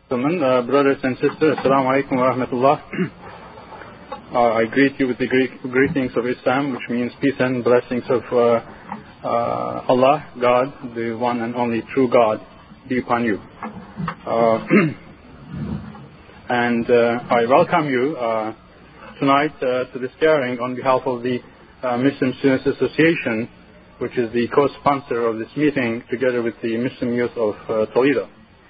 Brothers and sisters, Assalamu alaikum wa rahmatullah. I greet you with the greetings of Islam, which means peace and blessings of Allah, God, the one and only true God, be upon you. And I welcome you tonight to this gathering on behalf of the Muslim Students Association, which is the co-sponsor of this meeting, together with the Muslim youth of Toledo.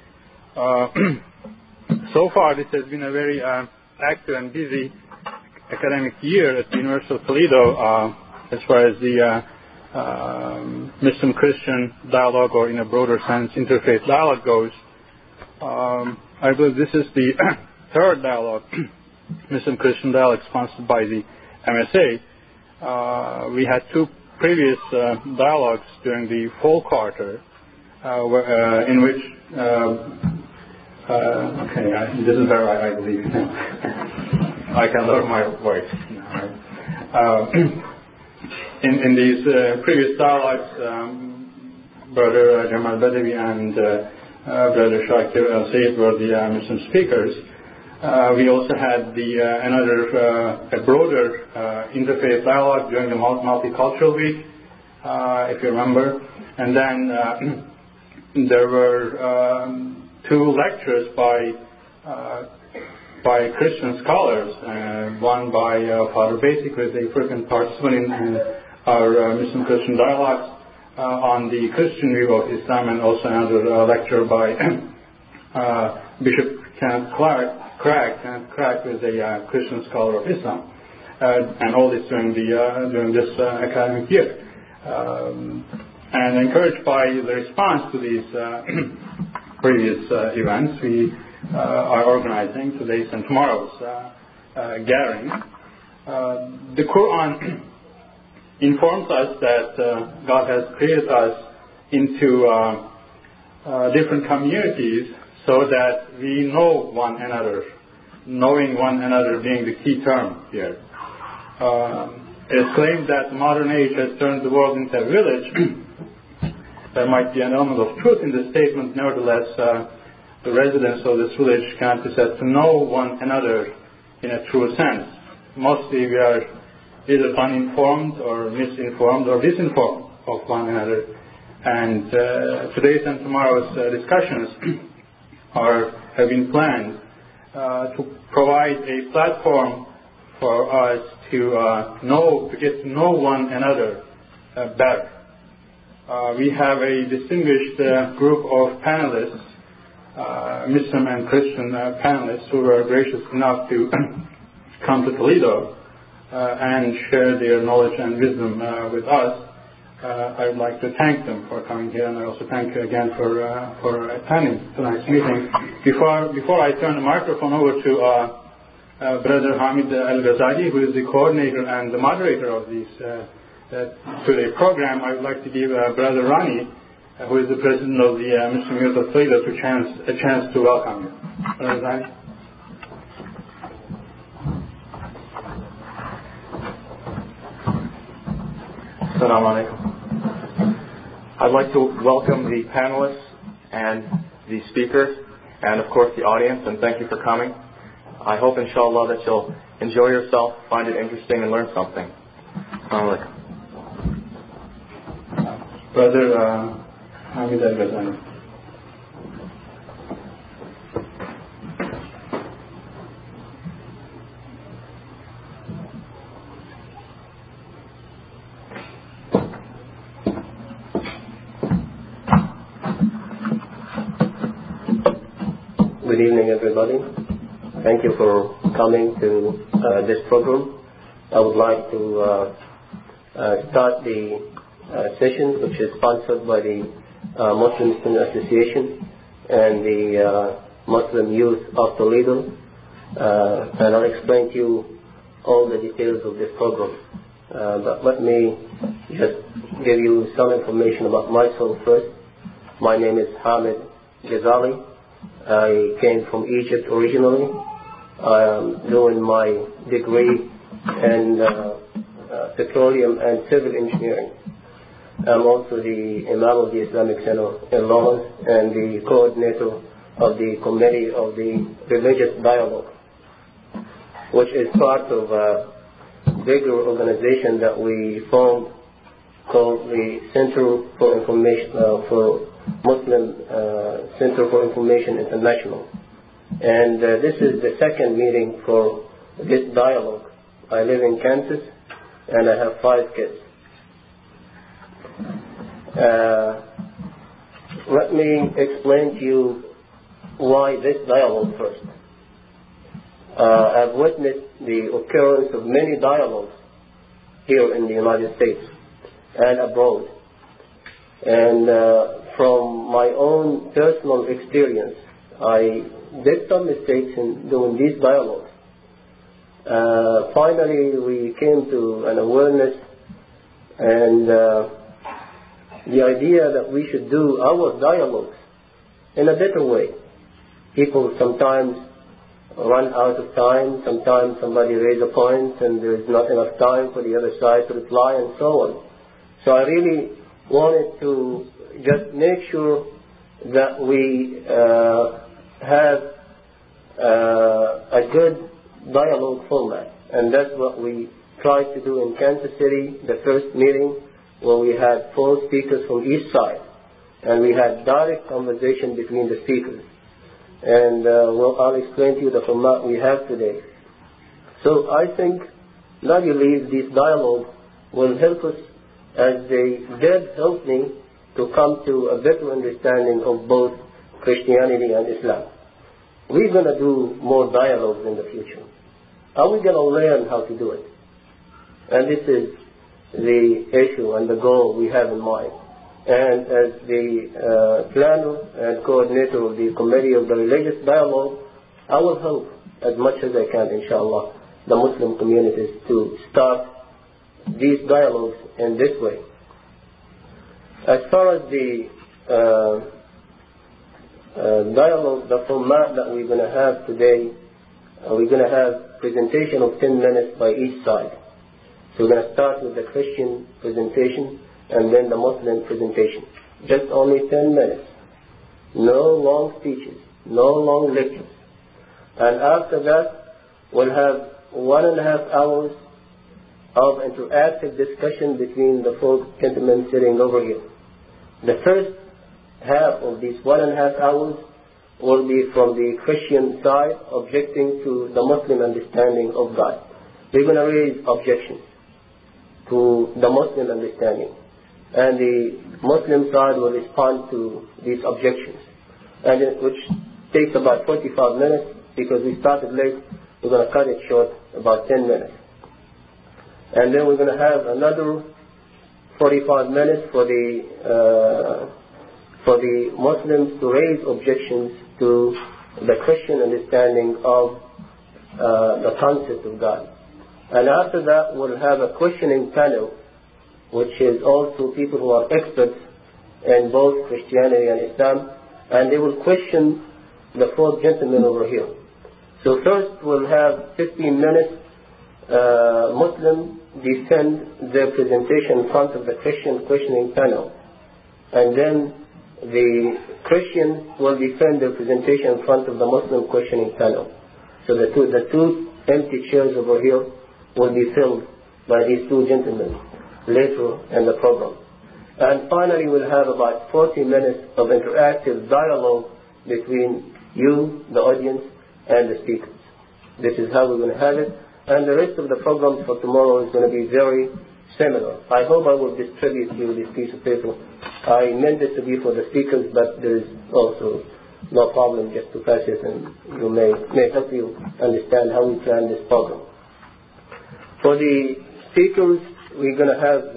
So far, this has been a very active and busy academic year at the University of Toledo as far as the Muslim-Christian dialogue, or in a broader sense, interfaith dialogue goes. I believe this is the third dialogue, Muslim-Christian dialogue, sponsored by the MSA. We had two previous dialogues during the fall quarter, in which this is where I believe I can lower my voice. In these previous dialogues, Brother Jamal Badawi and Brother Shakir Al-Sayyid were the Muslim speakers. We also had a broader interfaith dialogue during the Multicultural Week, if you remember. And then there were two lectures by Christian scholars, one by Father Basic, who is a frequent participant in our Muslim-Christian dialogues on the Christian view of Islam, and also another lecture by Bishop Kenneth Craig, who is a Christian scholar of Islam, and all this during this academic year. And encouraged by the response to these previous events, we are organizing today's and tomorrow's gathering. The Quran informs us that God has created us into different communities so that we know one another, knowing one another being the key term here. It is claimed that modern age has turned the world into a village. There might be an element of truth in this statement. Nevertheless, the residents of this village cannot be said to know one another in a true sense. Mostly we are either uninformed or misinformed or disinformed of one another. And today's and tomorrow's discussions have been planned to provide a platform for us to get to know one another better. We have a distinguished group of panelists, Muslim and Christian panelists, who were gracious enough to come to Toledo and share their knowledge and wisdom with us. I would like to thank them for coming here, and I also thank you again for attending tonight's meeting. Before I turn the microphone over to Brother Hamid Al-Ghazali, who is the coordinator and the moderator of this today program, I would like to give Brother Rani, who is the president of the Muslim Youth of Toledo, a chance to welcome you. Brother Rani. Assalamu alaikum. I'd like to welcome the panelists and the speakers, and of course the audience, and thank you for coming. I hope, inshallah, that you'll enjoy yourself, find it interesting, and learn something. Assalamu alaikum. Brother Hamid Al-Ghazali. Good evening, everybody. Thank you for coming to this program. I would like to start the session, which is sponsored by the Muslim Student Association and the Muslim Youth of Toledo, and I'll explain to you all the details of this program. But let me just give you some information about myself first. My name is Hamid Ghazali. I came from Egypt originally. I am doing my degree in petroleum and civil engineering. I'm also the Imam of the Islamic Center in Lawrence and the coordinator of the Committee of the Religious Dialogue, which is part of a bigger organization that we formed called the Center for Information for Muslim Center for Information International. And this is the second meeting for this dialogue. I live in Kansas and I have 5 kids. Let me explain to you why this dialogue first. I've witnessed the occurrence of many dialogues here in the United States and abroad. And from my own personal experience, I did some mistakes in doing these dialogues. Finally, we came to an awareness and the idea that we should do our dialogues in a better way. People sometimes run out of time, sometimes somebody raises a point and there is not enough time for the other side to reply and so on. So I really wanted to just make sure that we have a good dialogue format, and that's what we tried to do in Kansas City, the first meeting, where we had 4 speakers from each side, and we had direct conversation between the speakers. And I'll explain to you the format we have today. So I think, I believe this dialogue will help us, as they did help me, to come to a better understanding of both Christianity and Islam. We're going to do more dialogues in the future. Are we going to learn how to do it? And this is the issue and the goal we have in mind. And as the planner and coordinator of the Committee of the Religious Dialogue, I will help as much as I can, inshallah, the Muslim communities to start these dialogues in this way. As far as the dialogue, the format that we're going to have today, we're going to have presentation of 10 minutes by each side. So we're going to start with the Christian presentation and then the Muslim presentation. Just only 10 minutes. No long speeches, no long lectures. And after that, we'll have 1.5 hours of interactive discussion between the 4 gentlemen sitting over here. The first half of these 1.5 hours will be from the Christian side, objecting to the Muslim understanding of God. We're going to raise objections to the Muslim understanding, and the Muslim side will respond to these objections, and which takes about 45 minutes. Because we started late, we're going to cut it short, about 10 minutes. And then we're going to have another 45 minutes for the Muslims to raise objections to the Christian understanding of the concept of God. And after that, we'll have a questioning panel, which is also people who are experts in both Christianity and Islam, and they will question the 4 gentlemen over here. So first we'll have 15 minutes Muslim defend their presentation in front of the Christian questioning panel, and then the Christians will defend their presentation in front of the Muslim questioning panel. So the two empty chairs over here will be filled by these 2 gentlemen later in the program. And finally we'll have about 40 minutes of interactive dialogue between you, the audience, and the speakers. This is how we're going to have it. And the rest of the program for tomorrow is going to be very similar. I hope I will distribute you this piece of paper. I meant it to be for the speakers, but there is also no problem just to pass it, and you may help you understand how we plan this program. For the speakers, we're going to have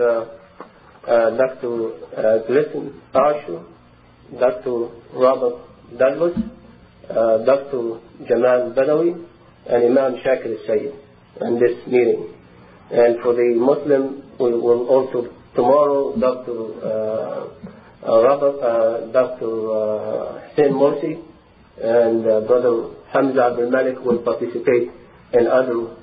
Dr. Gleason Asher, Dr. Robert Douglas, Dr. Jamal Badawi, and Imam Shakir Sayyid in this meeting. And for the Muslim, we will also tomorrow Dr. Hussein Morsi and Brother Hamza Abdul Malik will participate in other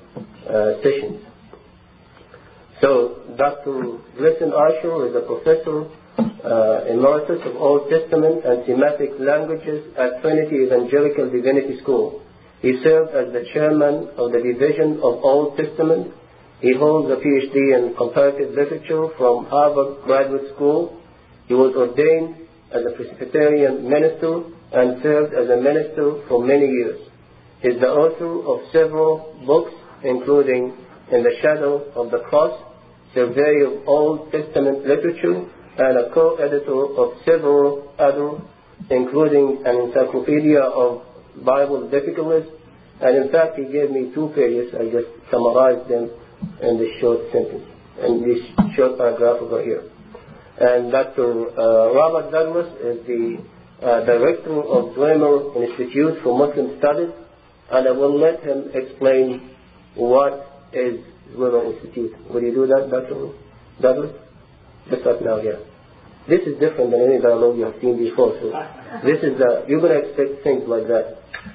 sessions. So Dr. Gleason Asher is a professor Emeritus of Old Testament and Semitic Languages at Trinity Evangelical Divinity School. He served as the chairman of the Division of Old Testament. He holds a PhD in Comparative Literature from Harvard Graduate School. He was ordained as a Presbyterian minister and served as a minister for many years. He is the author of several books, including In the Shadow of the Cross, Survey of Old Testament Literature, and a co-editor of several others, including an encyclopedia of Bible difficulties. And in fact, he gave me 2 pages. I just summarized them in this short sentence, in this short paragraph over here. And Dr. Robert Douglas is the director of Zwemer Institute for Muslim Studies, and I will let him explain what is Zwemer Institute. Will you do that, Dr. Douglas? Just right now, yeah. This is different than any dialogue you have seen before. So this is you're going to expect things like that.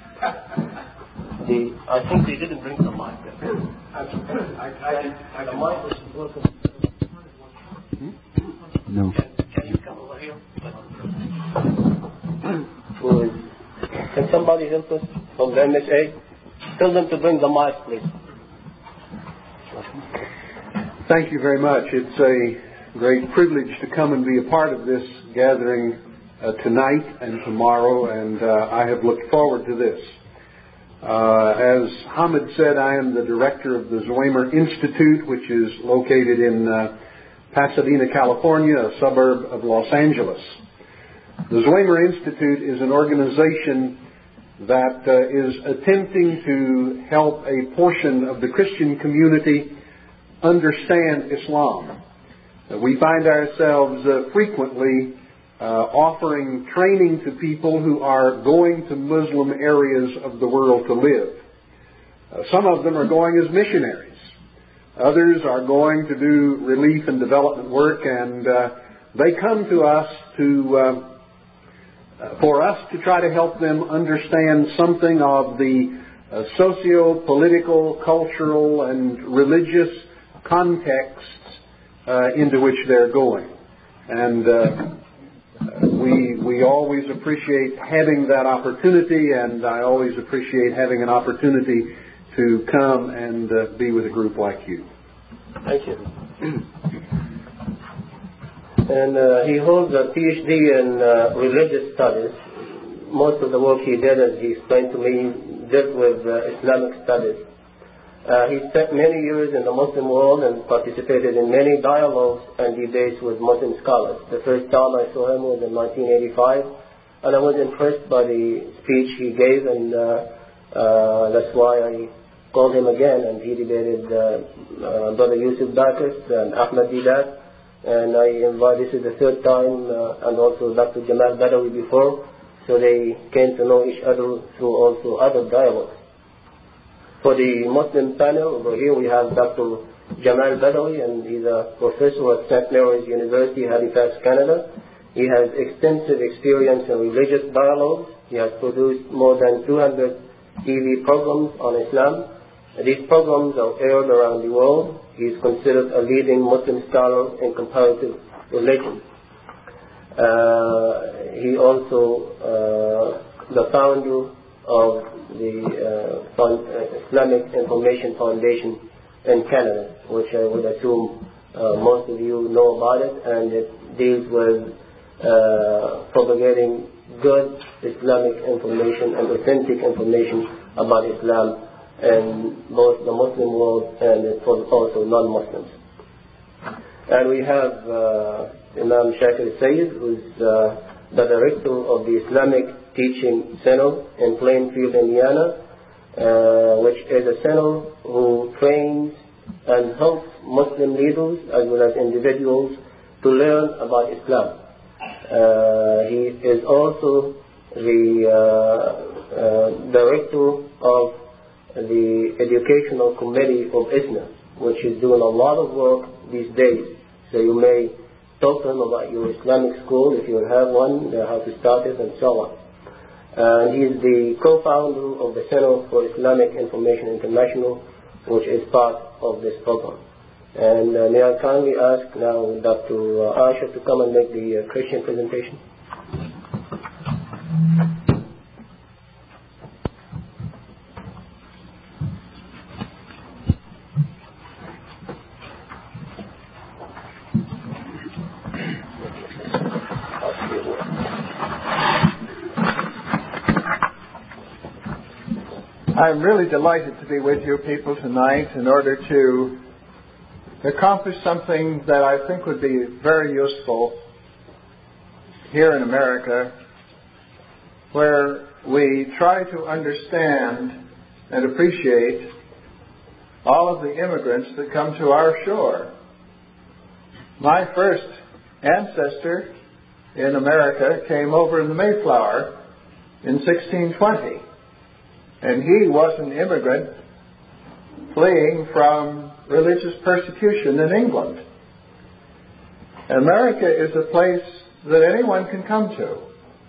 I think they didn't bring the mic. The mic is broken. No. Can you come over here? Can somebody help us from the MSA? Tell them to bring the mic, please. Thank you very much. It's a great privilege to come and be a part of this gathering tonight and tomorrow, and I have looked forward to this. As Hamid said, I am the director of the Zwemer Institute, which is located in Pasadena, California, a suburb of Los Angeles. The Zwemer Institute is an organization that is attempting to help a portion of the Christian community understand Islam. We find ourselves frequently offering training to people who are going to Muslim areas of the world to live. Some of them are going as missionaries. Others are going to do relief and development work, and they come to us for us to try to help them understand something of the socio-political, cultural, and religious contexts into which they're going. And we always appreciate having that opportunity, and I always appreciate having an opportunity to come and be with a group like you. Thank you. And he holds a PhD in religious studies. Most of the work he did, as he explained to me, dealt with Islamic studies. He spent many years in the Muslim world and participated in many dialogues and debates with Muslim scholars. The first time I saw him was in 1985, and I was impressed by the speech he gave, and that's why I called him again, and he debated Brother Yusuf Baqis and Ahmed Didat, and this is the 3rd time, and also Dr. Jamal Badawi before, so they came to know each other through also other dialogues. For the Muslim panel, over here we have Dr. Jamal Badawi, and he's a professor at St. Mary's University, Halifax, Canada. He has extensive experience in religious dialogues. He has produced more than 200 TV programs on Islam. These programs are aired around the world. He is considered a leading Muslim scholar in comparative religion. He also the founder of the Islamic Information Foundation in Canada, which I would assume most of you know about it, and it deals with propagating good Islamic information and authentic information about Islam in both the Muslim world and also non-Muslims. And we have Imam Shakir Sayyid, who is the director of the Islamic Teaching Center in Plainfield, Indiana, which is a center who trains and helps Muslim leaders as well as individuals to learn about Islam. He is also the director of the Educational Committee of ISNA, which is doing a lot of work these days. So you may talk to him about your Islamic school, if you have one, how to start it, and so on. He is the co-founder of the Center for Islamic Information International, which is part of this program. And may I kindly ask now Dr. Asher to come and make the Christian presentation. I'm really delighted to be with you people tonight in order to accomplish something that I think would be very useful here in America, where we try to understand and appreciate all of the immigrants that come to our shore. My first ancestor in America came over in the Mayflower in 1620. And he was an immigrant fleeing from religious persecution in England. America is a place that anyone can come to,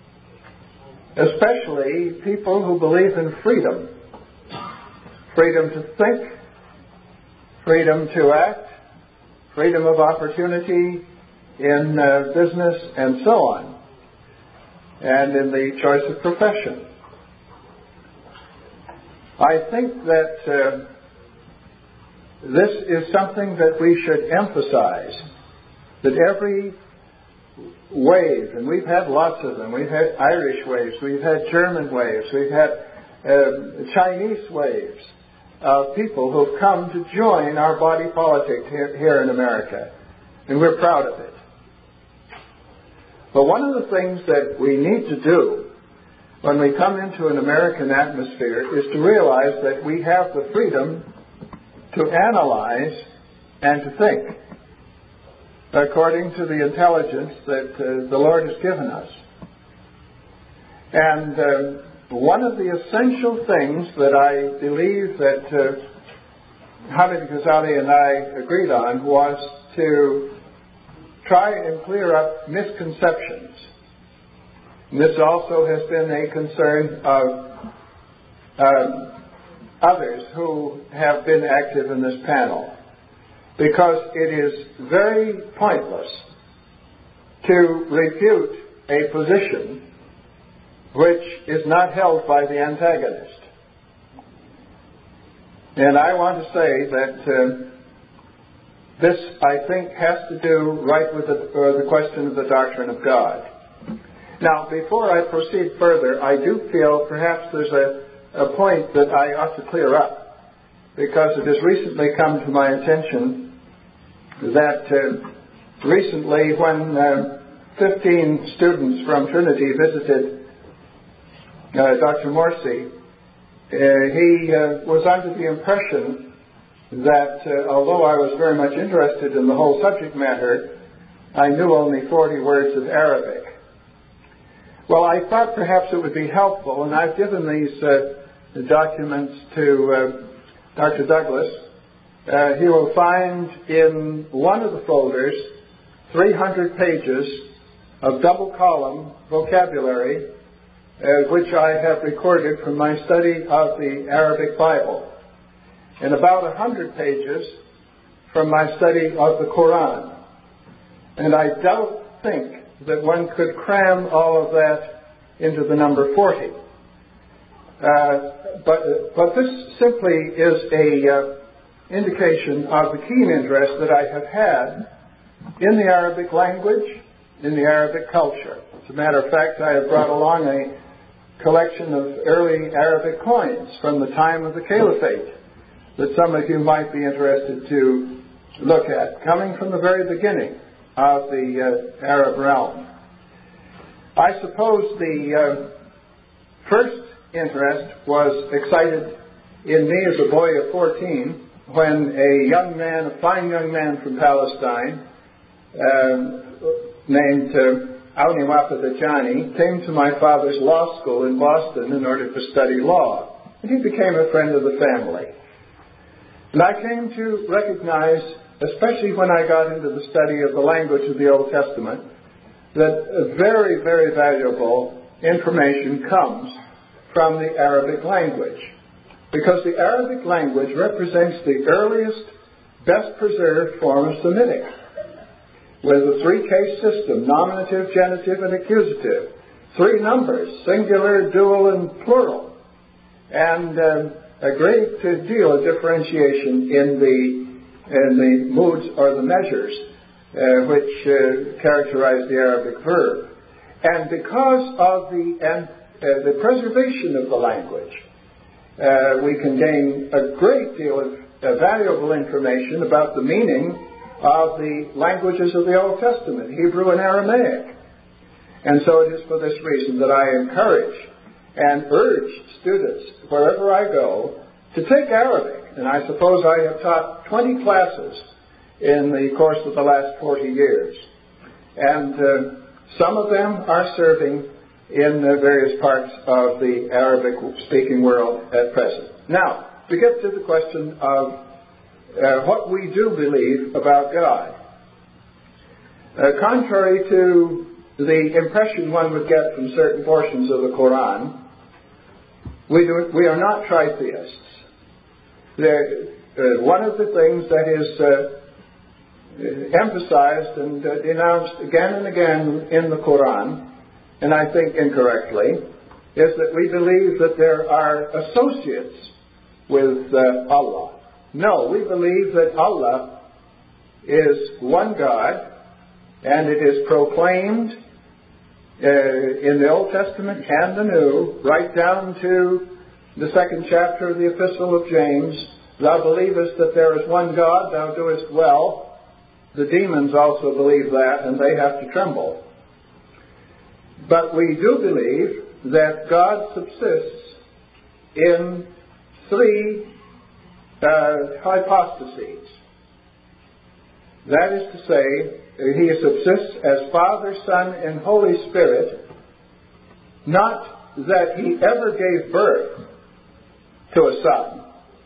especially people who believe in freedom. Freedom to think, freedom to act, freedom of opportunity in business and so on, and in the choice of profession. I think that this is something that we should emphasize, that every wave, and we've had lots of them, we've had Irish waves, we've had German waves, we've had Chinese waves of people who have come to join our body politic here in America, and we're proud of it. But one of the things that we need to do when we come into an American atmosphere is to realize that we have the freedom to analyze and to think according to the intelligence that the Lord has given us. And one of the essential things that I believe that Hamid Ghazali and I agreed on was to try and clear up misconceptions. And this also has been a concern of others who have been active in this panel, because it is very pointless to refute a position which is not held by the antagonist. And I want to say that this, I think, has to do right with the question of the doctrine of God. Now, before I proceed further, I do feel perhaps there's a point that I ought to clear up, because it has recently come to my attention that recently when 15 students from Trinity visited Dr. Morsi, he was under the impression that although I was very much interested in the whole subject matter, I knew only 40 words of Arabic. Well, I thought perhaps it would be helpful, and I've given these documents to Dr. Douglas. He will find in one of the folders 300 pages of double-column vocabulary, which I have recorded from my study of the Arabic Bible, and about 100 pages from my study of the Quran. And I don't think that one could cram all of that into the number 40. But this simply is a indication of the keen interest that I have had in the Arabic language, in the Arabic culture. As a matter of fact, I have brought along a collection of early Arabic coins from the time of the Caliphate that some of you might be interested to look at, coming from the very beginning of the Arab realm. I suppose the first interest was excited in me as a boy of 14 when a fine young man from Palestine named Auni Wafat Ajani came to my father's law school in Boston in order to study law. And he became a friend of the family. And I came to recognize, especially when I got into the study of the language of the Old Testament, that very, very valuable information comes from the Arabic language. Because the Arabic language represents the earliest best preserved form of Semitic, with a three-case system, nominative, genitive, and accusative. Three numbers, singular, dual, and plural. And a great deal of differentiation in the moods or the measures which characterize the Arabic verb. And because of the preservation of the language, we can gain a great deal of valuable information about the meaning of the languages of the Old Testament, Hebrew and Aramaic. And so it is for this reason that I encourage and urge students, wherever I go, to take Arabic. And I suppose I have taught 20 classes in the course of the last 40 years. And some of them are serving in various parts of the Arabic-speaking world at present. Now, to get to the question of what we do believe about God. Contrary to the impression one would get from certain portions of the Quran, we are not tritheists. One of the things that is emphasized and denounced again and again in the Quran, and I think incorrectly, is that we believe that there are associates with Allah. No, we believe that Allah is one God, and it is proclaimed in the Old Testament and the New, right down to the second chapter of the Epistle of James. Thou believest that there is one God, thou doest well. The demons also believe that, and they have to tremble. But we do believe that God subsists in three hypostases. That is to say, he subsists as Father, Son, and Holy Spirit, not that he ever gave birth to a son.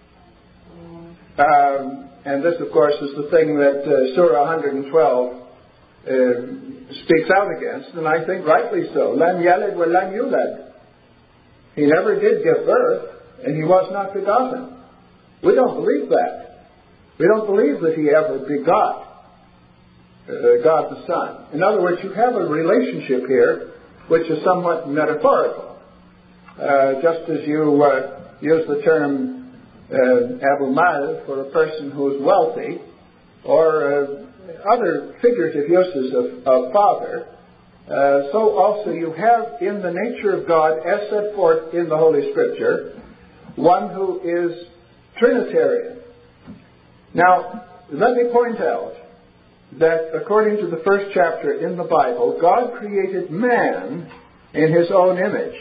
And this, of course, is the thing that Surah 112 speaks out against, and I think rightly so. Lam yalid wa lam yulad. He never did give birth, and he was not begotten. We don't believe that. We don't believe that he ever begot God the Son. In other words, you have a relationship here which is somewhat metaphorical. Just as you use the term Abu Mal for a person who is wealthy, or other figurative uses of father, so also you have in the nature of God, as set forth in the Holy Scripture, one who is Trinitarian. Now, let me point out that according to the first chapter in the Bible, God created man in his own image.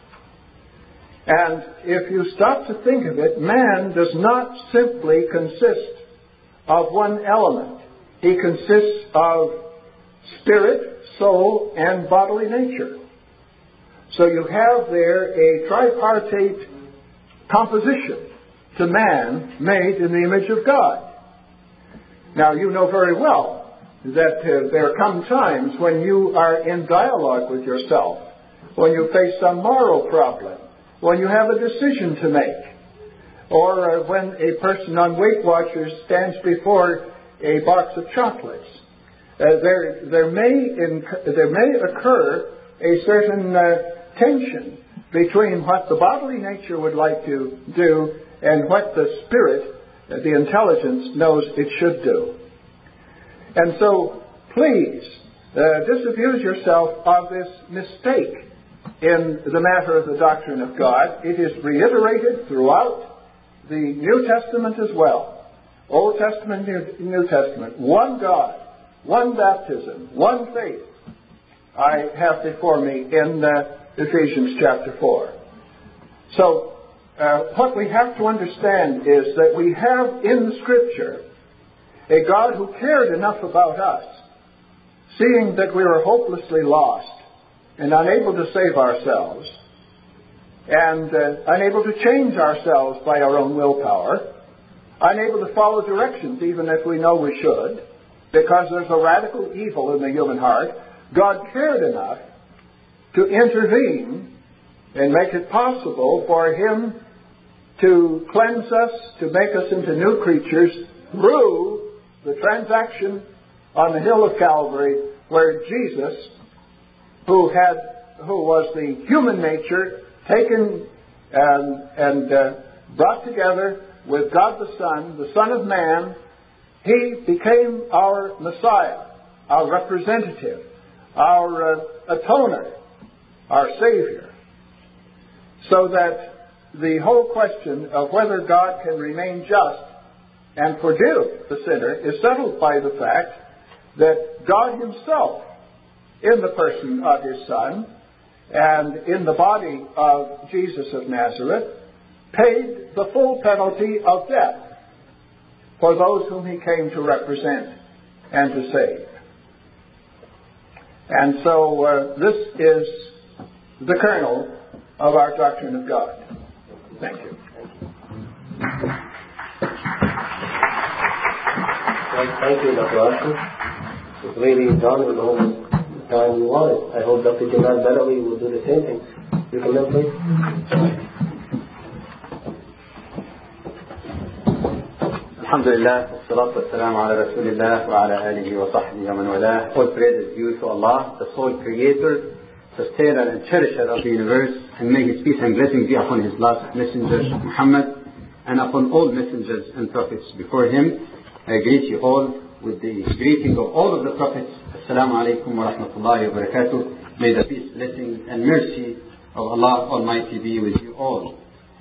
And if you stop to think of it, man does not simply consist of one element. He consists of spirit, soul, and bodily nature. So you have there a tripartite composition to man made in the image of God. Now, you know very well that there come times when you are in dialogue with yourself, when you face some moral problem, when you have a decision to make, or when a person on Weight Watchers stands before a box of chocolates. There may occur a certain tension between what the bodily nature would like to do and what the spirit, the intelligence, knows it should do. And so, please, disabuse yourself of this mistake in the matter of the doctrine of God. It is reiterated throughout the New Testament as well. Old Testament, New Testament. One God, one baptism, one faith. I have before me in Ephesians chapter 4. So, what we have to understand is that we have in the Scripture a God who cared enough about us, seeing that we were hopelessly lost and unable to save ourselves, and unable to change ourselves by our own willpower, unable to follow directions even if we know we should, because there's a radical evil in the human heart. God cared enough to intervene and make it possible for Him to cleanse us, to make us into new creatures through the transaction on the hill of Calvary, where Jesus, who was the human nature taken and brought together with God the Son of Man, He became our Messiah, our representative, our atoner, our Savior. So that the whole question of whether God can remain just and forgive the sinner is settled by the fact that God Himself, in the person of His Son and in the body of Jesus of Nazareth, paid the full penalty of death for those whom He came to represent and to save. And so this is the kernel of our doctrine of God. Thank you. Thank you, Dr. Austin. It's really done with all the time you wanted. I hope Dr. Jamal Badawi will do the same thing. You come in, please. Alhamdulillah, wassalatu wassalamu ala Rasulillah wa ala alihi wa sahbihi wa man walah. All praise is due to Allah, the sole creator, sustainer and cherisher of the universe, and may His peace and blessings be upon His last messenger, Muhammad, and upon all messengers and prophets before him. I greet you all with the greeting of all of the prophets. Assalamu alaikum wa rahmatullahi wa barakatuh. May the peace, blessings and mercy of Allah Almighty be with you all.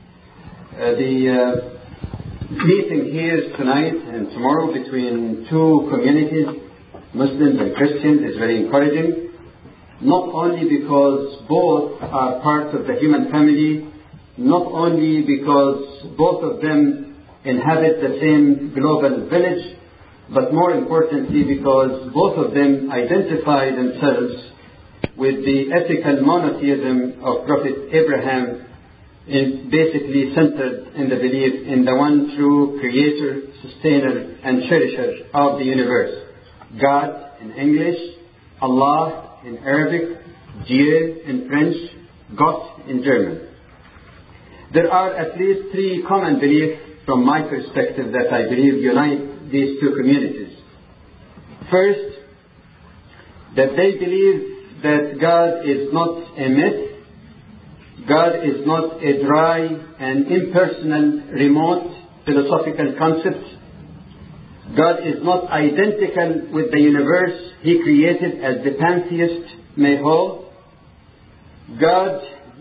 The meeting here tonight and tomorrow between two communities, Muslims and Christians, is very encouraging. Not only because both are part of the human family, not only because both of them inhabit the same global village, but more importantly because both of them identify themselves with the ethical monotheism of Prophet Abraham, basically centered in the belief in the one true creator, sustainer and cherisher of the universe. God in English, Allah in Arabic, Dieu in French, Gott in German. There are at least three common beliefs from my perspective that I believe unite these two communities. First, that they believe that God is not a myth. God is not a dry and impersonal, remote philosophical concept. God is not identical with the universe He created as the pantheist may hold. God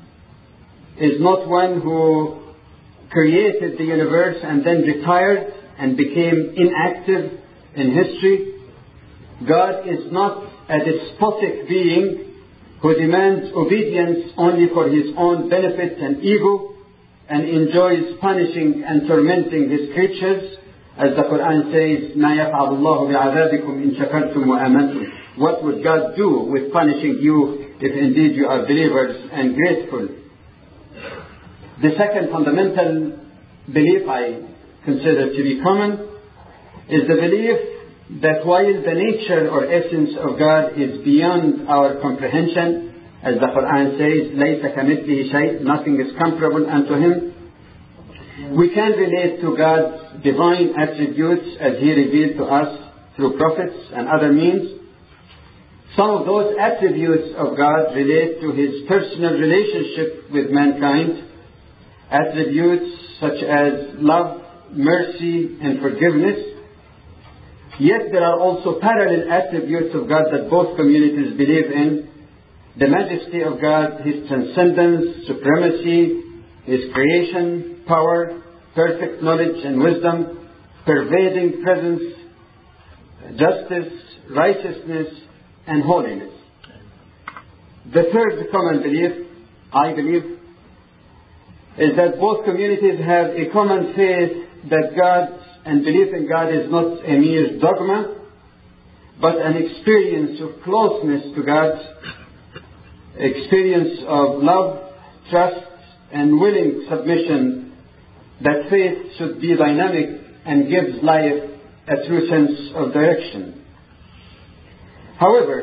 is not one who created the universe and then retired and became inactive in history. God is not a despotic being who demands obedience only for his own benefit and ego and enjoys punishing and tormenting his creatures. As the Quran says, مَا يَفْعَلُ اللَّهُ بِعَذَابِكُمْ إِن شَكَرْتُمْ وَآمَنْتُمْ. What would God do with punishing you if indeed you are believers and grateful? The second fundamental belief I consider to be common is the belief that while the nature or essence of God is beyond our comprehension, as the Quran says, لَيْسَ كَمِثْلِهِ شَيْءٍ, nothing is comparable unto Him, we can relate to God's divine attributes as He revealed to us through prophets and other means. Some of those attributes of God relate to His personal relationship with mankind, attributes such as love, mercy, and forgiveness. Yet there are also parallel attributes of God that both communities believe in. The majesty of God, His transcendence, supremacy, His creation, power, perfect knowledge and wisdom, pervading presence, justice, righteousness, and holiness. The third common belief, I believe, is that both communities have a common faith that God and belief in God is not a mere dogma, but an experience of closeness to God, experience of love, trust, and willing submission, that faith should be dynamic and gives life a true sense of direction. However,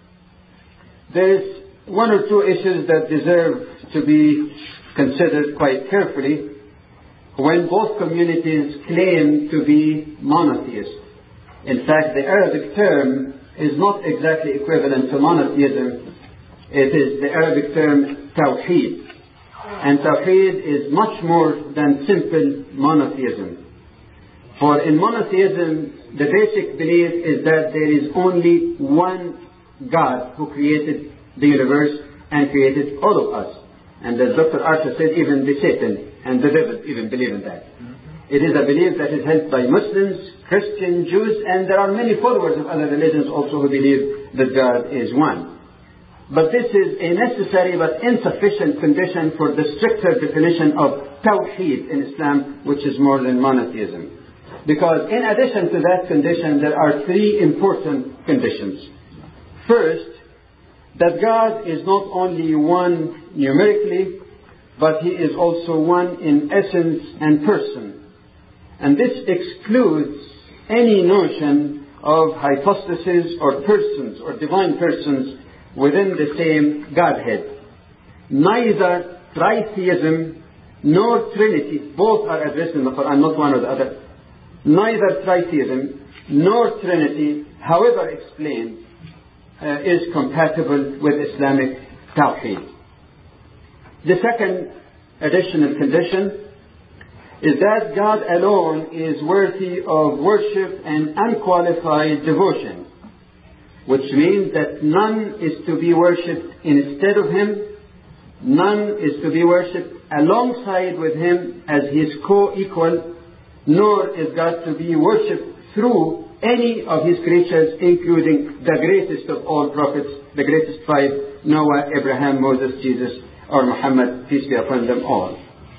there is one or two issues that deserve to be considered quite carefully when both communities claim to be monotheists. In fact, the Arabic term is not exactly equivalent to monotheism. It is the Arabic term tawheed. And tawheed is much more than simple monotheism. For in monotheism, the basic belief is that there is only one God who created the universe and created all of us. And as Dr. Archer said, even the Satan and the devil even believe in that. It is a belief that is held by Muslims, Christians, Jews, and there are many followers of other religions also who believe that God is one. But this is a necessary but insufficient condition for the stricter definition of Tawheed in Islam, which is more than monotheism. Because in addition to that condition, there are three important conditions. First, that God is not only one numerically, but He is also one in essence and person. And this excludes any notion of hypostasis or persons or divine persons within the same Godhead. Neither tritheism nor Trinity, both are addressed in the Quran, not one or the other. Neither tritheism nor Trinity, however explained, is compatible with Islamic Tawheed. The second additional condition is that God alone is worthy of worship and unqualified devotion, which means that none is to be worshipped instead of Him, none is to be worshipped alongside with Him as His co-equal, nor is God to be worshipped through any of His creatures, including the greatest of all prophets, the greatest five, Noah, Abraham, Moses, Jesus, or Muhammad, peace be upon them all.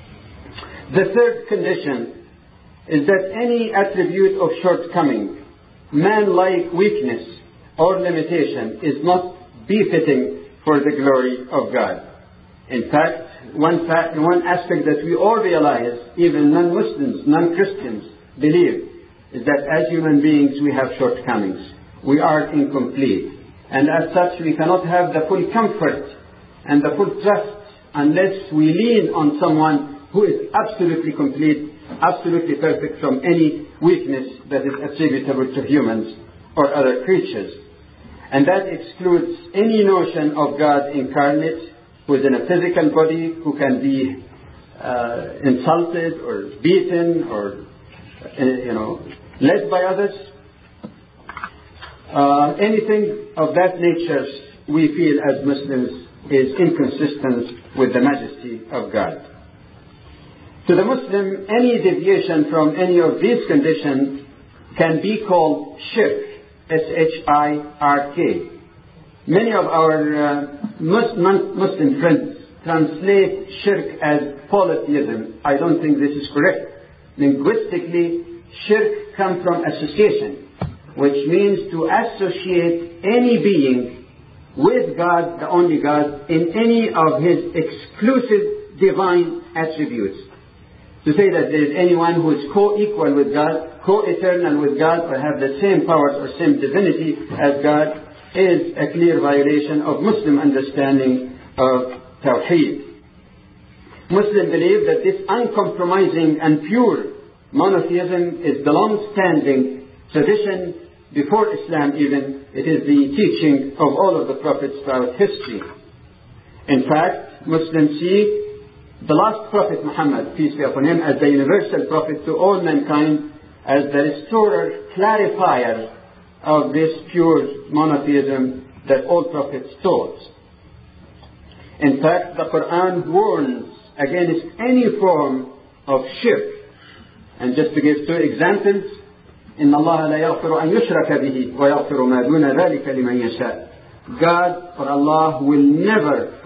The third condition is that any attribute of shortcoming, man-like weakness or limitation is not befitting for the glory of God. In fact, one aspect that we all realize, even non-Muslims, non-Christians, believe, is that as human beings we have shortcomings. We are incomplete. And as such we cannot have the full comfort and the full trust unless we lean on someone who is absolutely complete, absolutely perfect from any weakness that is attributable to humans or other creatures. And that excludes any notion of God incarnate, who is in a physical body, who can be insulted or beaten or led by others. Anything of that nature we feel as Muslims is inconsistent with the majesty of God. To the Muslim, any deviation from any of these conditions can be called shirk, S-H-I-R-K. Many of our Muslim friends translate shirk as polytheism. I don't think this is correct. Linguistically, shirk comes from association, which means to associate any being with God, the only God, in any of His exclusive divine attributes. To say that there is anyone who is co-equal with God, co-eternal with God, or have the same powers or same divinity as God is a clear violation of Muslim understanding of Tawheed. Muslims believe that this uncompromising and pure monotheism is the long-standing tradition before Islam even. It is the teaching of all of the prophets throughout history. In fact, Muslims see the last prophet Muhammad, peace be upon him, as the universal prophet to all mankind, as the restorer, clarifier of this pure monotheism that all prophets taught. In fact, the Quran warns against any form of shirk. And just to give two examples, إِنَّ اللَّهَ لَا يَغْفِرُ أَن يُشْرَكَ بِهِ وَيَغْفِرُ مَا دُونَ ذَلِكَ لِمَن يَشَاءُ. God, or Allah, will never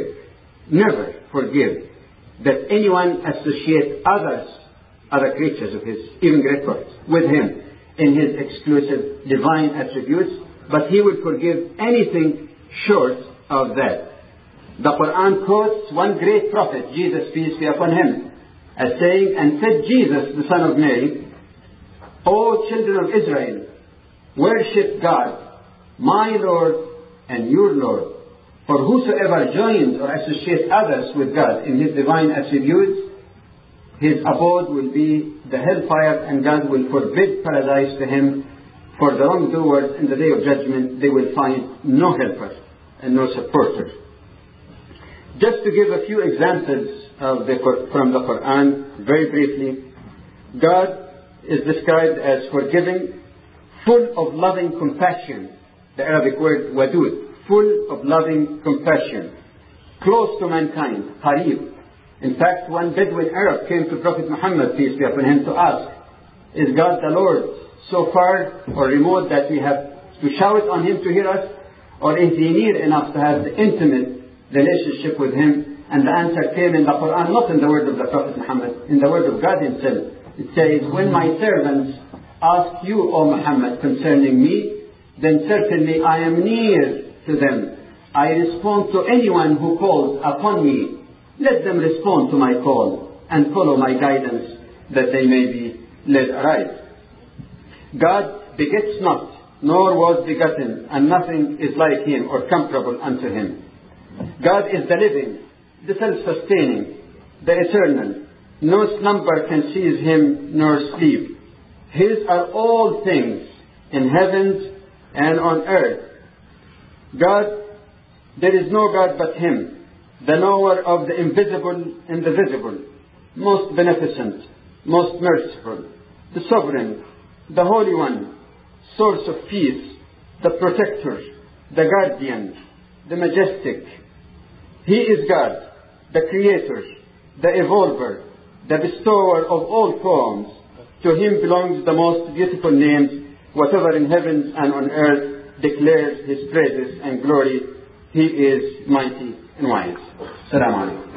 forgive that anyone associate other creatures of His, even great prophets, with Him in His exclusive divine attributes, but He will forgive anything short of that. The Quran quotes one great prophet, Jesus, peace be upon him, as saying, "And said Jesus, the son of Mary, O children of Israel, worship God, my Lord and your Lord. For whosoever joins or associates others with God in His divine attributes, his abode will be the hellfire, and God will forbid paradise to him. For the wrongdoers in the day of judgment, they will find no helper and no supporter. Just to give a few examples from the Quran, very briefly, God is described as forgiving, full of loving compassion. The Arabic word wadud, full of loving compassion, close to mankind, qareeb. In fact, one Bedouin Arab came to Prophet Muhammad, peace be upon him, to ask, is God the Lord so far or remote that we have to shout on him to hear us? Or is he near enough to have the intimate relationship with him? And the answer came in the Quran, not in the word of the Prophet Muhammad, in the word of God himself. It says, when my servants ask you, O Muhammad, concerning me, then certainly I am near to them. I respond to anyone who calls upon me. Let them respond to my call and follow my guidance, that they may be led aright. God begets not, nor was begotten, and nothing is like him or comparable unto him. God is the living, the self-sustaining, the eternal. No slumber can seize him, nor sleep. His are all things in heavens and on earth. God, there is no God but him, the knower of the invisible and the visible, most beneficent, most merciful, the sovereign, the Holy One, source of peace, the protector, the guardian, the majestic. He is God, the creator, the evolver, the bestower of all forms. To him belongs the most beautiful names. Whatever in heavens and on earth declares his praises and glory. He is mighty and wise. Assalamu alaikum.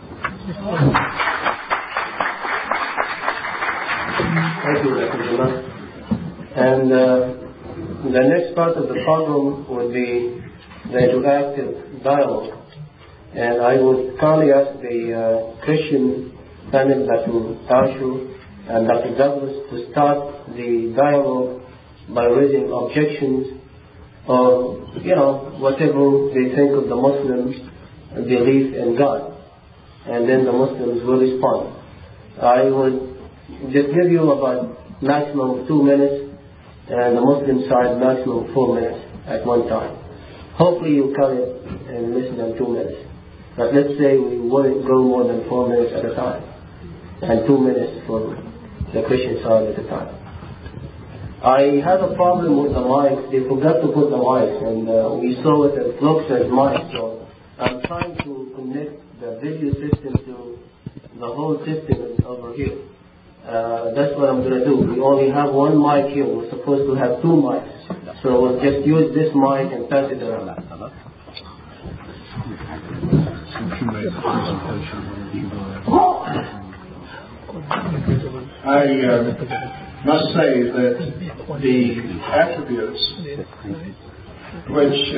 Thank you, Dr. Jamal. And the next part of the program would be the interactive dialogue. And I would kindly ask the Christian panel, Dr. Ashu and Dr. Douglas, to start the dialogue by raising objections or, whatever they think of the Muslims' belief in God. And then the Muslims will respond. I would just give you about maximum of 2 minutes, and the Muslim side maximum of 4 minutes at one time. Hopefully you cut it and listen in 2 minutes. But let's say we wouldn't go more than 4 minutes at a time, and 2 minutes for the Christian side at a time. I have a problem with the mics. They forgot to put the mics, and we saw it looks as mics. So I'm trying to connect the video system to the whole system over here. That's what I'm going to do. We only have one mic here. We're supposed to have 2 mics. So we'll just use this mic and pass it around. I must say that the attributes which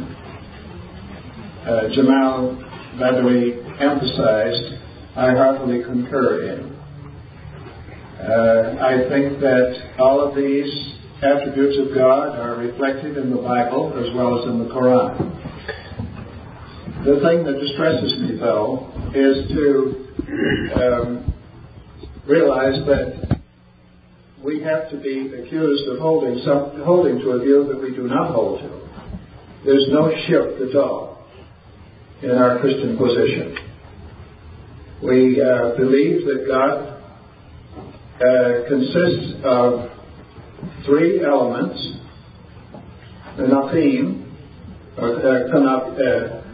Jamal Badawi emphasized, I heartily concur in. I think that all of these attributes of God are reflected in the Bible as well as in the Quran. The thing that distresses me, though, is to realize that we have to be accused of holding to a view that we do not hold to. There's no shift at all in our Christian position. We believe that God consists of 3 elements: the Naqim, or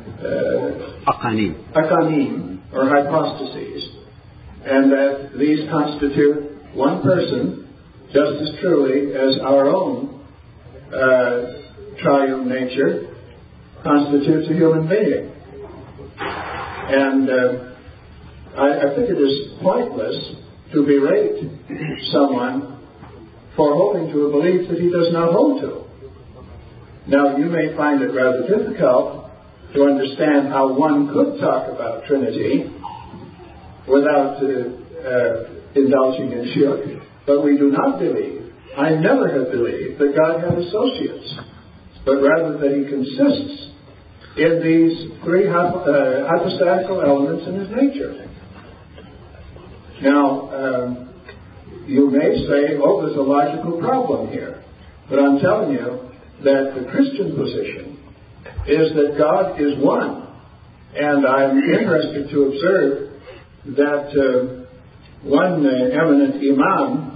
Akanim, or hypostases, and that these constitute one person just as truly as our own triune nature constitutes a human being. And I think it is pointless to berate someone for holding to a belief that he does not hold to. Now, you may find it rather difficult to understand how one could talk about Trinity without indulging in shirk, but we do not believe, I never have believed, that God had associates, but rather that he consists in these 3 hypostatical elements in his nature. Now, you may say, oh, there's a logical problem here. But I'm telling you that the Christian position is that God is one. And I'm interested to observe that one eminent imam,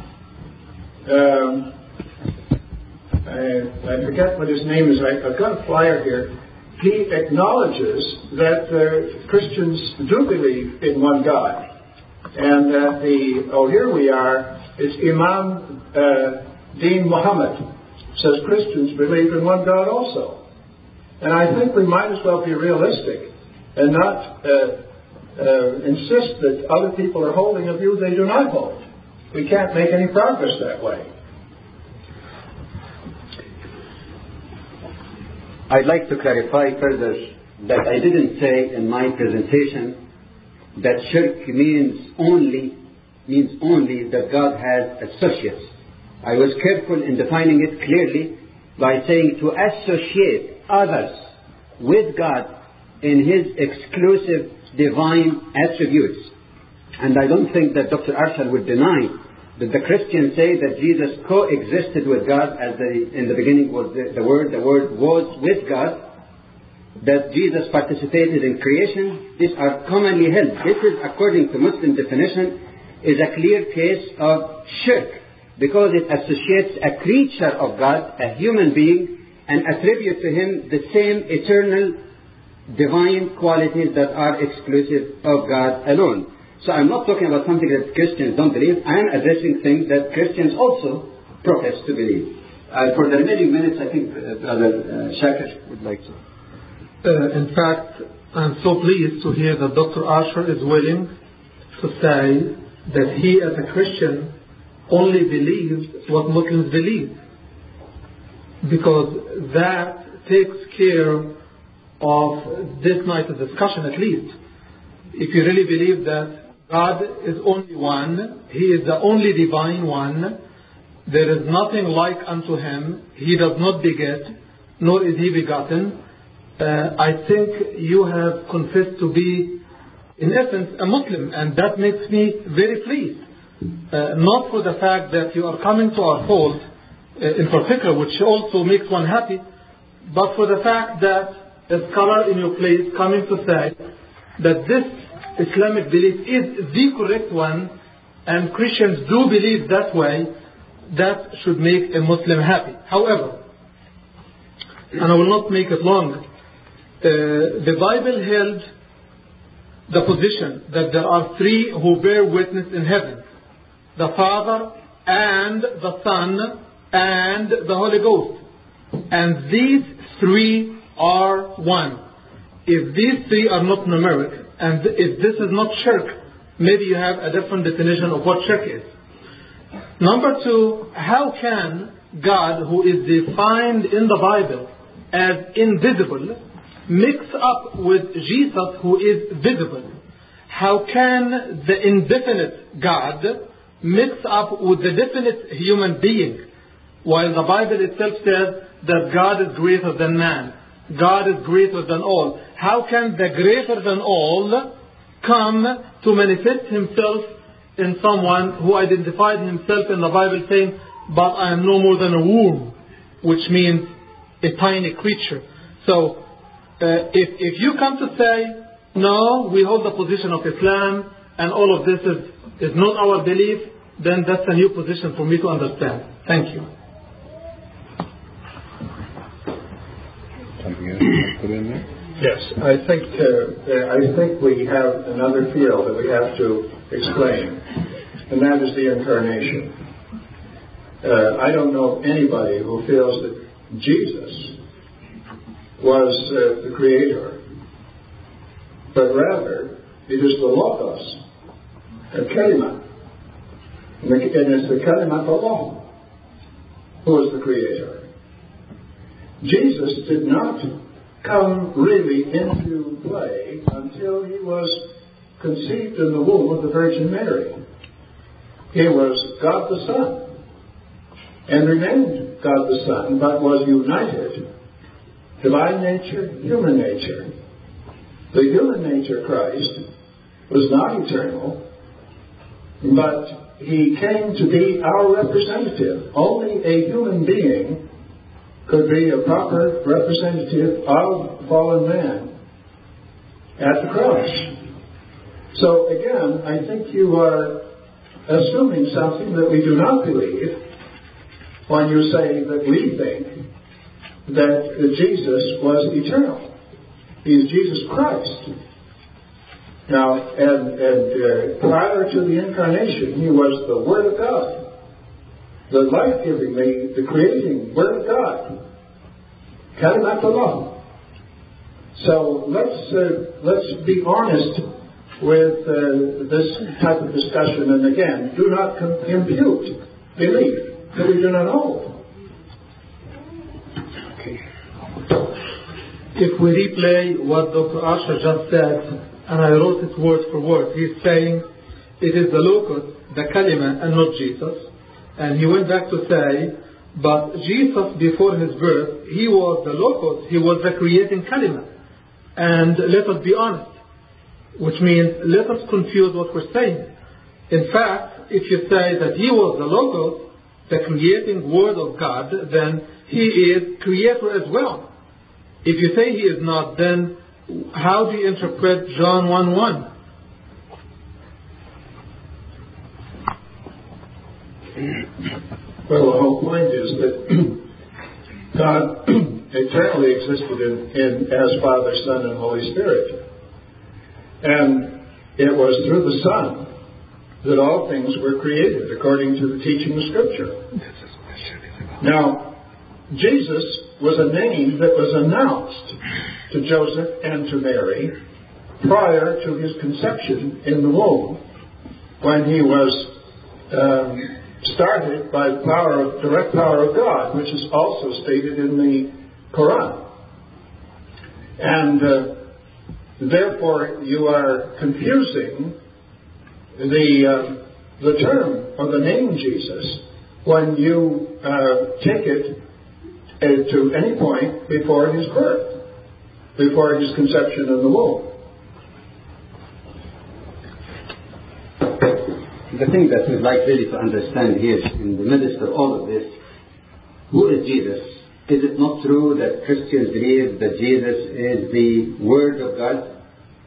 I forget what his name is, I've got a flyer here, he acknowledges that Christians do believe in one God. And that here we are, it's Imam Deen Muhammad says Christians believe in one God also. And I think we might as well be realistic and not insist that other people are holding a view they do not hold. We can't make any progress that way. I'd like to clarify further that I didn't say in my presentation that shirk means only that God has associates. I was careful in defining it clearly by saying to associate others with God in His exclusive divine attributes. And I don't think that Dr. Arshad would deny that the Christians say that Jesus coexisted with God, as in the beginning was the Word was with God, that Jesus participated in creation. These are commonly held. This is, according to Muslim definition, is a clear case of shirk, because it associates a creature of God, a human being, and attribute to him the same eternal divine qualities that are exclusive of God alone. So I'm not talking about something that Christians don't believe. I am addressing things that Christians also profess to believe. For the remaining minutes, I think Brother Shakir would like to. In fact, I'm so pleased to hear that Dr. Asher is willing to say that he, as a Christian, only believes what Muslims believe, because that takes care of this night's discussion at least. If you really believe that God is only one, He is the only divine one, there is nothing like unto Him, He does not beget, nor is He begotten, I think you have confessed to be, in essence, a Muslim, and that makes me very pleased. Not for the fact that you are coming to our fold in particular, which also makes one happy, but for the fact that a scholar in your place coming to say that this Islamic belief is the correct one, and Christians do believe that way, that should make a Muslim happy. However, and I will not make it long, the Bible held the position that there are three who bear witness in heaven: the Father and the Son and the Holy Ghost. And these three are one. If these three are not numeric, and if this is not shirk, maybe you have a different definition of what shirk is. Number two, how can God, who is defined in the Bible as invisible, mix up with Jesus, who is visible? How can the indefinite God mix up with the definite human being, while the Bible itself says that God is greater than man, God is greater than all? How can the greater than all come to manifest Himself in someone who identified himself in the Bible saying, but I am no more than a worm, which means a tiny creature? So if you come to say, no, we hold the position of Islam and all of this is not our belief, then that's a new position for me to understand. Thank you. Something else to put in there? Yes, I think we have another field that we have to explain, and that is the incarnation. I don't know anybody who feels that Jesus was the creator, but rather it is the Logos, the Kalima, and it's the Kalima of Allah who is the creator. Jesus did not come really into play until He was conceived in the womb of the Virgin Mary. He was God the Son and remained God the Son, but was united, divine nature, human nature. The human nature, Christ, was not eternal. But he came to be our representative. Only a human being could be a proper representative of fallen man at the cross. So again, I think you are assuming something that we do not believe when you say that we think that Jesus was eternal. He is Jesus Christ. Now, and prior to the incarnation, he was the Word of God, the life-giving, the creating Word of God. Kalimat Allah. So let's be honest with this type of discussion, and again, do not impute belief that we do not hold. If we replay what Dr. Asher just said, and I wrote it word for word, he's saying it is the Logos, the Kalima, and not Jesus. And he went back to say, but Jesus, before his birth, he was the Logos, he was the creating Kalima. And let us be honest, which means let us confuse what we're saying. In fact, if you say that he was the Logos, the creating Word of God, then he is creator as well. If you say he is not, then how do you interpret John 1:1? Well, the whole point is that God eternally existed as Father, Son, and Holy Spirit. And it was through the Son that all things were created, according to the teaching of Scripture. Now, Jesus was a name that was announced to Joseph and to Mary prior to his conception in the womb, when he was started by the direct power of God, which is also stated in the Quran. And therefore, you are confusing the term or the name Jesus when you take it to any point before his birth, before his conception in the womb. The thing that we'd like really to understand here in the midst of all of this, who is Jesus? Is it not true that Christians believe that Jesus is the Word of God?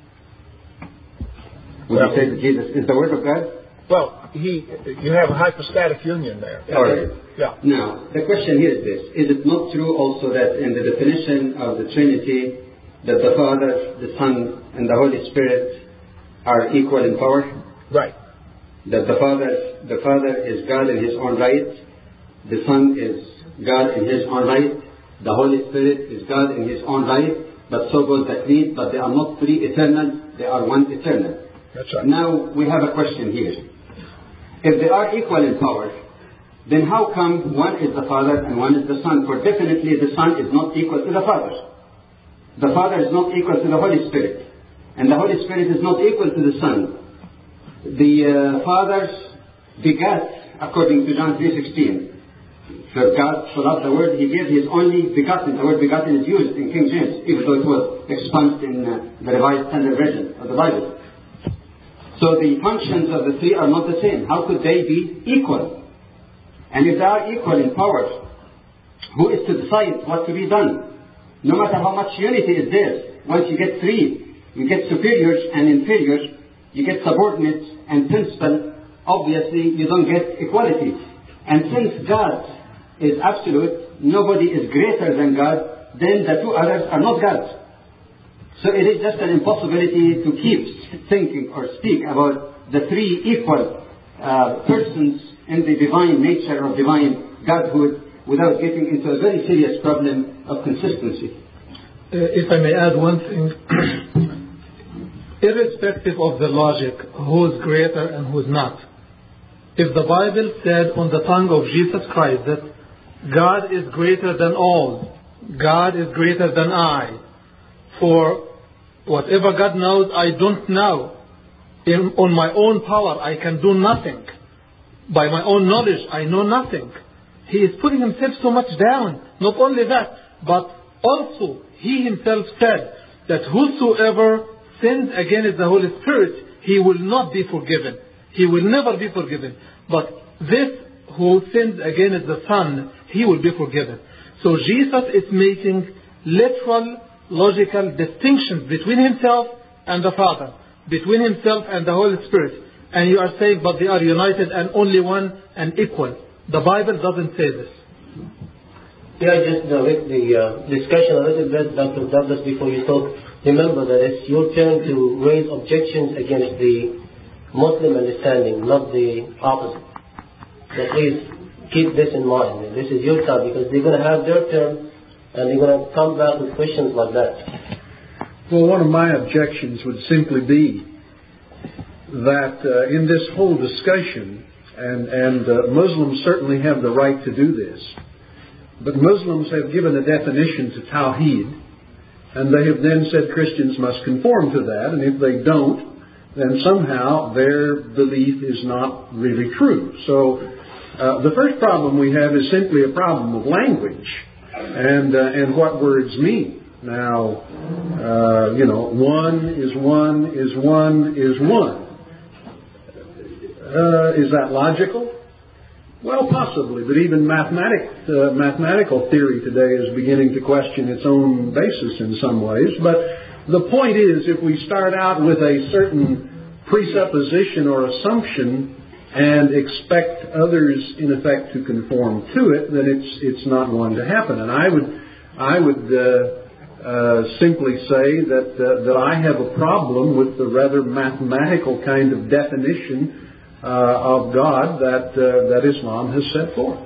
Would you say that Jesus is the Word of God? Well, you have a hypostatic union there. All right. Yeah. Now, the question here is this. Is it not true also that in the definition of the Trinity, that the Father, the Son, and the Holy Spirit are equal in power? Right. That the Father is God in his own right, the Son is God in his own right, the Holy Spirit is God in his own right, but so goes the creed, but they are not three eternal, they are one eternal. That's right. Now, we have a question here. If they are equal in power, then how come one is the Father and one is the Son? For definitely the Son is not equal to the Father. The Father is not equal to the Holy Spirit. And the Holy Spirit is not equal to the Son. The Father begat, according to John 3:16. For God so loved the world, he gave his only begotten. The word begotten is used in King James, even though it was expunged in the Revised Standard Version of the Bible. So the functions of the three are not the same. How could they be equal? And if they are equal in power, who is to decide what to be done? No matter how much unity is there, once you get three, you get superiors and inferiors, you get subordinates and principal, obviously you don't get equality. And since God is absolute, nobody is greater than God, then the two others are not gods. So it is just an impossibility to keep thinking or speak about the three equal persons in the divine nature or divine Godhood without getting into a very serious problem of consistency. If I may add one thing, irrespective of the logic, who is greater and who is not, if the Bible said on the tongue of Jesus Christ that God is greater than all, God is greater than I, for whatever God knows, I don't know. On my own power, I can do nothing. By my own knowledge, I know nothing. He is putting himself so much down. Not only that, but also he himself said that whosoever sins against the Holy Spirit, he will not be forgiven. he will never be forgiven. But this who sins against the Son, he will be forgiven. So Jesus is making literal, logical distinctions between himself and the Father, between himself and the Holy Spirit. And you are saying, but they are united and only one and equal. The Bible doesn't say this. Yeah, just direct the discussion a little bit, Dr. Douglas, before you talk. Remember that it's your turn to raise objections against the Muslim understanding, not the opposite. So please keep this in mind. This is your time, because they're going to have their turn and they're going to come back with questions like that. Well, one of my objections would simply be that in this whole discussion, and Muslims certainly have the right to do this, but Muslims have given a definition to Tawheed, and they have then said Christians must conform to that, and if they don't, then somehow their belief is not really true. So the first problem we have is simply a problem of language and what words mean. Now, one is one is one is one. Is that logical? Well, possibly, but even mathematical theory today is beginning to question its own basis in some ways. But the point is, if we start out with a certain presupposition or assumption and expect others, in effect, to conform to it, then it's not going to happen. And I would simply say that I have a problem with the rather mathematical kind of definition of God that Islam has set forth.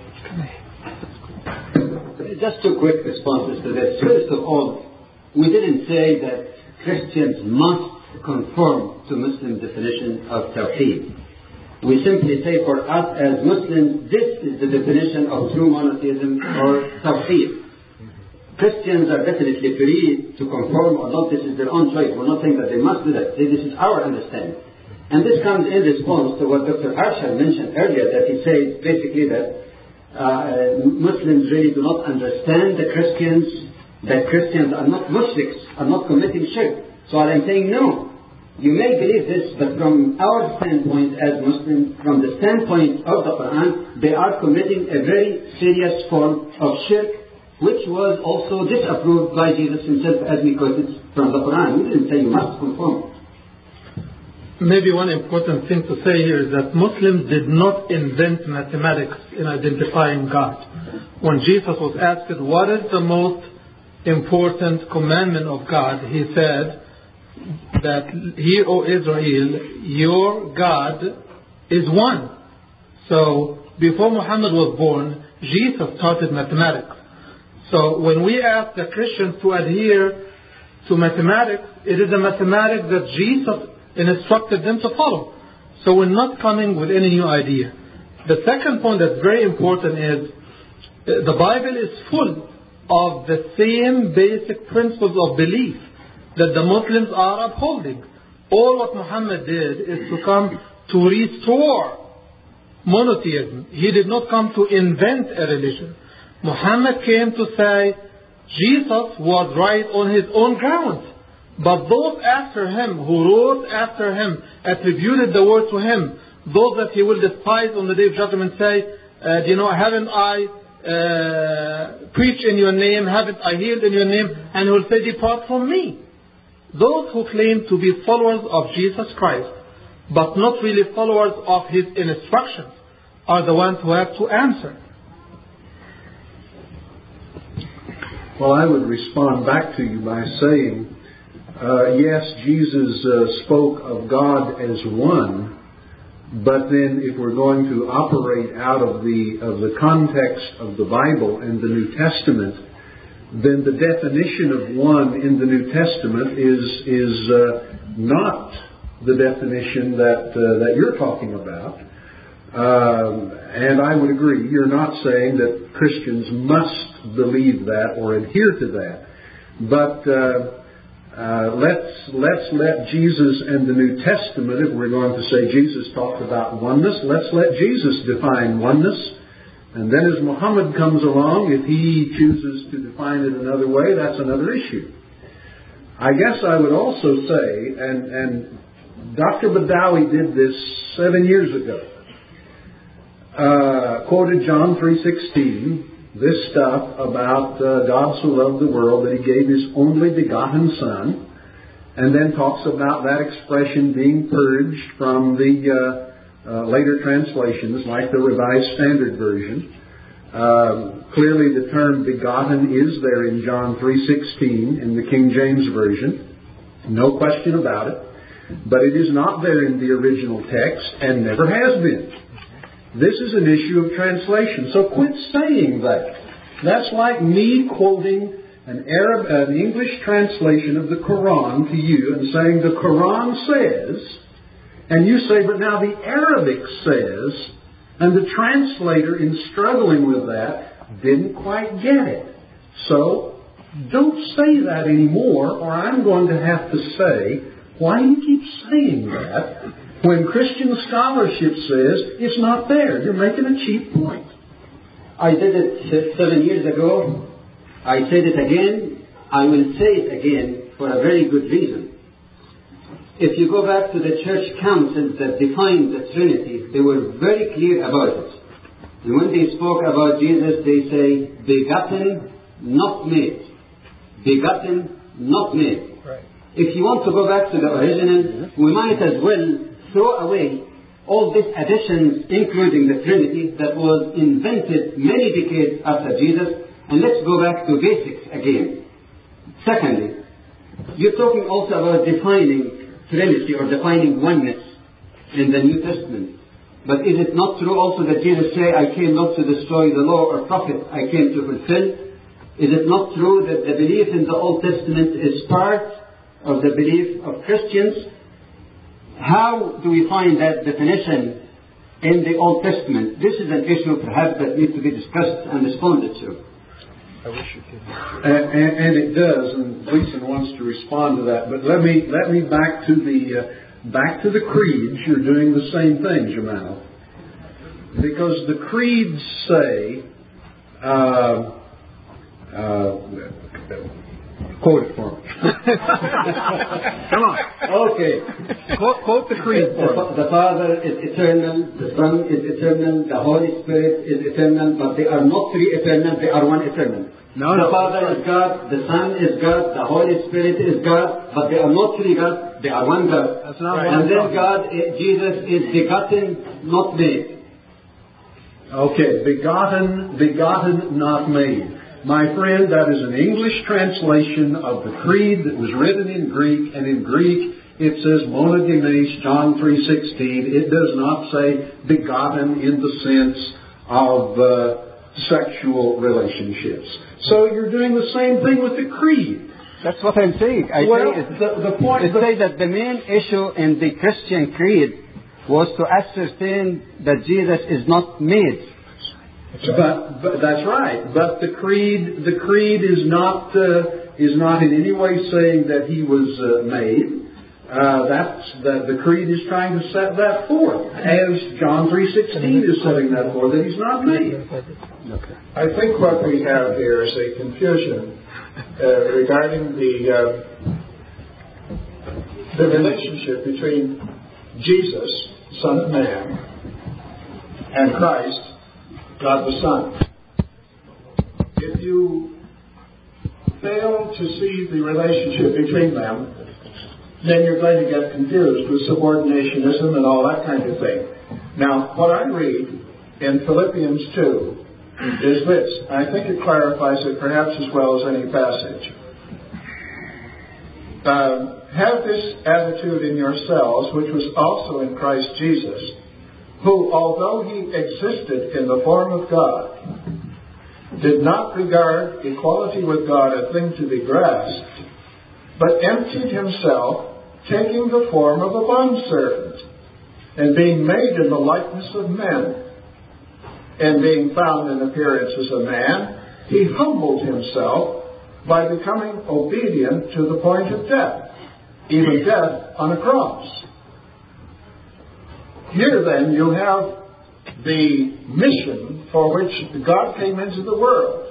Just two quick responses to this. First of all, we didn't say that Christians must conform to Muslim definition of Tawheed. We simply say for us as Muslims, this is the definition of true monotheism or Tawheed. Christians are definitely free to conform or not. This is their own choice. We're not saying that they must do that. This is our understanding. And this comes in response to what Dr. Arshad mentioned earlier, that he says basically that Muslims really do not understand the Christians, that Christians are not mushriks, are not committing shirk. So I'm saying no. You may believe this, but from our standpoint as Muslims, from the standpoint of the Quran, they are committing a very serious form of shirk, which was also disapproved by Jesus himself, as we quoted from the Quran. We didn't say you must conform. Maybe one important thing to say here is that Muslims did not invent mathematics in identifying God. When Jesus was asked, what is the most important commandment of God? He said that, Hear, O Israel, your God is one. So before Muhammad was born, Jesus started mathematics. So when we ask the Christians to adhere to mathematics, it is a mathematics that Jesus instructed them to follow. So we're not coming with any new idea. The second point that's very important is the Bible is full of the same basic principles of belief that the Muslims are upholding. All what Muhammad did is to come to restore monotheism. He did not come to invent a religion. Muhammad came to say Jesus was right on his own grounds. But those after him, who wrote after him, attributed the word to him, those that he will despise on the day of judgment, say, haven't I preached in your name, haven't I healed in your name? And he will say, depart from me. Those who claim to be followers of Jesus Christ, but not really followers of his instructions, are the ones who have to answer. Well, I would respond back to you by saying, yes, Jesus spoke of God as one, but then if we're going to operate out of the context of the Bible and the New Testament, then the definition of one in the New Testament is not the definition that you're talking about. And I would agree, you're not saying that Christians must believe that or adhere to that. But let's let Jesus and the New Testament, if we're going to say Jesus talked about oneness, let's let Jesus define oneness. And then as Muhammad comes along, if he chooses to define it another way, that's another issue. I guess I would also say, and Dr. Badawi did this 7 years ago. Quoted John 3:16, this stuff about God so loved the world that He gave His only begotten Son, and then talks about that expression being purged from the later translations, like the Revised Standard Version. Clearly the term begotten is there in John 3:16 in the King James Version. No question about it. But it is not there in the original text and never has been. This is an issue of translation. So quit saying that. That's like me quoting an English translation of the Quran to you and saying the Quran says, and you say, but now the Arabic says, and the translator in struggling with that didn't quite get it. So don't say that anymore, or I'm going to have to say, why do you keep saying that when Christian scholarship says it's not there? You're making a cheap point. I did it 7 years ago. I said it again. I will say it again for a very good reason. If you go back to the church councils that defined the Trinity, they were very clear about it. And when they spoke about Jesus, they say, begotten, not made. Begotten, not made. Right. If you want to go back to the original, we might as well throw away all these additions, including the Trinity, that was invented many decades after Jesus, and let's go back to basics again. Secondly, you're talking also about defining Trinity or defining oneness in the New Testament. But is it not true also that Jesus said, I came not to destroy the law or prophet, I came to fulfill? Is it not true that the belief in the Old Testament is part of the belief of Christians? How do we find that definition in the Old Testament? This is an issue perhaps that needs to be discussed and responded to. I wish you could. And it does, and Gleason wants to respond to that. But let me back to the creeds. You're doing the same thing, Jamal, because the creeds say. Quote it for me. Come on. Okay. Quote the creed for me. The Father is eternal, the Son is eternal, the Holy Spirit is eternal, but they are not three eternal, they are one eternal. The Father is God, the Son is God, the Holy Spirit is God, but they are not three gods, they are one God. That's not right. And then God, Jesus is begotten, not made. Okay, begotten, not made. My friend, that is an English translation of the creed that was written in Greek, and in Greek it says monogenes, John 3:16. It does not say begotten in the sense of sexual relationships. So you're doing the same thing with the creed. That's what I'm saying. The point is that the main issue in the Christian creed was to ascertain that Jesus is not made. But that's right. But the creed is not in any way saying that He was made. The creed is trying to set that forth, as John 3:16 is setting that forth, that He's not made. Okay. I think what we have here is a confusion regarding the relationship between Jesus, Son of Man, and Christ, God the Son. If you fail to see the relationship between them, then you're going to get confused with subordinationism and all that kind of thing. Now, what I read in Philippians 2 is this. I think it clarifies it perhaps as well as any passage. Have this attitude in yourselves, which was also in Christ Jesus, who, although He existed in the form of God, did not regard equality with God a thing to be grasped, but emptied Himself, taking the form of a bondservant, and being made in the likeness of men, and being found in appearance as a man, He humbled Himself by becoming obedient to the point of death, even death on a cross. Here then you have the mission for which God came into the world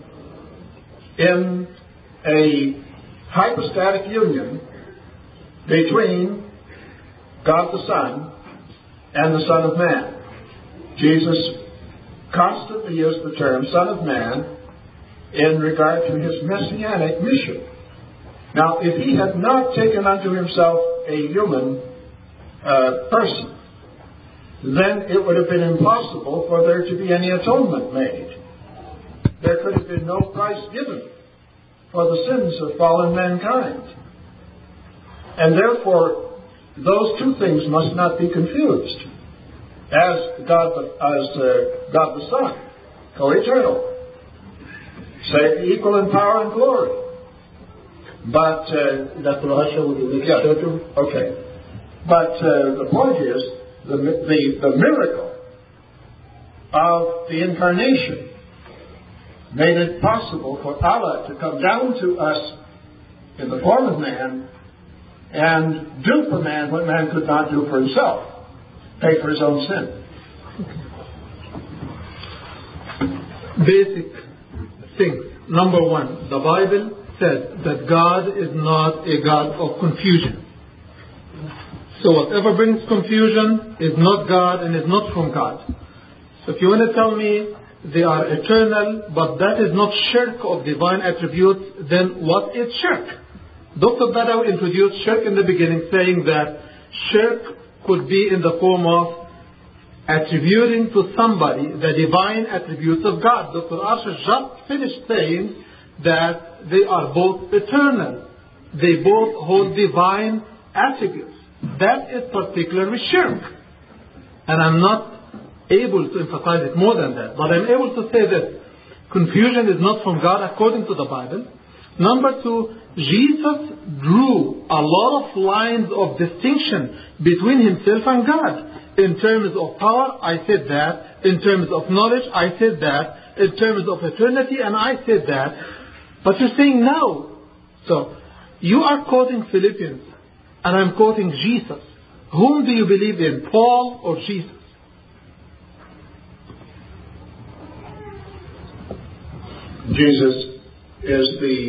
in a hypostatic union between God the Son and the Son of Man. Jesus constantly used the term Son of Man in regard to his messianic mission. Now, if he had not taken unto himself a human person, then it would have been impossible for there to be any atonement made. There could have been no price given for the sins of fallen mankind. And therefore, those two things must not be confused. As God the Son, co-eternal, say equal in power and glory. But Dr. Asher, would you make a statement? Okay. But the point is, the miracle of the incarnation made it possible for Allah to come down to us in the form of man and do for man what man could not do for himself. Pay for his own sin. Basic things. Number one, the Bible says that God is not a God of confusion. So whatever brings confusion is not God and is not from God. So if you want to tell me they are eternal, but that is not shirk of divine attributes, then what is shirk? Dr. Badawi introduced shirk in the beginning, saying that shirk could be in the form of attributing to somebody the divine attributes of God. Dr. Asher just finished saying that they are both eternal. They both hold divine attributes. That is particularly shirk. And I'm not able to emphasize it more than that. But I'm able to say that confusion is not from God according to the Bible. Number two, Jesus drew a lot of lines of distinction between himself and God. In terms of power, I said that. In terms of knowledge, I said that. In terms of eternity, and I said that. But you're saying no. So, you are quoting Philippians, and I'm quoting Jesus. Whom do you believe in, Paul or Jesus? Jesus is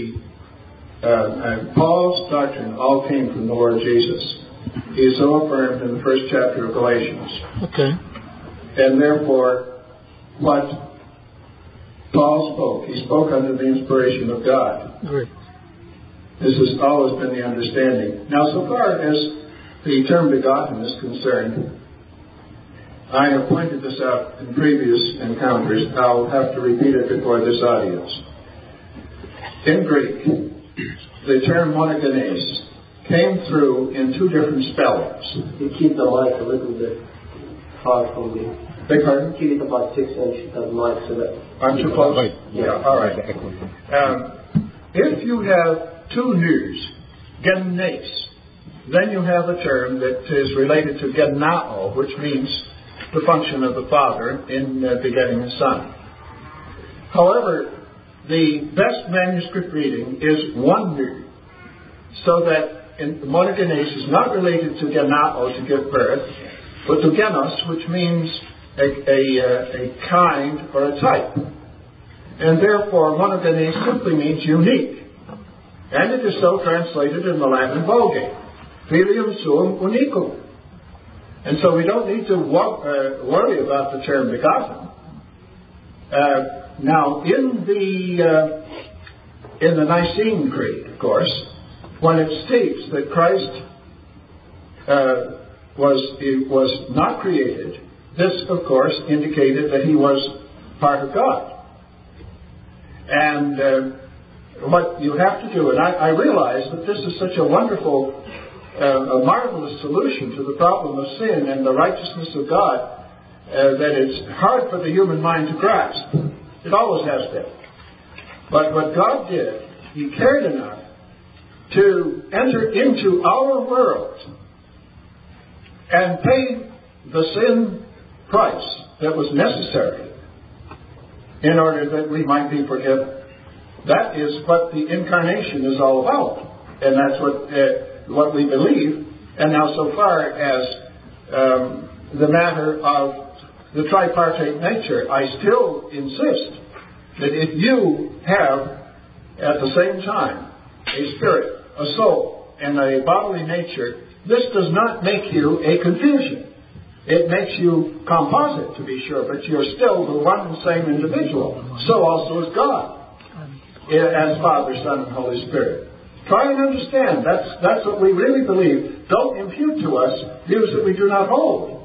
Paul's doctrine all came from the Lord Jesus. He is so affirmed in the first chapter of Galatians. Okay. And therefore, what Paul spoke, he spoke under the inspiration of God. Great. This has always been the understanding. Now, so far as the term begotten is concerned, I have pointed this out in previous encounters. I'll have to repeat it before this audience. In Greek, the term monogenes came through in two different spellings. You keep the mic a little bit far from me. Beg pardon? Keep it about 6 inches of the mic so that... I'm too close? Yeah, all right. If you have two news, genes, then you have a term that is related to genao, which means the function of the Father in begetting the Son. However, the best manuscript reading is one nu, so that monogenes is not related to genao, to give birth, but to genos, which means a kind or a type. And therefore, monogenes simply means unique. And it is so translated in the Latin Vulgate. Filium suum unicum. And so we don't need to worry about the term begotten. Now, in the Nicene Creed, of course, when it states that Christ was not created, this, of course, indicated that he was part of God. And what you have to do, and I realize that this is such a wonderful, a marvelous solution to the problem of sin and the righteousness of God, that it's hard for the human mind to grasp. It always has been. But what God did, he cared enough to enter into our world and pay the sin price that was necessary in order that we might be forgiven. That is what the incarnation is all about. And that's what we believe. And now, so far as the matter of the tripartite nature, I still insist that if you have at the same time a spirit, a soul, and a bodily nature, this does not make you a confusion. It makes you composite, to be sure, but you're still the one and same individual. So also is God, as Father, Son, and Holy Spirit. Try and understand. That's what we really believe. Don't impute to us views that we do not hold.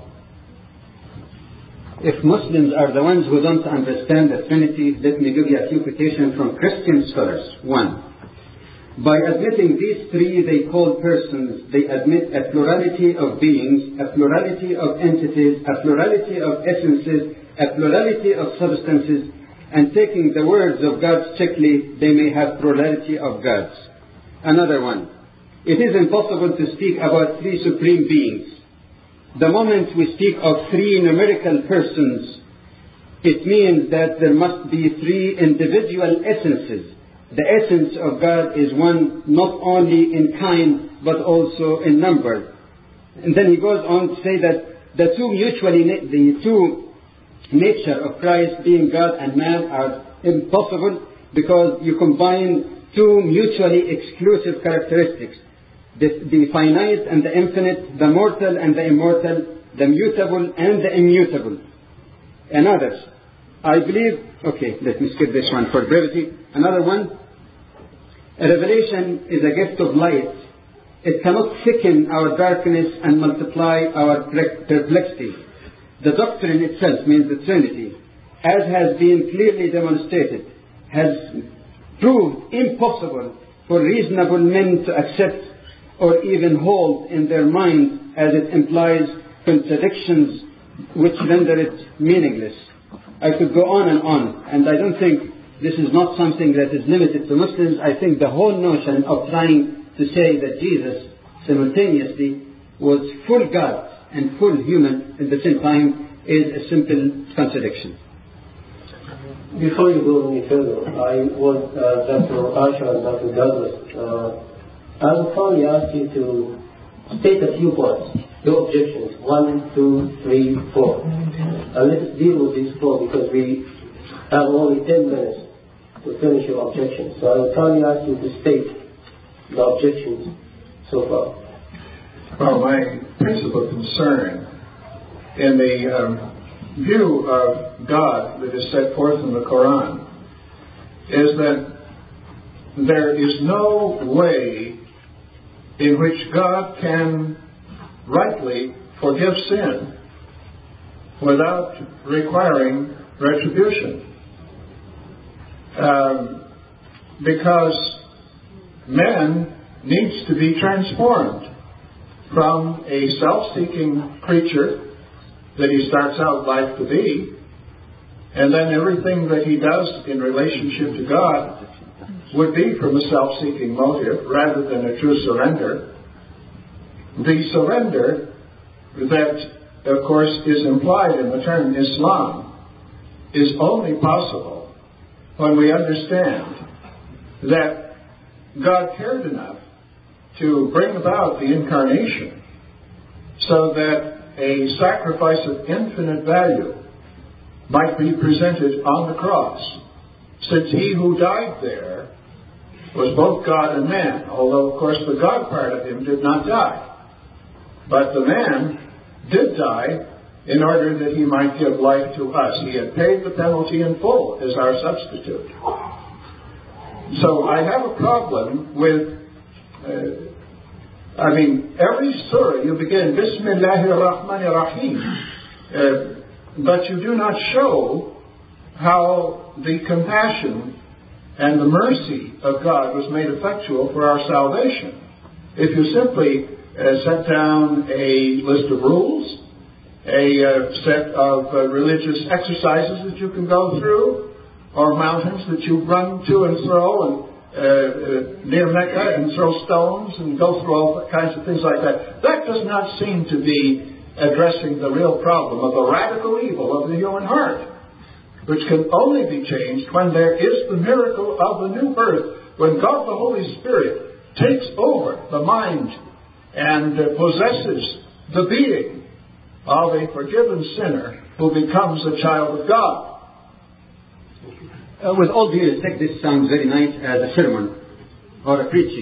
If Muslims are the ones who don't understand the Trinity, let me give you a few quotations from Christian scholars. 1. By admitting these three they call persons, they admit a plurality of beings, a plurality of entities, a plurality of essences, a plurality of substances, and taking the words of God strictly, they may have plurality of gods. Another one. It is impossible to speak about three supreme beings. The moment we speak of three numerical persons, it means that there must be three individual essences. The essence of God is one, not only in kind, but also in number. And then he goes on to say that the two nature of Christ, being God and man, are impossible because you combine two mutually exclusive characteristics. The finite and the infinite, the mortal and the immortal, the mutable and the immutable, and others. I believe, okay, let me skip this one for brevity. Another one, a revelation is a gift of light. It cannot thicken our darkness and multiply our perplexity. The doctrine itself, means the Trinity, as has been clearly demonstrated, has proved impossible for reasonable men to accept or even hold in their mind, as it implies contradictions which render it meaningless. I could go on, and I don't think this is not something that is limited to Muslims. I think the whole notion of trying to say that Jesus simultaneously was full God and full human at the same time is a simple contradiction. Before you go any further, I want Dr. Asher and Dr. Douglas, I will probably ask you to state a few points, your objections, 1, 2, 3, 4. And let's deal with these 4 because we have only 10 minutes to finish your objections. So I will probably ask you to state the objections so far. Well, my principal concern in the view of God that is set forth in the Quran is that there is no way in which God can rightly forgive sin without requiring retribution. Because man needs to be transformed from a self-seeking creature that he starts out life to be, and then everything that he does in relationship to God would be from a self-seeking motive rather than a true surrender. The surrender that, of course, is implied in the term Islam is only possible when we understand that God cared enough to bring about the incarnation so that a sacrifice of infinite value might be presented on the cross, since he who died there was both God and man, although, of course, the God part of him did not die. But the man did die in order that he might give life to us. He had paid the penalty in full as our substitute. So I have a problem with, every surah you begin, Bismillahir Rahmanir Rahim, but you do not show how the compassion and the mercy of God was made effectual for our salvation. If you simply set down a list of rules, a set of religious exercises that you can go through, or mountains that you run to and throw, and near Mecca and throw stones and go through all kinds of things like that, that does not seem to be addressing the real problem of the radical evil of the human heart, which can only be changed when there is the miracle of the new birth, when God the Holy Spirit takes over the mind and possesses the being of a forgiven sinner who becomes a child of God. With all due respect, this sounds very nice as a sermon or a preaching.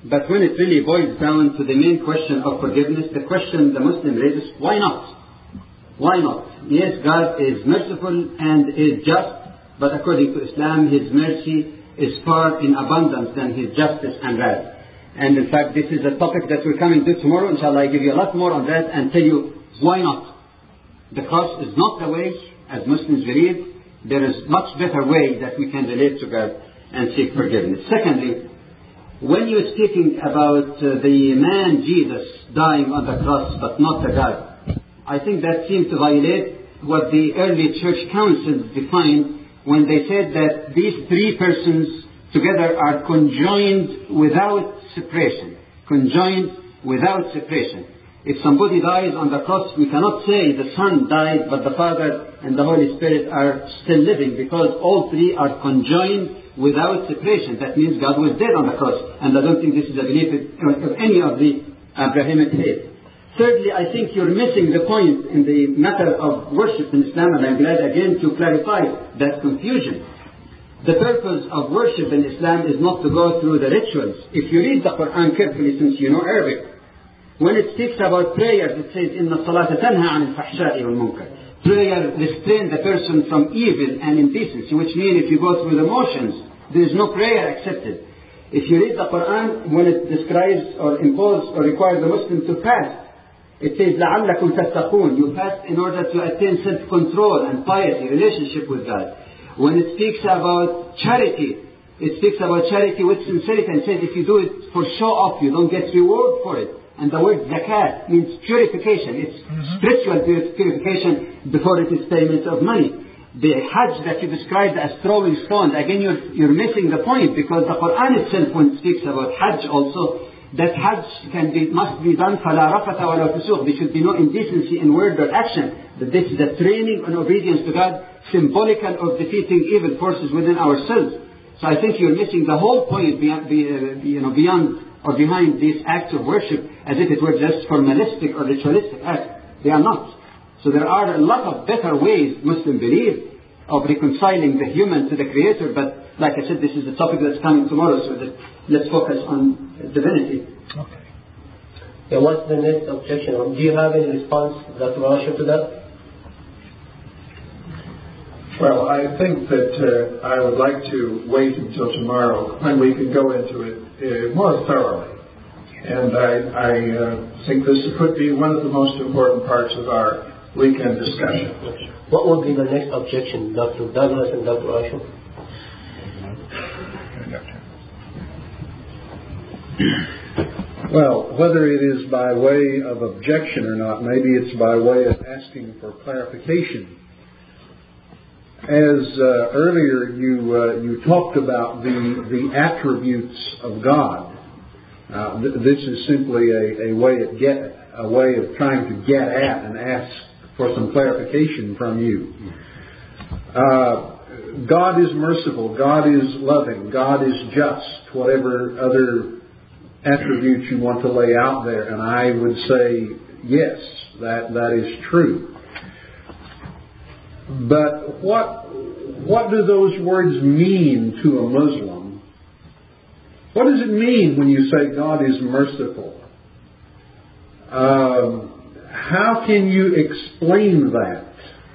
But when it really boils down to the main question of forgiveness, the question the Muslim raises, why not? Why not? Yes, God is merciful and is just, but according to Islam, His mercy is far in abundance than His justice and wrath. And in fact, this is a topic that we're coming to tomorrow. Inshallah, I give you a lot more on that and tell you why not. The cross is not the way, as Muslims believe. There is much better way that we can relate to God and seek forgiveness. Secondly, when you're speaking about the man Jesus dying on the cross but not the God, I think that seems to violate what the early church councils defined when they said that these three persons together are conjoined without separation. Conjoined without separation. If somebody dies on the cross, we cannot say the Son died but the Father and the Holy Spirit are still living, because all three are conjoined without separation. That means God was dead on the cross, and I don't think this is a belief of any of the Abrahamic faith. Thirdly, I think you're missing the point in the matter of worship in Islam, and I'm glad again to clarify that confusion. The purpose of worship in Islam is not to go through the rituals. If you read the Quran carefully, since you know Arabic, when it speaks about prayers, it says, إِنَّ الصَّلَاةَ تَنْهَى عَنِ الْفَحْشَاءِ وَالْمُنكَرِ. Prayer restrains the person from evil and indecency, which means if you go through the motions, there is no prayer accepted. If you read the Quran, when it describes or imposes or requires the Muslim to fast, it says, لَعَلَّكُمْ تَتَّقُونَ. You fast in order to attain self-control and piety, relationship with God. When it speaks about charity, it speaks about charity with sincerity and says if you do it for show off, you don't get reward for it. And the word zakat means purification. It's spiritual purification before it is payment of money. The Hajj that you described as throwing stones, again you're missing the point, because the Quran itself, when it speaks about Hajj also, that Hajj must be done فَلَا رَفَثَ وَلَا فُسُوقَ. There should be no indecency in word or action. That this is a training and obedience to God, symbolical of defeating evil forces within ourselves. So I think you're missing the whole point beyond or behind these acts of worship, as if it were just formalistic or ritualistic acts. They are not. So there are a lot of better ways, Muslims believe, of reconciling the human to the Creator, but like I said, this is a topic that's coming tomorrow, so let's focus on divinity. Okay. Yeah, what's the next objection? Do you have any response, Dr. Asher, to that? Well, I think that I would like to wait until tomorrow when we can go into it more thoroughly. And I think this could be one of the most important parts of our weekend discussion. What will be the next objection, Dr. Douglas and Dr. Asher? Well, whether it is by way of objection or not, maybe it's by way of asking for clarification. As earlier you talked about the attributes of God. This is simply a way of trying to get at and ask for some clarification from you. God is merciful. God is loving. God is just. Whatever other attributes you want to lay out there, and I would say yes, that is true. But what do those words mean to a Muslim? What does it mean when you say God is merciful? How can you explain that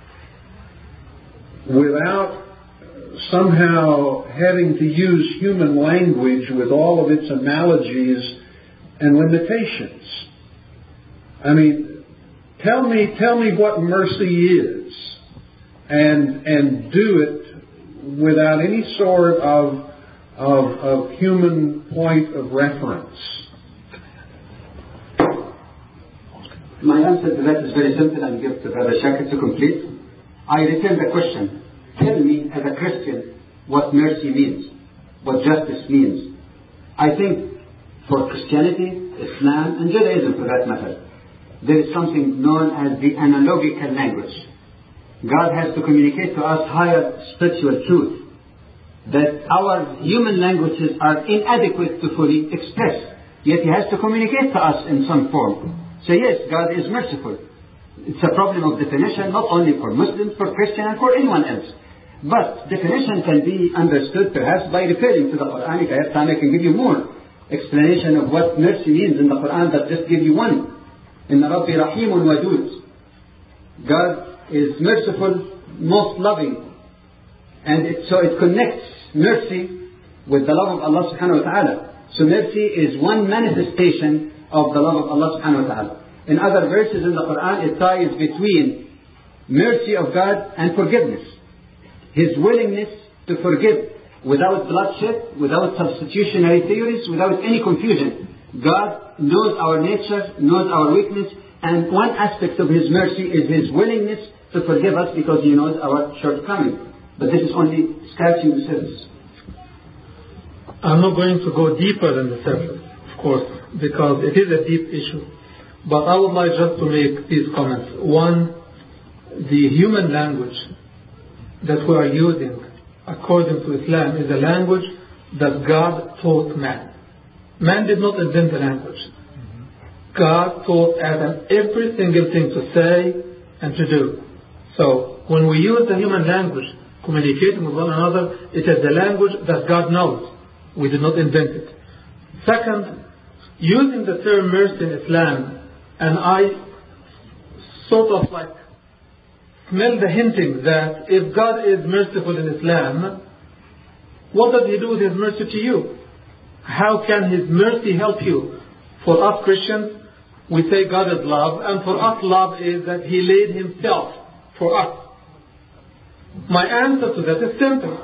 without somehow having to use human language with all of its analogies and limitations? I mean, tell me what mercy is, and do it without any sort of human point of reference. My answer to that is very simple, and give to Brother Shakir to complete. I return the question. Tell me, as a Christian, what mercy means, what justice means. I think for Christianity, Islam, and Judaism for that matter, there is something known as the analogical language. God has to communicate to us higher spiritual truth that our human languages are inadequate to fully express. Yet He has to communicate to us in some form. So yes, God is merciful. It's a problem of definition, not only for Muslims, for Christians, and for anyone else. But definition can be understood perhaps by referring to the Quran. If I have time, I can give you more explanation of what mercy means in the Quran, but just give you one. Inna Rabbi Rahimun Wadud. God is merciful, most loving. And so it connects mercy with the love of Allah subhanahu wa ta'ala. So mercy is one manifestation of the love of Allah subhanahu wa ta'ala. In other verses in the Quran, it ties between mercy of God and forgiveness. His willingness to forgive without bloodshed, without substitutionary theories, without any confusion. God knows our nature, knows our weakness, and one aspect of His mercy is His willingness to forgive us because He knows our shortcomings. But this is only scratching the surface. I'm not going to go deeper than the surface, of course, because it is a deep issue. But I would like just to make these comments. One, the human language that we are using according to Islam is a language that God taught man. Man did not invent the language. God taught Adam every single thing to say and to do. So when we use the human language communicating with one another, it is the language that God knows. We did not invent it. Second, using the term mercy in Islam, and I sort of like smell the hinting that if God is merciful in Islam, what does He do with His mercy to you? How can His mercy help you? For us Christians, we say God is love, and for us love is that He laid Himself for us. My answer to that is simple.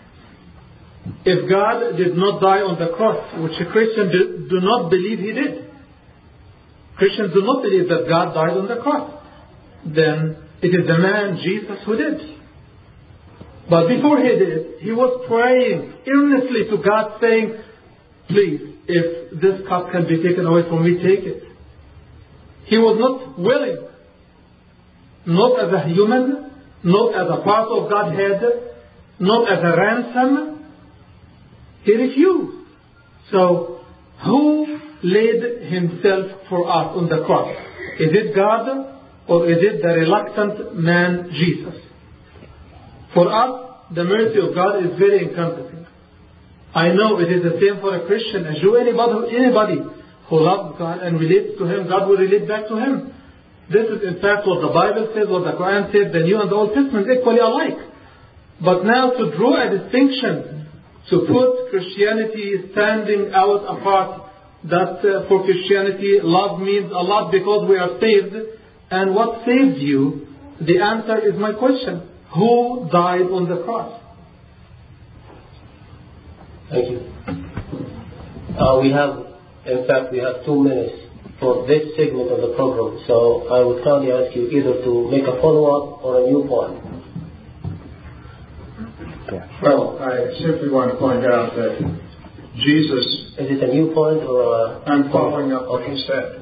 If God did not die on the cross, which Christians do not believe He did, Christians do not believe that God died on the cross, then it is the man Jesus who did. But before He did, He was praying earnestly to God, saying, please, if this cup can be taken away from me, take it. He was not willing, not as a human, not as a part of Godhead, not as a ransom. He refused. So, who laid Himself for us on the cross? Is it God or is it the reluctant man Jesus? For us, the mercy of God is very encompassing. I know it is the same for a Christian, a Jew, anybody who loves God and relates to Him, God will relate back to him. This is in fact what the Bible says, what the Quran says, the New and the Old Testament equally alike. But now to draw a distinction, to put Christianity standing out apart, that for Christianity love means a lot because we are saved, and what saves you? The answer is my question. Who died on the cross? Thank you. We have 2 minutes for this segment of the program, so I would kindly ask you either to make a follow-up or a new point. Well, I simply want to point out that Jesus... Is it a new point or a... I'm following up what He said.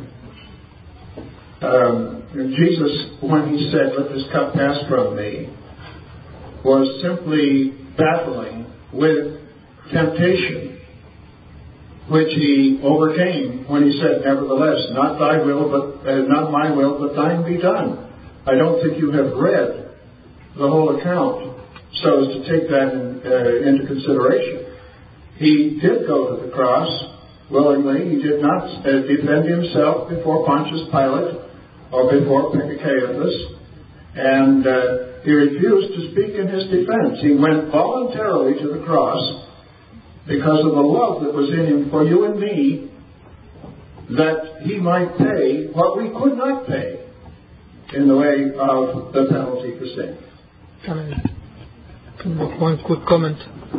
Jesus, when He said, let this cup pass from me, was simply battling with temptation, which He overcame when He said, nevertheless, not thy will, but not my will, but thine be done. I don't think you have read the whole account so as to take that into consideration. He did go to the cross willingly. He did not defend Himself before Pontius Pilate or before Caiaphas, and He refused to speak in His defense. He went voluntarily to the cross because of the love that was in Him for you and me, that He might pay what we could not pay in the way of the penalty for sin. Can I make one quick comment?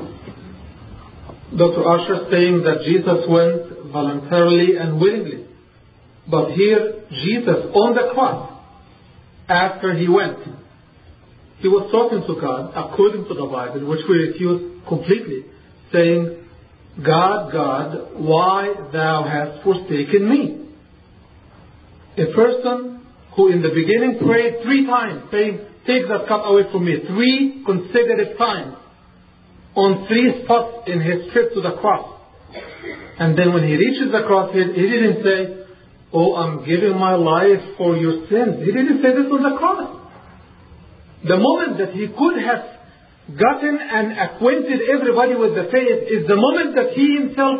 Dr. Asher saying that Jesus went voluntarily and willingly. But here, Jesus on the cross, after He went, He was talking to God according to the Bible, which we refuse completely, saying, God, God, why thou hast forsaken me? A person who in the beginning prayed 3 times, saying, take that cup away from me, 3 consecutive times, on 3 spots in His trip to the cross. And then when He reaches the cross, He didn't say, oh, I'm giving my life for your sins. He didn't say this on the cross. The moment that He could have gotten and acquainted everybody with the faith is the moment that He Himself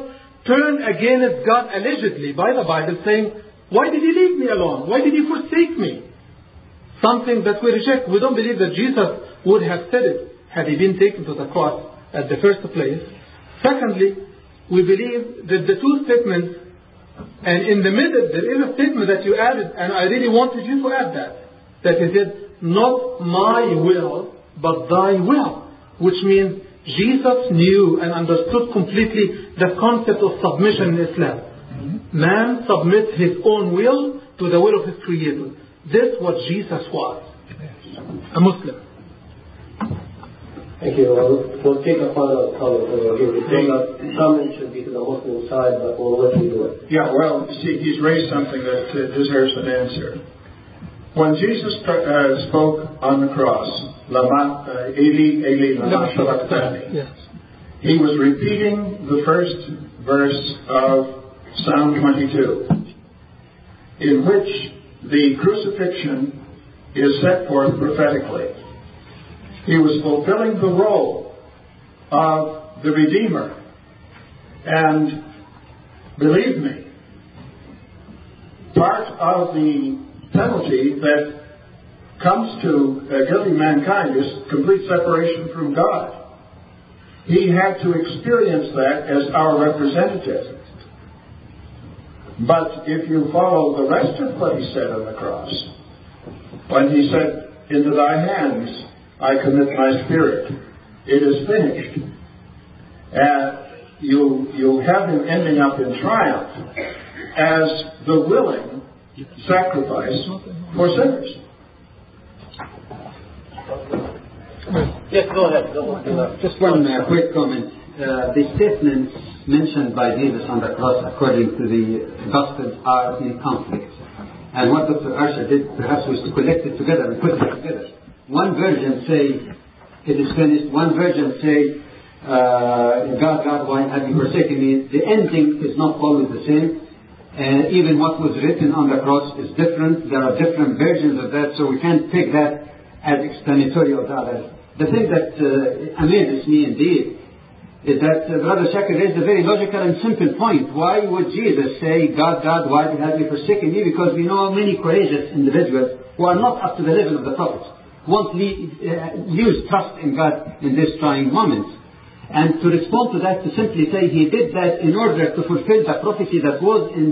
turn against God allegedly by the Bible, saying, why did he leave me alone? Why did he forsake me? Something that we reject. We don't believe that Jesus would have said it had he been taken to the cross at the first place. Secondly, we believe that the two statements, and in the middle there is a statement that you added, and I really wanted you to add that he said, not my will, but thy will, which means Jesus knew and understood completely the concept of submission in Islam. Man submits his own will to the will of his Creator. This is what Jesus was, a Muslim. Thank you. We'll take a final comment over here. The comment should be to the Muslim side, but we'll let you do it. Yeah, well, see, he's raised something that deserves an answer. When Jesus spoke on the cross, Lama Eli, Eli, lama sabachthani, Yes. he was repeating the first verse of Psalm 22, in which the crucifixion is set forth prophetically. He was fulfilling the role of the Redeemer. And believe me, part of the penalty that comes to guilty mankind is complete separation from God. He had to experience that as our representative. But if you follow the rest of what he said on the cross, when he said, into thy hands I commit my spirit, it is finished. And you have him ending up in triumph as the willing sacrifice for sinners. Yes, go ahead. Just one quick comment. The statements mentioned by Jesus on the cross, according to the Gospels, are in conflict. And what Dr. Asher did perhaps was to collect it together and put it together. One version say, it is finished. One version say, God, God, why have you forsaken me? The ending is not always the same. And even what was written on the cross is different. There are different versions of that, so we can't take that as explanatory of the others. The thing that amazes me indeed is that Brother Shakir raised a very logical and simple point. Why would Jesus say, God, God, why have you forsaken me? Because we know many courageous individuals who are not up to the level of the prophets, won't use trust in God in this trying moment. And to respond to that, to simply say he did that in order to fulfill the prophecy that was in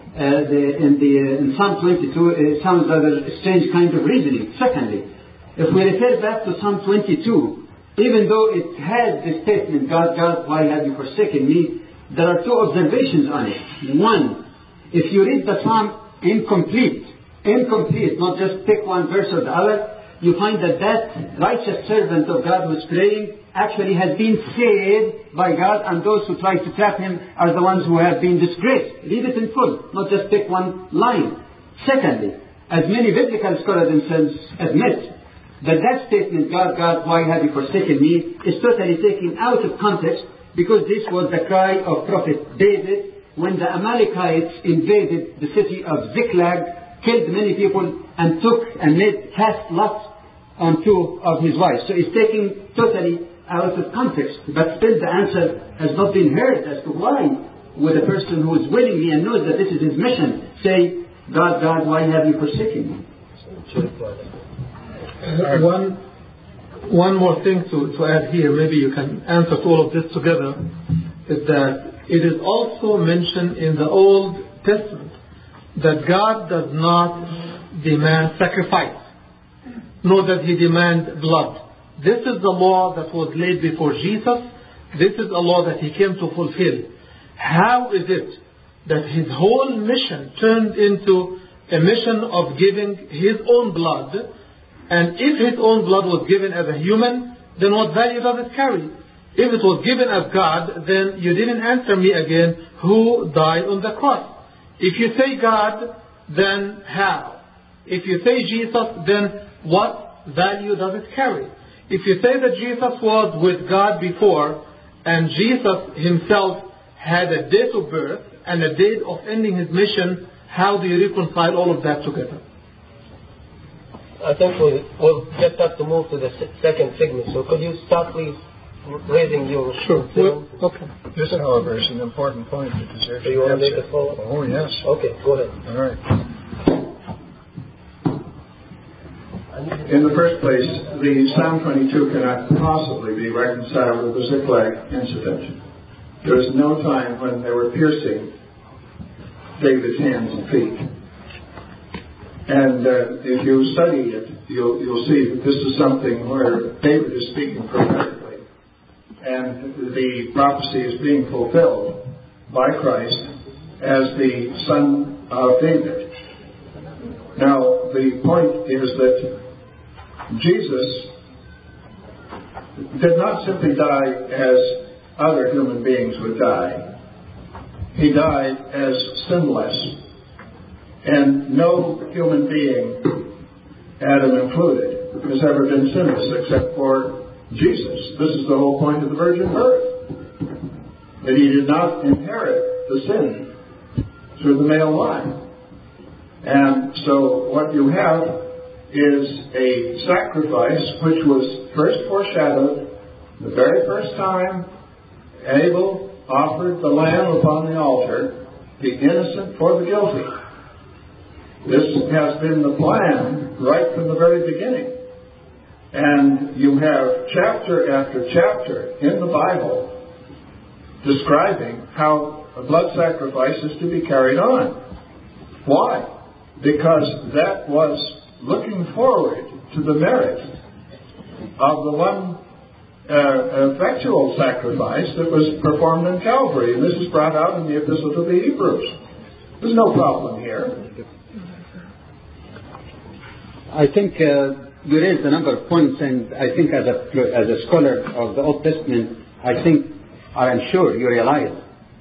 Psalm 22, sounds rather a strange kind of reasoning. Secondly, if we refer back to Psalm 22, even though it had the statement, God, God, why have you forsaken me? There are two observations on it. One, if you read the Psalm incomplete, not just pick one verse or the other, you find that righteous servant of God who is praying actually has been saved by God, and those who try to trap him are the ones who have been disgraced. Read it in full, not just pick one line. Secondly, as many biblical scholars themselves admit, that statement, God, God, why have you forsaken me, is totally taken out of context, because this was the cry of Prophet David when the Amalekites invaded the city of Ziklag, killed many people, and cast lots on two of his wives. So it's taken totally out of context. But still the answer has not been heard as to why would a person who is willingly and knows that this is his mission say, God, God, why have you forsaken me? One more thing to add here, maybe you can answer to all of this together, is that it is also mentioned in the Old Testament that God does not demand sacrifice, nor does he demand blood. This is the law that was laid before Jesus. This is a law that he came to fulfill. How is it that his whole mission turned into a mission of giving his own blood? And if his own blood was given as a human, then what value does it carry? If it was given as God, then you didn't answer me again, who died on the cross? If you say God, then how? If you say Jesus, then what value does it carry? If you say that Jesus was with God before, and Jesus himself had a date of birth and a date of ending his mission, how do you reconcile all of that together? I think we'll get that to move to the second segment. So could you start, please, raising your Sure. film. Okay. This, however, is an important point because there's Do you want to make a follow-up? Oh, yes. Okay, go ahead. All right. In the first place, the Psalm 22 cannot possibly be reconciled with the Ziklag incident. There was no time when they were piercing David's hands and feet. And if you study it, you'll see that this is something where David is speaking prophetically. And the prophecy is being fulfilled by Christ as the Son of David. Now, the point is that Jesus did not simply die as other human beings would die. He died as sinless. And no human being, Adam included, has ever been sinless except for Jesus. This is the whole point of the virgin birth. That he did not inherit the sin through the male line. And so what you have is a sacrifice which was first foreshadowed the very first time Abel offered the lamb upon the altar, the innocent for the guilty. This has been the plan right from the very beginning. And you have chapter after chapter in the Bible describing how a blood sacrifice is to be carried on. Why? Because that was looking forward to the merit of the one effectual sacrifice that was performed in Calvary. And this is brought out in the Epistle to the Hebrews. There's no problem here. I think you raised a number of points, and I think as a scholar of the Old Testament, I am sure you realize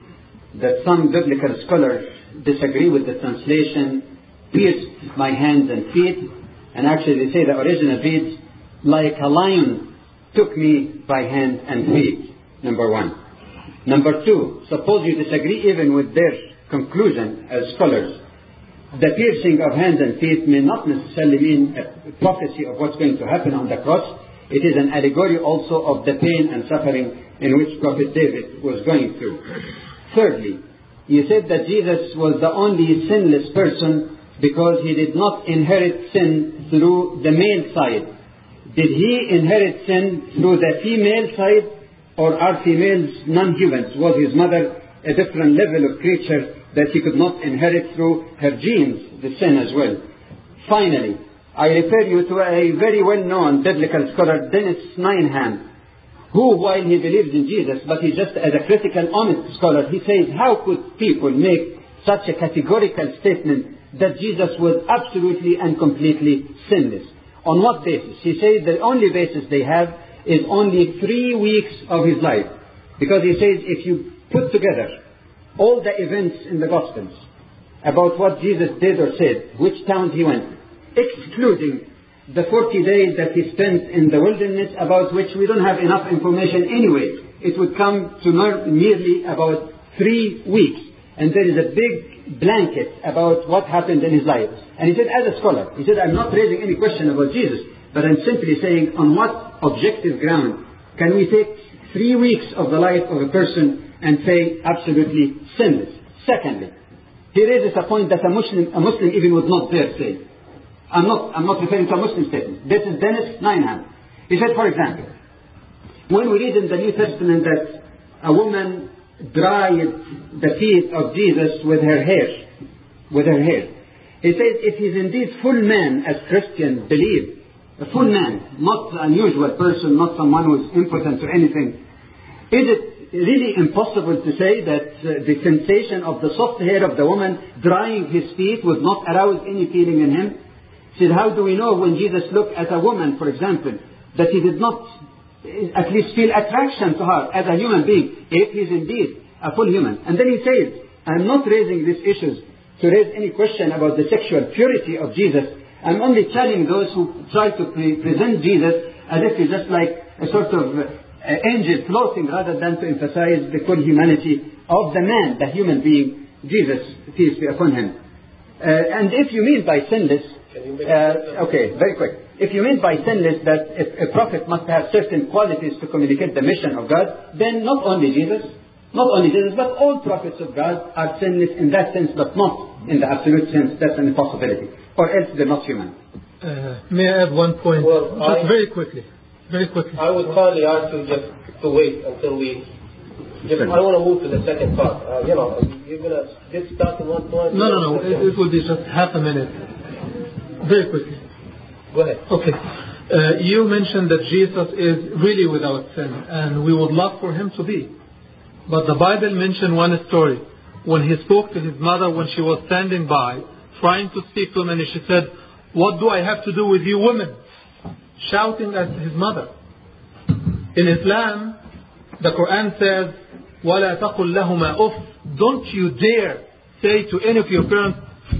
that some biblical scholars disagree with the translation, pierced my hands and feet, and actually they say the original reads, like a lion took me by hand and feet, number one. Number two, suppose you disagree even with their conclusion as scholars. The piercing of hands and feet may not necessarily mean a prophecy of what's going to happen on the cross. It is an allegory also of the pain and suffering in which Prophet David was going through. Thirdly, you said that Jesus was the only sinless person because he did not inherit sin through the male side. Did he inherit sin through the female side, or are females non-humans? Was his mother a different level of creature that he could not inherit through her genes, the sin as well? Finally, I refer you to a very well-known biblical scholar, Dennis Nyhan, who, while he believes in Jesus, but he just as a critical, honest scholar, he says, how could people make such a categorical statement that Jesus was absolutely and completely sinless? On what basis? He says the only basis they have is only 3 weeks of his life. Because he says if you put together all the events in the Gospels about what Jesus did or said, which towns he went, excluding the 40 days that he spent in the wilderness, about which we don't have enough information anyway, it would come to merely about 3 weeks. And there is a big blanket about what happened in his life. And he said, as a scholar, he said, I'm not raising any question about Jesus, but I'm simply saying, on what objective ground can we take 3 weeks of the life of a person and say absolutely sinless? Secondly, he raises a point that a Muslim even would not dare say. I'm not referring to a Muslim statement. This is Dennis Nyhan. He said, for example, when we read in the New Testament that a woman dried the feet of Jesus with her hair. He says, if he's indeed full man, as Christians believe, a full man, not an unusual person, not someone who's impotent to anything, is it really impossible to say that the sensation of the soft hair of the woman drying his feet would not arouse any feeling in him? He said, how do we know when Jesus looked at a woman, for example, that he did not at least feel attraction to her as a human being, if he is indeed a full human? And then he says, I'm not raising these issues to raise any question about the sexual purity of Jesus. I'm only telling those who try to present Jesus as if he's just like a sort of angel floating, rather than to emphasize the full humanity of the man, the human being, Jesus, peace be upon him. And if you mean by sinless, okay, very quick. If you mean by sinless that a prophet must have certain qualities to communicate the mission of God, then not only Jesus, but all prophets of God are sinless in that sense, but not in the absolute sense. That's an impossibility. Or else they're not human. May I add one point? Well, just very quickly. I would kindly ask you just to wait until we... I want to move to the second part. You're going to get stuck in one point? No. It will be just half a minute. Very quickly. Go ahead. Okay. You mentioned that Jesus is really without sin, and we would love for him to be. But the Bible mentioned one story when he spoke to his mother when she was standing by, trying to speak to him, and she said, "What do I have to do with you women?" Shouting at his mother. In Islam, the Quran says, وَلَا تَقُلْ لَهُمَا أُفْ. Don't you dare say to any of your parents,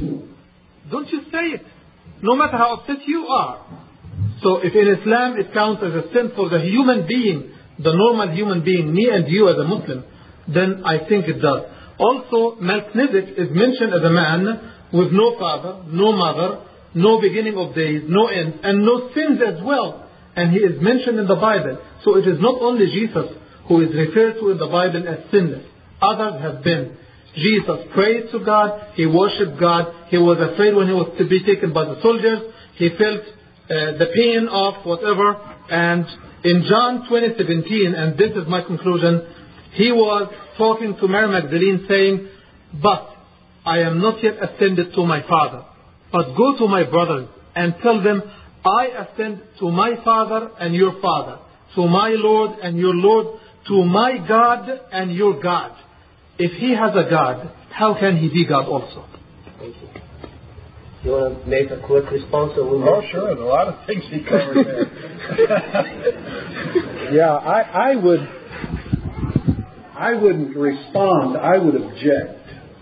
don't you say it, no matter how upset you are. So if in Islam it counts as a sin for the human being, the normal human being, me and you as a Muslim, then I think it does. Also, Melchizedek is mentioned as a man with no father, no mother, no beginning of days, no end, and no sins as well. And he is mentioned in the Bible. So it is not only Jesus who is referred to in the Bible as sinless. Others have been. Jesus prayed to God. He worshipped God. He was afraid when he was to be taken by the soldiers. He felt the pain of whatever. And in John 20:17, and this is my conclusion, he was talking to Mary Magdalene saying, "But I am not yet ascended to my Father. But go to my brothers and tell them, I ascend to my Father and your Father, to my Lord and your Lord, to my God and your God." If he has a God, how can he be God also? Thank you. You want to make a quick response? Oh, sure. There's a lot of things he covered there. Yeah, I wouldn't respond. I would object.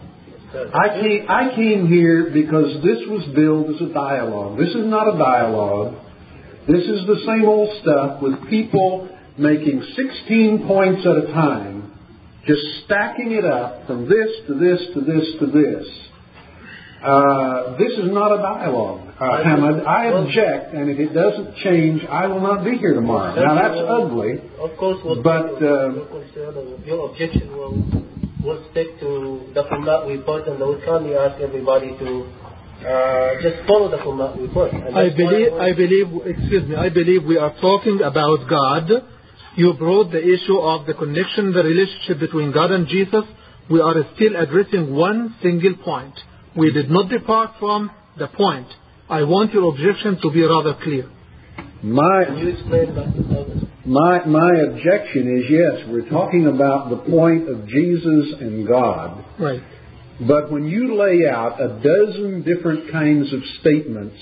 I came here because this was billed as a dialogue. This is not a dialogue. This is the same old stuff with people making 16 points at a time, just stacking it up from this to this to this to this. This is not a dialogue, Hamad. I object, and if it doesn't change, I will not be here tomorrow. Now, that's ugly. Of course, but your objection will stick to the format we put, and I would kindly ask everybody to just follow the format we put. I believe we are talking about God. You brought the issue of the connection, the relationship between God and Jesus. We are still addressing one single point. We did not depart from the point. I want your objection to be rather clear. Can you explain that? My objection is, yes, we're talking about the point of Jesus and God. Right. But when you lay out a dozen different kinds of statements,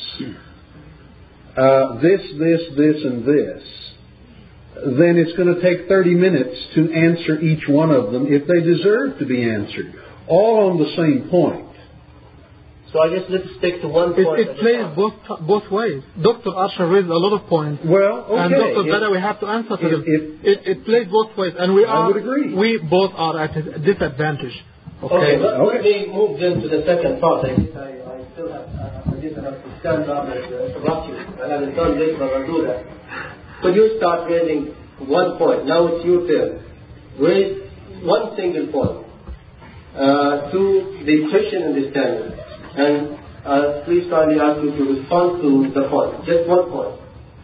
this, and this, then it's going to take 30 minutes to answer each one of them if they deserve to be answered, all on the same point. So I guess let's stick to one point. It plays both ways. Dr. Asher raised a lot of points. Well, okay. And Dr. Badawi have to answer to them. It plays both ways. And I would agree. We both are at a disadvantage. Okay, let me move then to the second part. I still have to stand up and interrupt you. I haven't done this, but I'll do that. So you start raising one point. Now it's your turn. Raise one single point to the Christian understanding. And please kindly ask you to respond to the point. Just one point.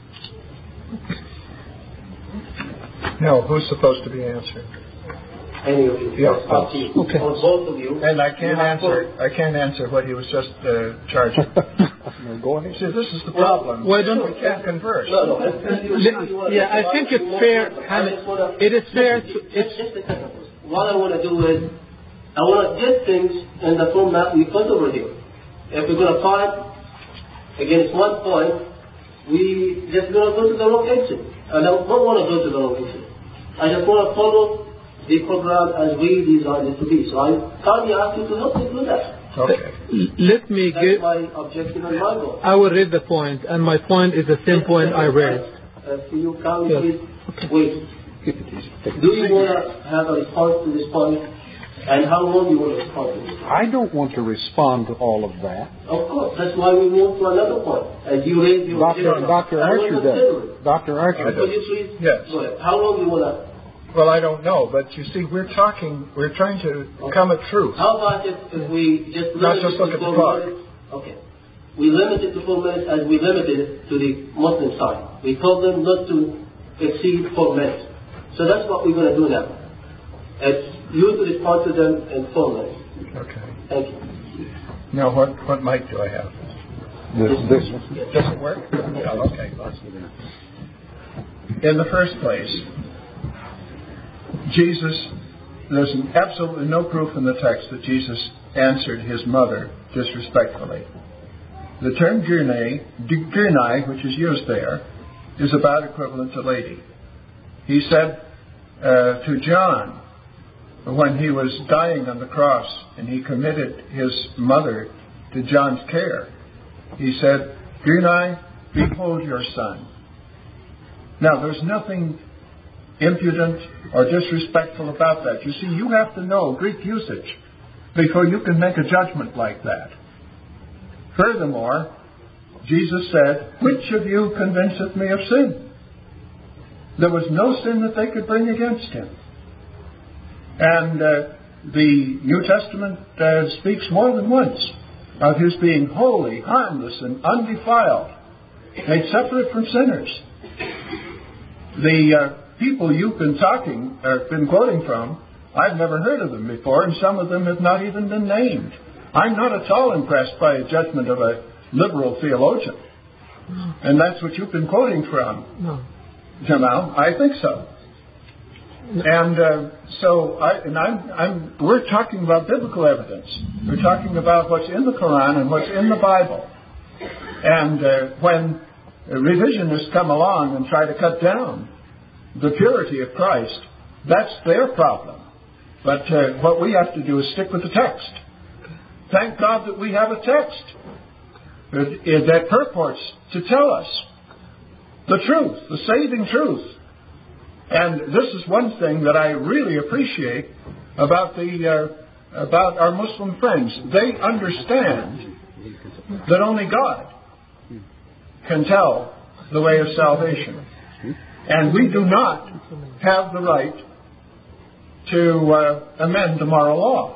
No, who's supposed to be answering? Any of you. Yeah, okay. Or both of you. And I can't answer what he was just charging. Go ahead. See, this is the problem. Why don't we can't converse? No. Yeah, I think it's fair. It is fair. What I want to do is, I want to get things in the format we put over here. If we're going to fight against one point, we just going to go to the wrong exit. I don't want to go to the wrong exit. I just want to follow the program as we designed it to be. So I kindly ask you to help me do that. Okay. Let me That's my objective and my goal. I will raise the point, and my point is the same point I raised. So you kindly please wait. Do you want to have a response to this point? And how long you want to respond to this? I don't want to respond to all of that. Of course, that's why we move to another point. As you raise your Dr. Archer does. Dr. Archer does. Will you please? Yes. Go ahead. How long you want to? Well, I don't know, but you see, we're trying to come at truth. How about if we just limit it to 4 minutes? Okay. We limit it to 4 minutes as we limited it to the Muslim side. We told them not to exceed 4 minutes. So that's what we're going to do now. It's you to respond to them in 4 minutes. Okay. Thank you. Now, what mic do I have? This. Does it work? Yeah, okay. In the first place, Jesus, there's absolutely no proof in the text that Jesus answered his mother disrespectfully. The term girnai, which is used there, is about equivalent to lady. He said to John, when he was dying on the cross and he committed his mother to John's care, he said, "Girnai, behold your son." Now, there's nothing impudent or disrespectful about that. You see, you have to know Greek usage before you can make a judgment like that. Furthermore, Jesus said, "Which of you convinceth me of sin?" There was no sin that they could bring against him. And the New Testament speaks more than once of his being holy, harmless, and undefiled, made separate from sinners. The people you've been quoting from, I've never heard of them before, and some of them have not even been named. I'm not at all impressed by a judgment of a liberal theologian. And that's what you've been quoting from. No. Jamal, I think so. And we're talking about biblical evidence. We're talking about what's in the Quran and what's in the Bible. And when revisionists come along and try to cut down the purity of Christ, that's their problem. But what we have to do is stick with the text. Thank God that we have a text that purports to tell us the truth, the saving truth. And this is one thing that I really appreciate about our Muslim friends. They understand that only God can tell the way of salvation. And we do not have the right to amend the moral law.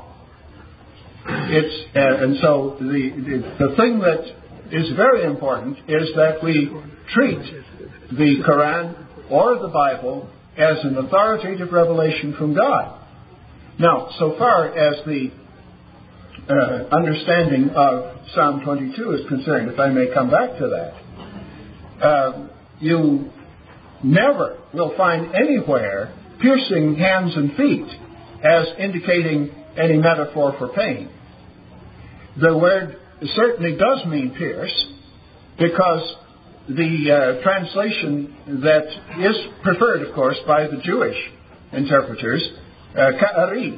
And so the thing that is very important is that we treat the Quran or the Bible as an authoritative revelation from God. Now, so far as the understanding of Psalm 22 is concerned, if I may come back to that, you never will find anywhere piercing hands and feet as indicating any metaphor for pain. The word certainly does mean pierce, because the translation that is preferred, of course, by the Jewish interpreters, ka'ari,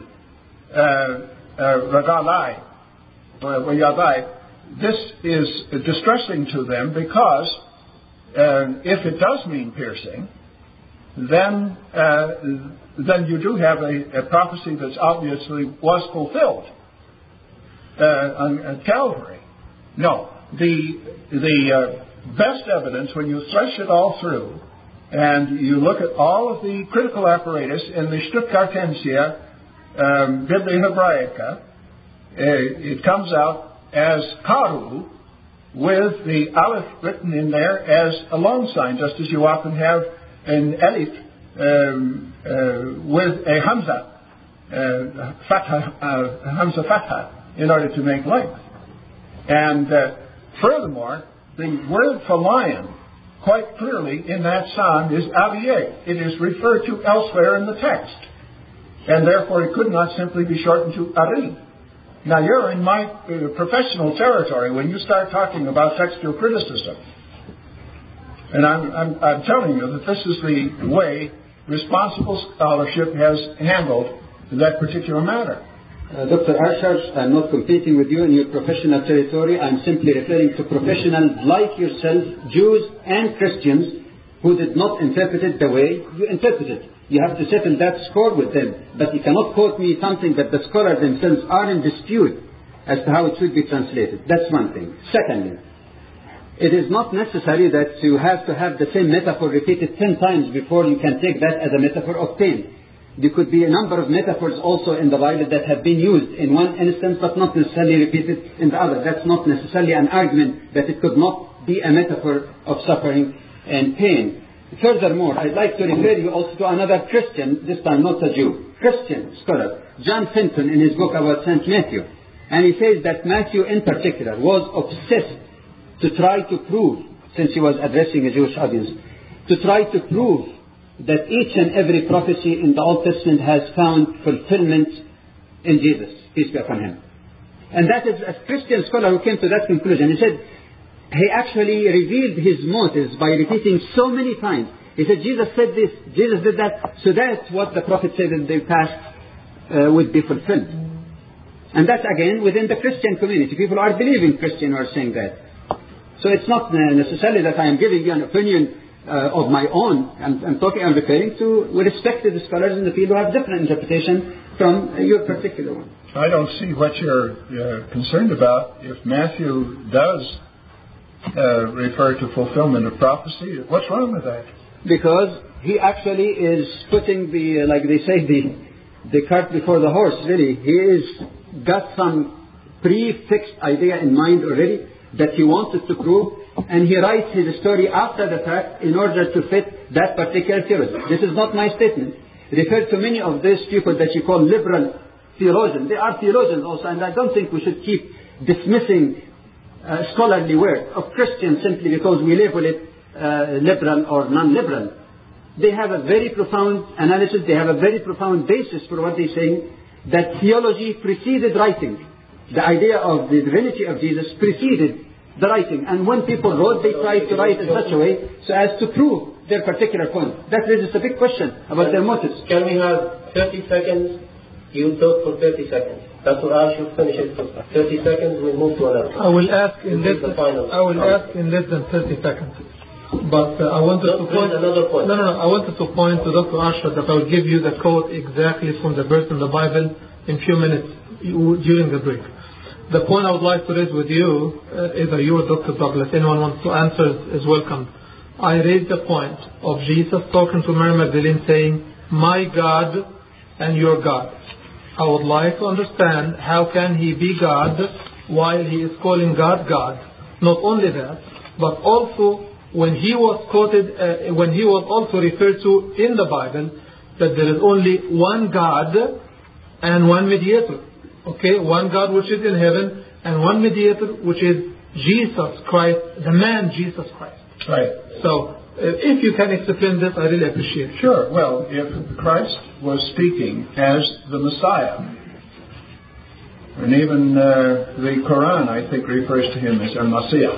ragalai, yadai, this is distressing to them because if it does mean piercing, then you do have a prophecy that's obviously was fulfilled on Calvary. No, the best evidence, when you thresh it all through and you look at all of the critical apparatus in the Stuttgartensia Biblia Hebraica, it comes out as karu, with the aleph written in there as a loan sign, just as you often have an elif with a hamza, hamza fatha, in order to make length. And furthermore, the word for lion, quite clearly in that psalm, is avier. It is referred to elsewhere in the text. And therefore it could not simply be shortened to ari. Now you're in my professional territory when you start talking about textual criticism. And I'm telling you that this is the way responsible scholarship has handled that particular matter. Dr. Archer, I'm not competing with you in your professional territory. I'm simply referring to professionals like yourself, Jews and Christians, who did not interpret it the way you interpret it. You have to settle that score with them. But you cannot quote me something that the scholars themselves are in dispute as to how it should be translated. That's one thing. Secondly, it is not necessary that you have to have the same metaphor repeated 10 times before you can take that as a metaphor of pain. There could be a number of metaphors also in the Bible that have been used in one instance but not necessarily repeated in the other. That's not necessarily an argument that it could not be a metaphor of suffering and pain. Furthermore, I'd like to refer you also to another Christian, this time not a Jew, Christian scholar, John Fenton, in his book about St. Matthew. And he says that Matthew in particular was obsessed to try to prove, since he was addressing a Jewish audience, to try to prove that each and every prophecy in the Old Testament has found fulfillment in Jesus, peace be upon him. And that is a Christian scholar who came to that conclusion. He said he actually revealed his motives by repeating so many times. He said, Jesus said this, Jesus did that, so that's what the prophet said in the past would be fulfilled. And that's again within the Christian community. People are believing Christian who are saying that. So it's not necessarily that I am giving you an opinion of my own. I'm referring to respected scholars in the field who have different interpretation from your particular one. I don't see what you're concerned about. If Matthew does refer to fulfillment of prophecy, what's wrong with that? Because he actually is putting the, like they say, the cart before the horse, really. He is got some prefixed idea in mind already that he wanted to prove, and he writes his story after the fact in order to fit that particular theology. This is not my statement. Refer to many of these people that you call liberal theologians. They are theologians also, and I don't think we should keep dismissing scholarly work of Christians simply because we label it liberal or non-liberal. They have a very profound analysis, they have a very profound basis for what they're saying, that theology preceded writing. The idea of the divinity of Jesus preceded the writing. And when people wrote, they tried to write in such a way so as to prove their particular point. That raises a big question about their motives. Can we have 30 seconds? You talk for 30 seconds. That's what I should finish it for 30 seconds. We move to another. I will ask in less than 30 seconds. But I wanted to point another point. No. I wanted to point to Dr. Asher that I will give you the quote exactly from the verse in the Bible in a few minutes during the break. The point I would like to raise with you, either you or Dr. Douglas, anyone wants to answer is welcome. I raised the point of Jesus talking to Mary Magdalene saying, "My God and your God." I would like to understand how can he be God while he is calling God God. Not only that, but also when he was quoted, when he was also referred to in the Bible that there is only one God and one mediator. Okay, one God which is in heaven and one mediator which is Jesus Christ, the man Jesus Christ. Right. So if you can explain this, I really appreciate it. Sure. Well, if Christ was speaking as the Messiah, and even the Quran, I think, refers to him as Al-Masih,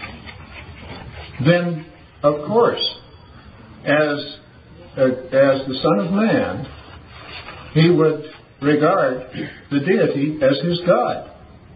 then, of course, as the Son of Man, he would regard the deity as his God.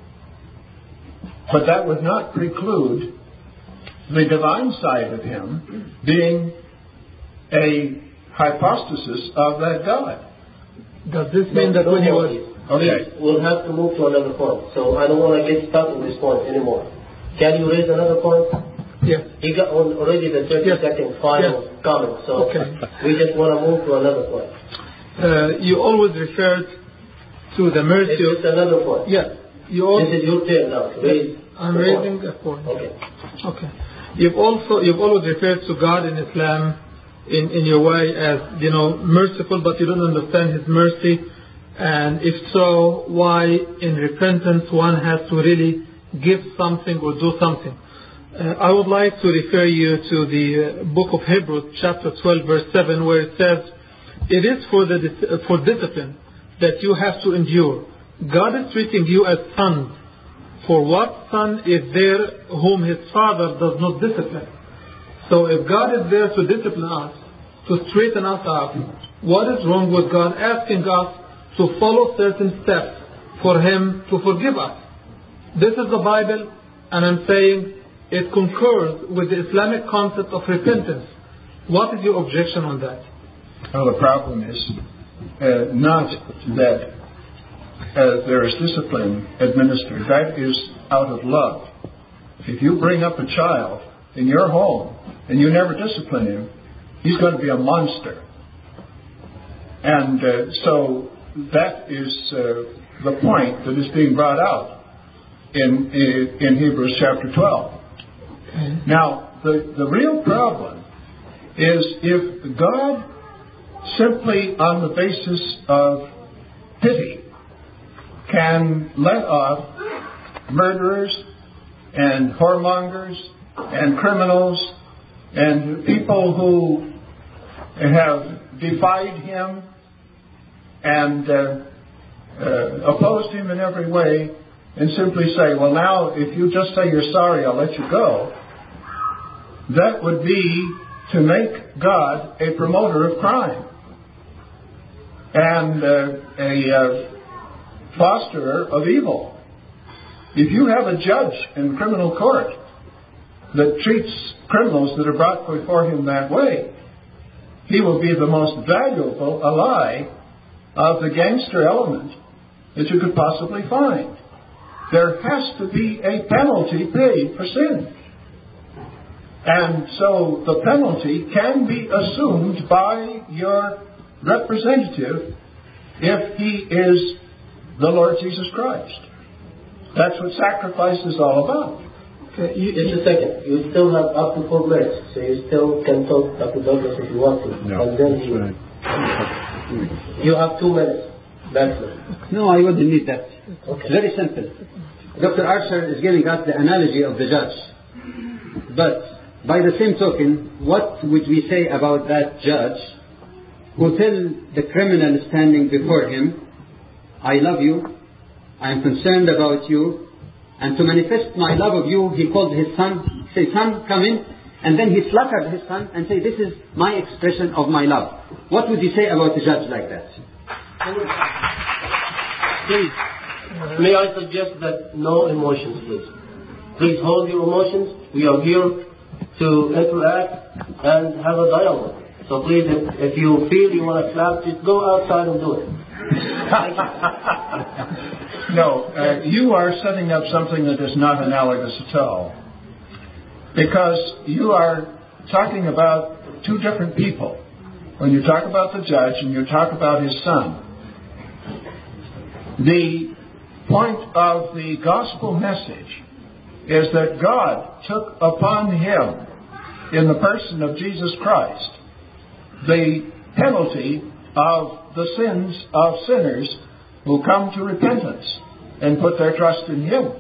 But that would not preclude the divine side of him being a hypostasis of that God. Does this mean that when he was... Okay. We'll have to move to another point. So I don't want to get stuck in this point anymore. Can you raise another point? Yes. He got already the 30-second final comment, so we just want to move to another point. You always referred to the mercy. It's another point. Yes. This is your turn now. I'm raising a point. Okay. You've always referred to God in Islam in your way as, merciful, but you don't understand His mercy. And if so, why in repentance one has to really give something or do something? I would like to refer you to the book of Hebrews, chapter 12, verse 7, where it says, "It is for discipline that you have to endure. God is treating you as sons. For what son is there whom his father does not discipline?" So if God is there to discipline us, to straighten us up, what is wrong with God asking us to follow certain steps for Him to forgive us? This is the Bible, and I'm saying it concurs with the Islamic concept of repentance. What is your objection on that? Well, the problem is not that there is discipline administered. That is out of love. If you bring up a child in your home and you never discipline him, he's going to be a monster. And so that is the point that is being brought out in Hebrews chapter 12. Now, the real problem is if God simply on the basis of pity can let off murderers and whoremongers and criminals and people who have defied him and opposed him in every way, and simply say, well, now if you just say you're sorry, I'll let you go, that would be to make God a promoter of crime and a fosterer of evil. If you have a judge in criminal court that treats criminals that are brought before him that way, he will be the most valuable ally of the gangster element that you could possibly find. There has to be a penalty paid for sin. And so the penalty can be assumed by your representative if he is the Lord Jesus Christ. That's what sacrifice is all about. Okay, just a second. You still have up to 4 minutes, so you still can talk Dr. Douglas if you want to. No. And then you have 2 minutes. Maximum. No, I wouldn't need that. Okay. Very simple. Dr. Archer is giving us the analogy of the judge. But by the same token, what would we say about that judge who tell the criminal standing before him, I love you, I am concerned about you, and to manifest my love of you, he called his son, say, son, come in, and then he slaughtered his son and say, this is my expression of my love. What would you say about a judge like that? Please, may I suggest that no emotions, please. Please hold your emotions. We are here to interact and have a dialogue. So please, if you feel you want to clap, just go outside and do it. No, you are setting up something that is not analogous at all. Because you are talking about two different people. When you talk about the judge and you talk about his son, the point of the gospel message is that God took upon him, in the person of Jesus Christ, the penalty of the sins of sinners who come to repentance and put their trust in him.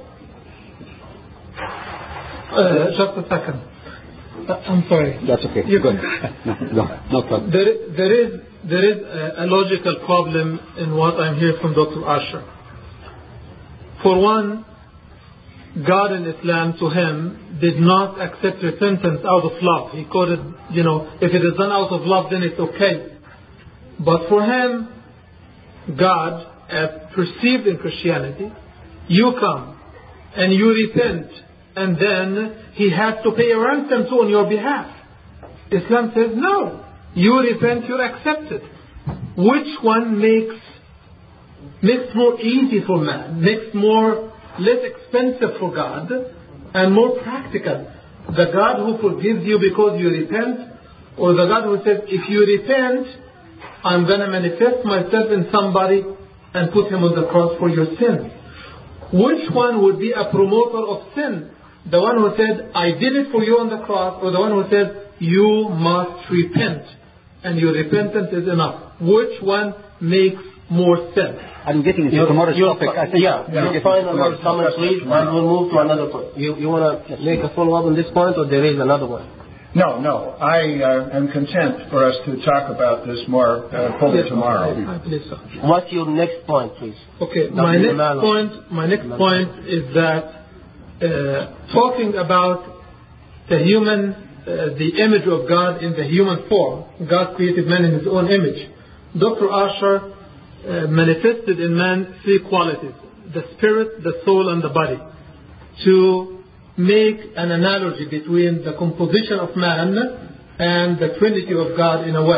Just a second. I'm sorry. That's okay. You Good. No problem. There is a logical problem in what I'm hearing from Dr. Asher. For one, God in Islam to him did not accept repentance out of love. He called it, if it is done out of love, then it's okay. But for him, God, as perceived in Christianity, you come and you repent, and then he has to pay a ransom too on your behalf. Islam says, no. You repent, you're accepted. Which one makes more easy for man, makes less expensive for God, and more practical? The God who forgives you because you repent, or the God who says, if you repent, I'm going to manifest myself in somebody and put him on the cross for your sins? Which one would be a promoter of sin? The one who said, I did it for you on the cross, or the one who said, you must repent, and your repentance is enough? Which one makes more sense? I'm getting into tomorrow's topic. I think your final comment, please, and we'll move to another point. You want to make a follow-up on this point, or there is another one? No. I am content for us to talk about this more fully tomorrow. I believe so. What's your next point, please? Okay, my next point is that talking about the human, the image of God in the human form. God created man in his own image. Dr. Asher manifested in man 3 qualities: the spirit, the soul, and the body, to make an analogy between the composition of man and the Trinity of God in a way.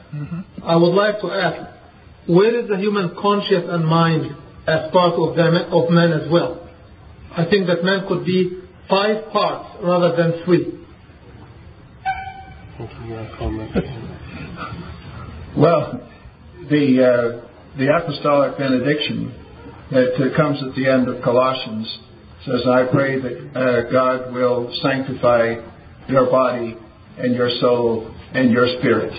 I would like to ask, where is the human conscience and mind as part of man as well? I think that man could be 5 parts rather than 3. Well, the apostolic benediction that comes at the end of Colossians says, I pray that God will sanctify your body and your soul and your spirit.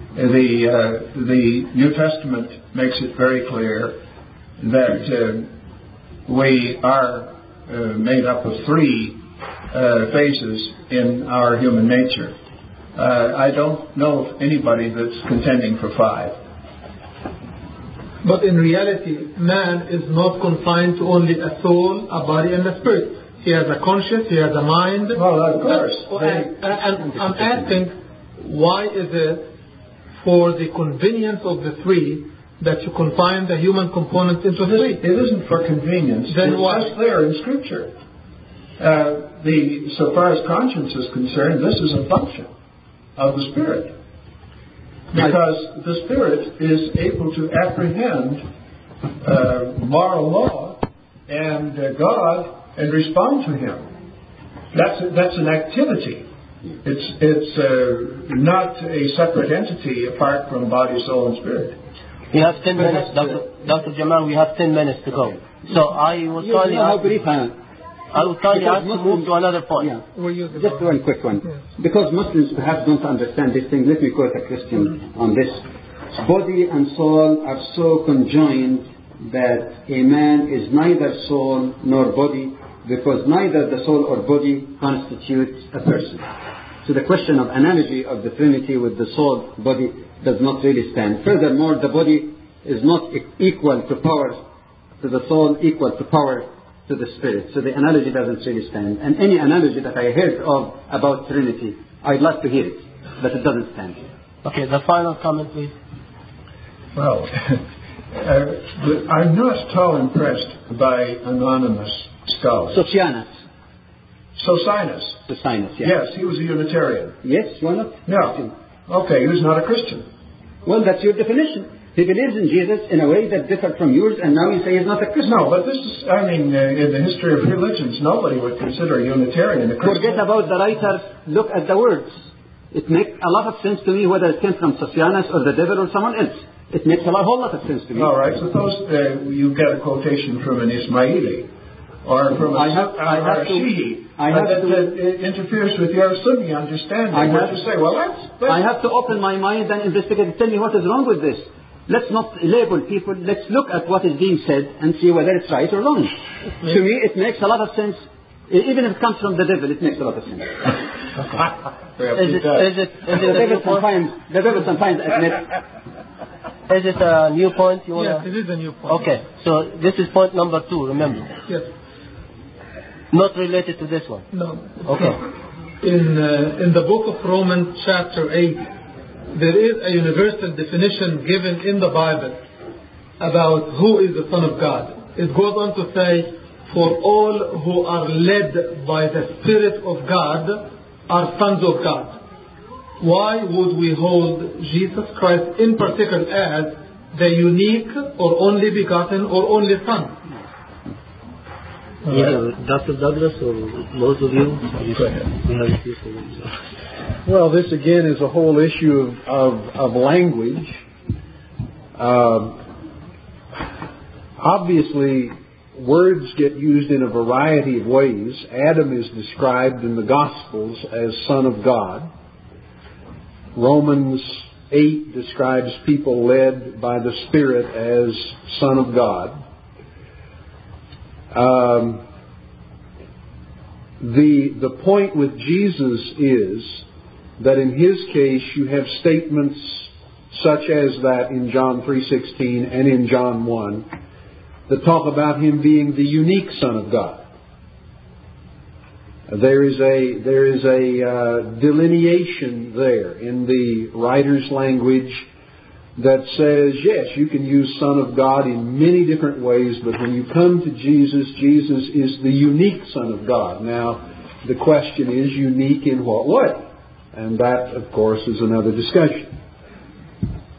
The New Testament makes it very clear that we are made up of 3 phases in our human nature. I don't know of anybody that's contending for 5. But in reality, man is not confined to only a soul, a body, and a spirit. He has a conscience, he has a mind. Well, of course. And I'm asking, why is it for the convenience of the 3 that you confine the human component into 3? It isn't for convenience. Then it's why? just there in Scripture. So far as conscience is concerned, this is a function of the Spirit. Because the Spirit is able to apprehend moral law and God and respond to Him. That's an activity. It's not a separate entity apart from body, soul, and spirit. We have 10 minutes, Dr. Jamal. We have 10 minutes to go. So I will kindly ask to move to another point. Yeah. Just one quick one. Because Muslims perhaps don't understand this thing, let me quote a Christian on this. Body and soul are so conjoined that a man is neither soul nor body, because neither the soul or body constitutes a person. So the question of analogy of the Trinity with the soul body does not really stand. Furthermore, the body is not equal to power to the soul, equal to power to the spirit. So the analogy doesn't really stand. And any analogy that I heard of about Trinity, I'd like to hear it, but it doesn't stand. Okay, the final comment, please. Well, I'm not at all impressed by anonymous scholars. Socinus. Socinus, yes, he was a Unitarian. Yes, why not? No. Okay, he was not a Christian. Well, that's your definition. He believes in Jesus in a way that differed from yours, and now you say he's not a Christian. No, but this is, in the history of religions, nobody would consider a Unitarian a Christian. Forget about the writers. Look at the words. It makes a lot of sense to me whether it came from Socinus or the devil or someone else. It makes a whole lot of sense to me. All right, suppose you get a quotation from an Ismaili or from a Shi'i that interferes with your Sunni understanding. I have to open my mind and investigate. Tell me what is wrong with this. Let's not label people. Let's look at what is being said and see whether it's right or wrong. To me, it makes a lot of sense. Even if it comes from the devil, it makes a lot of sense. The devil sometimes admits. Is it a new point you want to? Yes, it is a new point. Okay, so this is point number 2, remember? Yes. Not related to this one? No. Okay. In the book of Romans chapter 8, there is a universal definition given in the Bible about who is the Son of God. It goes on to say, for all who are led by the Spirit of God are sons of God. Why would we hold Jesus Christ in particular as the unique or only begotten or only Son? Dr. Douglas or both of you? Go ahead. Well, this again is a whole issue of language. Obviously, words get used in a variety of ways. Adam is described in the Gospels as Son of God. Romans 8 describes people led by the Spirit as Son of God. The point with Jesus is that in His case you have statements such as that in John 3:16 and in John 1 that talk about Him being the unique Son of God. There is a delineation there in the writer's language that says, yes, you can use Son of God in many different ways, but when you come to Jesus, Jesus is the unique Son of God. Now, the question is, unique in what way? And that, of course, is another discussion.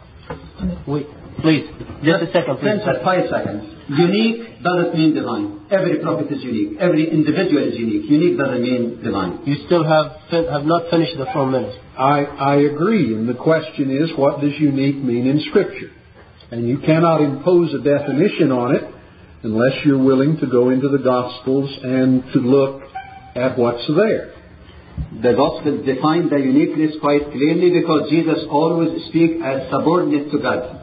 Wait, please. Just a second, please. 5 seconds. Unique doesn't mean divine. Every prophet is unique. Every individual is unique. Unique doesn't mean divine. You still have not finished the 4 minutes. I agree. And the question is, what does unique mean in Scripture? And you cannot impose a definition on it unless you're willing to go into the Gospels and to look at what's there. The Gospels define the uniqueness quite clearly because Jesus always speaks as subordinate to God.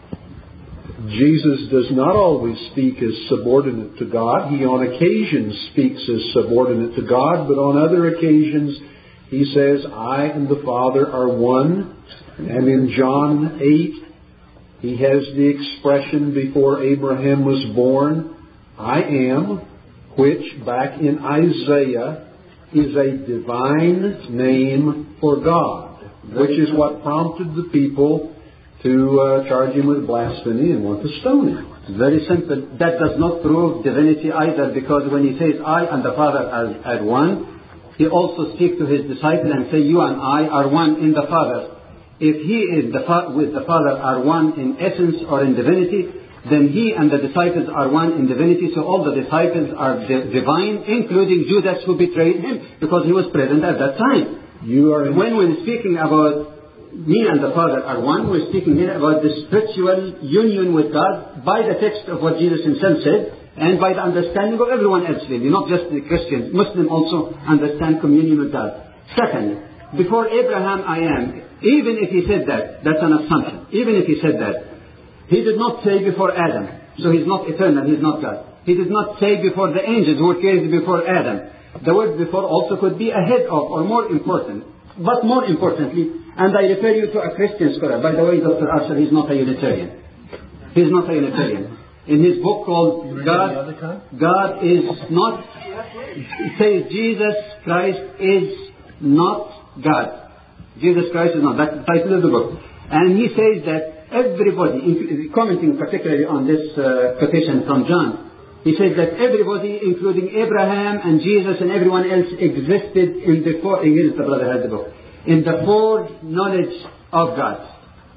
Jesus does not always speak as subordinate to God. He on occasions speaks as subordinate to God, but on other occasions he says, I and the Father are one. And in John 8, he has the expression before Abraham was born, I am, which back in Isaiah is a divine name for God, which is what prompted the people to charge him with blasphemy and want to stone him. Very simple. That does not prove divinity either, because when he says, I and the Father are one, he also speaks to his disciples and says, you and I are one in the Father. If he is with the Father are one in essence or in divinity, then he and the disciples are one in divinity, so all the disciples are divine, including Judas who betrayed him, because he was present at that time. When we're speaking about me and the Father are one, we're speaking here about the spiritual union with God by the text of what Jesus himself said, and by the understanding of everyone else, really, not just the Christians. Muslims also understand communion with God. Second, before Abraham I am, even if he said that, that's an assumption. Even if he said that, he did not say before Adam, so he's not eternal, he's not God. He did not say before the angels who were created before Adam. The word before also could be ahead of or more important. But more importantly, and I refer you to a Christian scholar. By the way, Dr. Archer, he's not a Unitarian. He's not a Unitarian. In his book called God is not, it says Jesus Christ is not God. Jesus Christ is not. That's the title of the book. And he says that everybody, commenting particularly on this quotation from John, he says that everybody, including Abraham and Jesus and everyone else, existed in the here's the brother has the book, in the foreknowledge of God.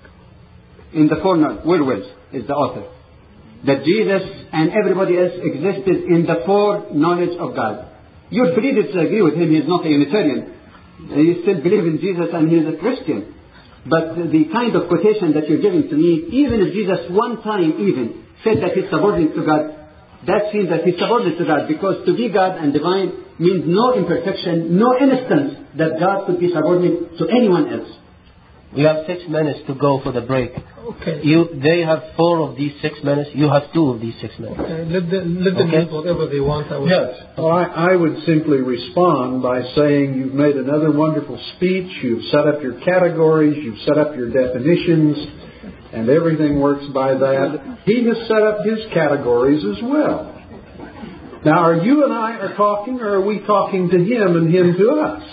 In the foreknowledge, Will Wills is the author. That Jesus and everybody else existed in the foreknowledge of God. You'll free to disagree with him, he's not a Unitarian. You still believe in Jesus and he's a Christian. But the kind of quotation that you're giving to me, even if Jesus one time even said that he's subordinate to God, that means that he's subordinate to God, because to be God and divine means no imperfection, no instance that God could be subordinate to anyone else. We have 6 minutes to go for the break. Okay. They have 4 of these 6 minutes. You have 2 of these 6 minutes. Okay. Let them use whatever they want. Yes. Well, I would simply respond by saying you've made another wonderful speech. You've set up your categories. You've set up your definitions. And everything works by that. He has set up his categories as well. Now, are you and I are talking, or are we talking to him and him to us?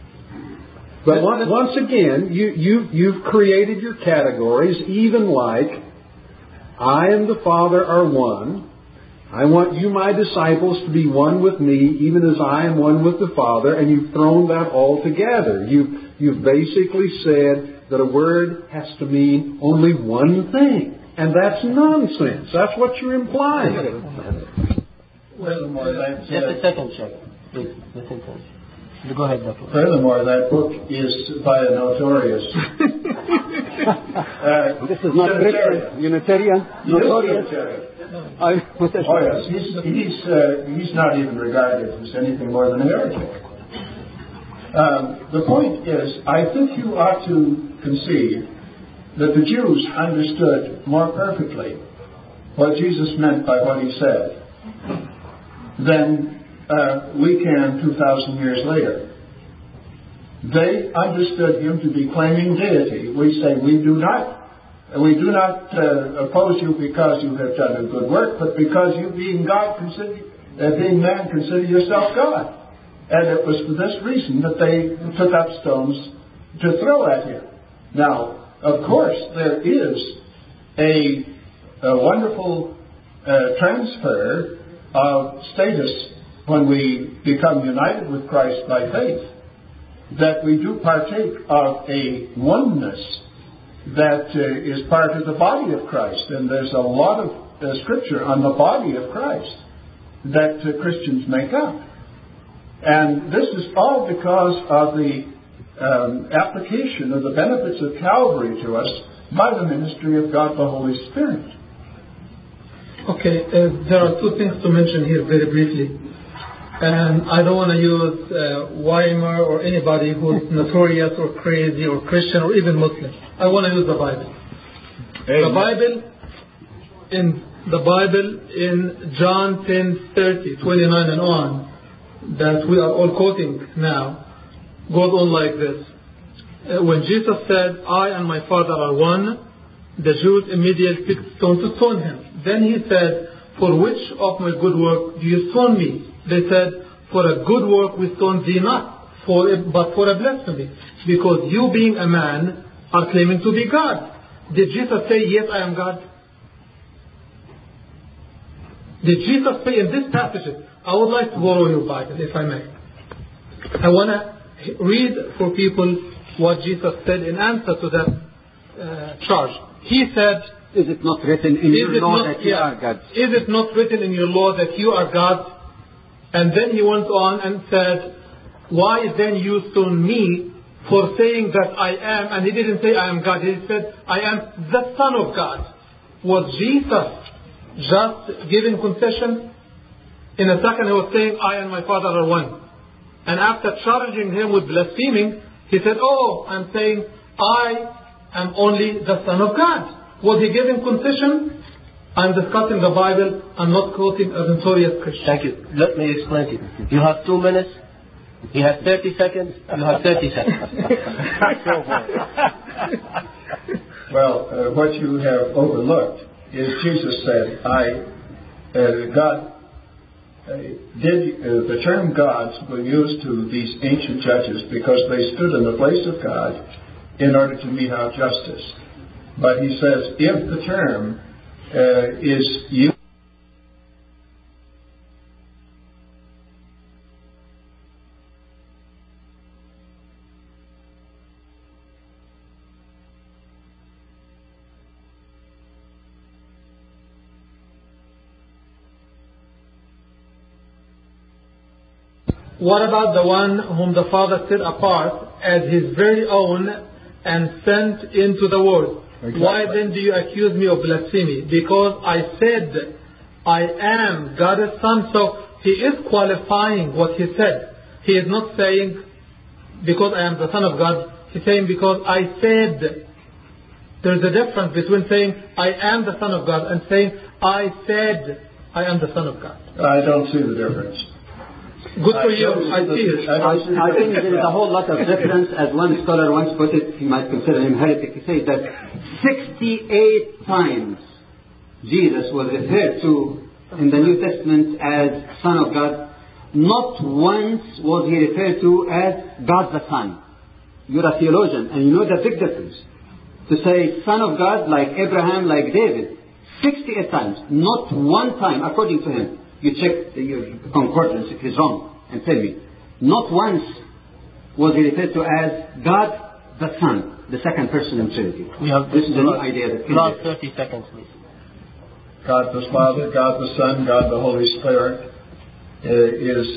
But once again, you've created your categories, even like, I and the Father are one. I want you, my disciples, to be one with me, even as I am one with the Father. And you've thrown that all together. You've basically said that a word has to mean only one thing. And that's nonsense. That's what you're implying. Just a second, Chuck. Please, listen to us. Go ahead, Dr. Furthermore, that book is by a notorious this is not Christian, Unitarian. Notorious. Oh yes, he's not even regarded as anything more than a heretic. The point is, I think you ought to concede that the Jews understood more perfectly what Jesus meant by what he said than we can 2,000 years later. They understood him to be claiming deity. We say we do not oppose you because you have done a good work, but because you, being man, consider yourself God. And it was for this reason that they took up stones to throw at him. Now, of course, there is a wonderful transfer of status when we become united with Christ by faith, that we do partake of a oneness that is part of the body of Christ. And there's a lot of scripture on the body of Christ that Christians make up. And this is all because of the application of the benefits of Calvary to us by the ministry of God the Holy Spirit. Okay, there are two things to mention here very briefly. And I don't want to use Weimar or anybody who's notorious or crazy or Christian or even Muslim. I want to use the Bible. The Bible in John 10:30, 29 and on, that we are all quoting now, goes on like this. When Jesus said, I and my Father are one, the Jews immediately picked stone to stone him. Then he said, for which of my good work do you stone me? They said, for a good work we stone thee not, but for a blasphemy, because you being a man are claiming to be God. Did Jesus say, yes, I am God? Did Jesus say in this passage, I would like to borrow your Bible, if I may. I want to read for people what Jesus said in answer to that charge. He said, is it not written in your law that you are God? Is it not written in your law that you are God? And then he went on and said, why then you stone me for saying that I am, and he didn't say I am God, he said I am the Son of God. Was Jesus just giving concession? In a second he was saying I and my Father are one. And after charging him with blaspheming, he said, oh, I'm saying I am only the Son of God. Was he giving concession? I'm discussing the Bible. I'm not quoting a notorious Christian. Thank you. Let me explain to you. You have 2 minutes. He has 30 seconds. You have 30 seconds. Well, what you have overlooked is Jesus said, the term gods were used to these ancient judges because they stood in the place of God in order to mete out justice. But he says, if the term is used, what about the one whom the Father set apart as his very own and sent into the world? Exactly. Why then do you accuse me of blasphemy? Because I said I am God's Son. So he is qualifying what he said. He is not saying because I am the Son of God. He's saying because I said. There's a difference between saying I am the Son of God and saying I said I am the Son of God. I don't see the difference. Good for you. I see it. I think there is a whole lot of difference. As one scholar once put it, you might consider him heretic. He says that 68 times Jesus was referred to in the New Testament as Son of God. Not once was he referred to as God the Son. You're a theologian and you know the big difference. To say Son of God like Abraham, like David, 68 times. Not one time, according to him. You check your concordance if he's wrong and tell me. Not once was he referred to as God the Son, the second person in Trinity. This is a new idea. Last 30 seconds, please. God the Father, God the Son, God the Holy Spirit is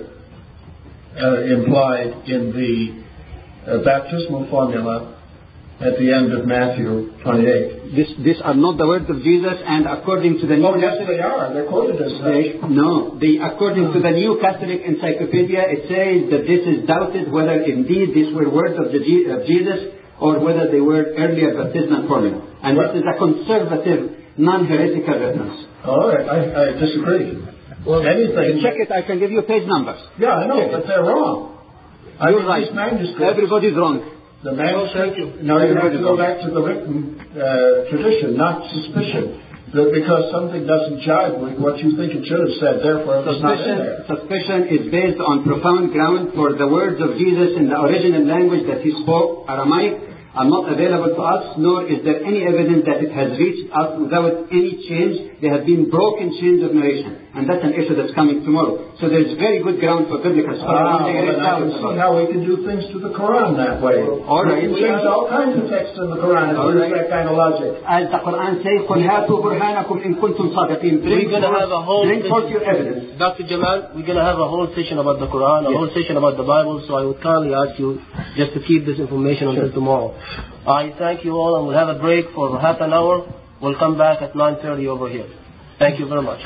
implied in the baptismal formula at the end of Matthew 28. These are not the words of Jesus, and according to the New Catholic... yes, they are. They're quoted as such. According to the New Catholic Encyclopedia, it says that this is doubted whether indeed these were words of Jesus or whether they were earlier baptismal formula. And this is a conservative, non-heretical reference. All right, I disagree. Well, anything... Check it, I can give you page numbers. Yeah, I know, but they're wrong. You're right. Everybody's wrong. The manuscript, you have to go back to the written tradition, not suspicion. That because something doesn't jive with what you think it should have said, therefore it's not in there. Suspicion is based on profound ground, for the words of Jesus in the original language that he spoke, Aramaic, are not available to us, nor is there any evidence that it has reached us without any change. They have been broken chains of narration. And that's an issue that's coming tomorrow. So there's very good ground for biblical scholars. I can see how we can do things to the Quran that way. All right. We use all kinds of texts in the Quran to use that kind of logic. As the Quran says, قُلْ هَاتُوا بُرْهَانَكُمْ إِن كُنتُمْ صَادِقِينَ. Bring forth your evidence. Dr. Jamal, we're going to have a whole session about the Quran, a whole session about the Bible, so I would kindly ask you just to keep this information until tomorrow. I thank you all, and we'll have a break for half an hour. We'll come back at 9:30 over here. Thank you very much.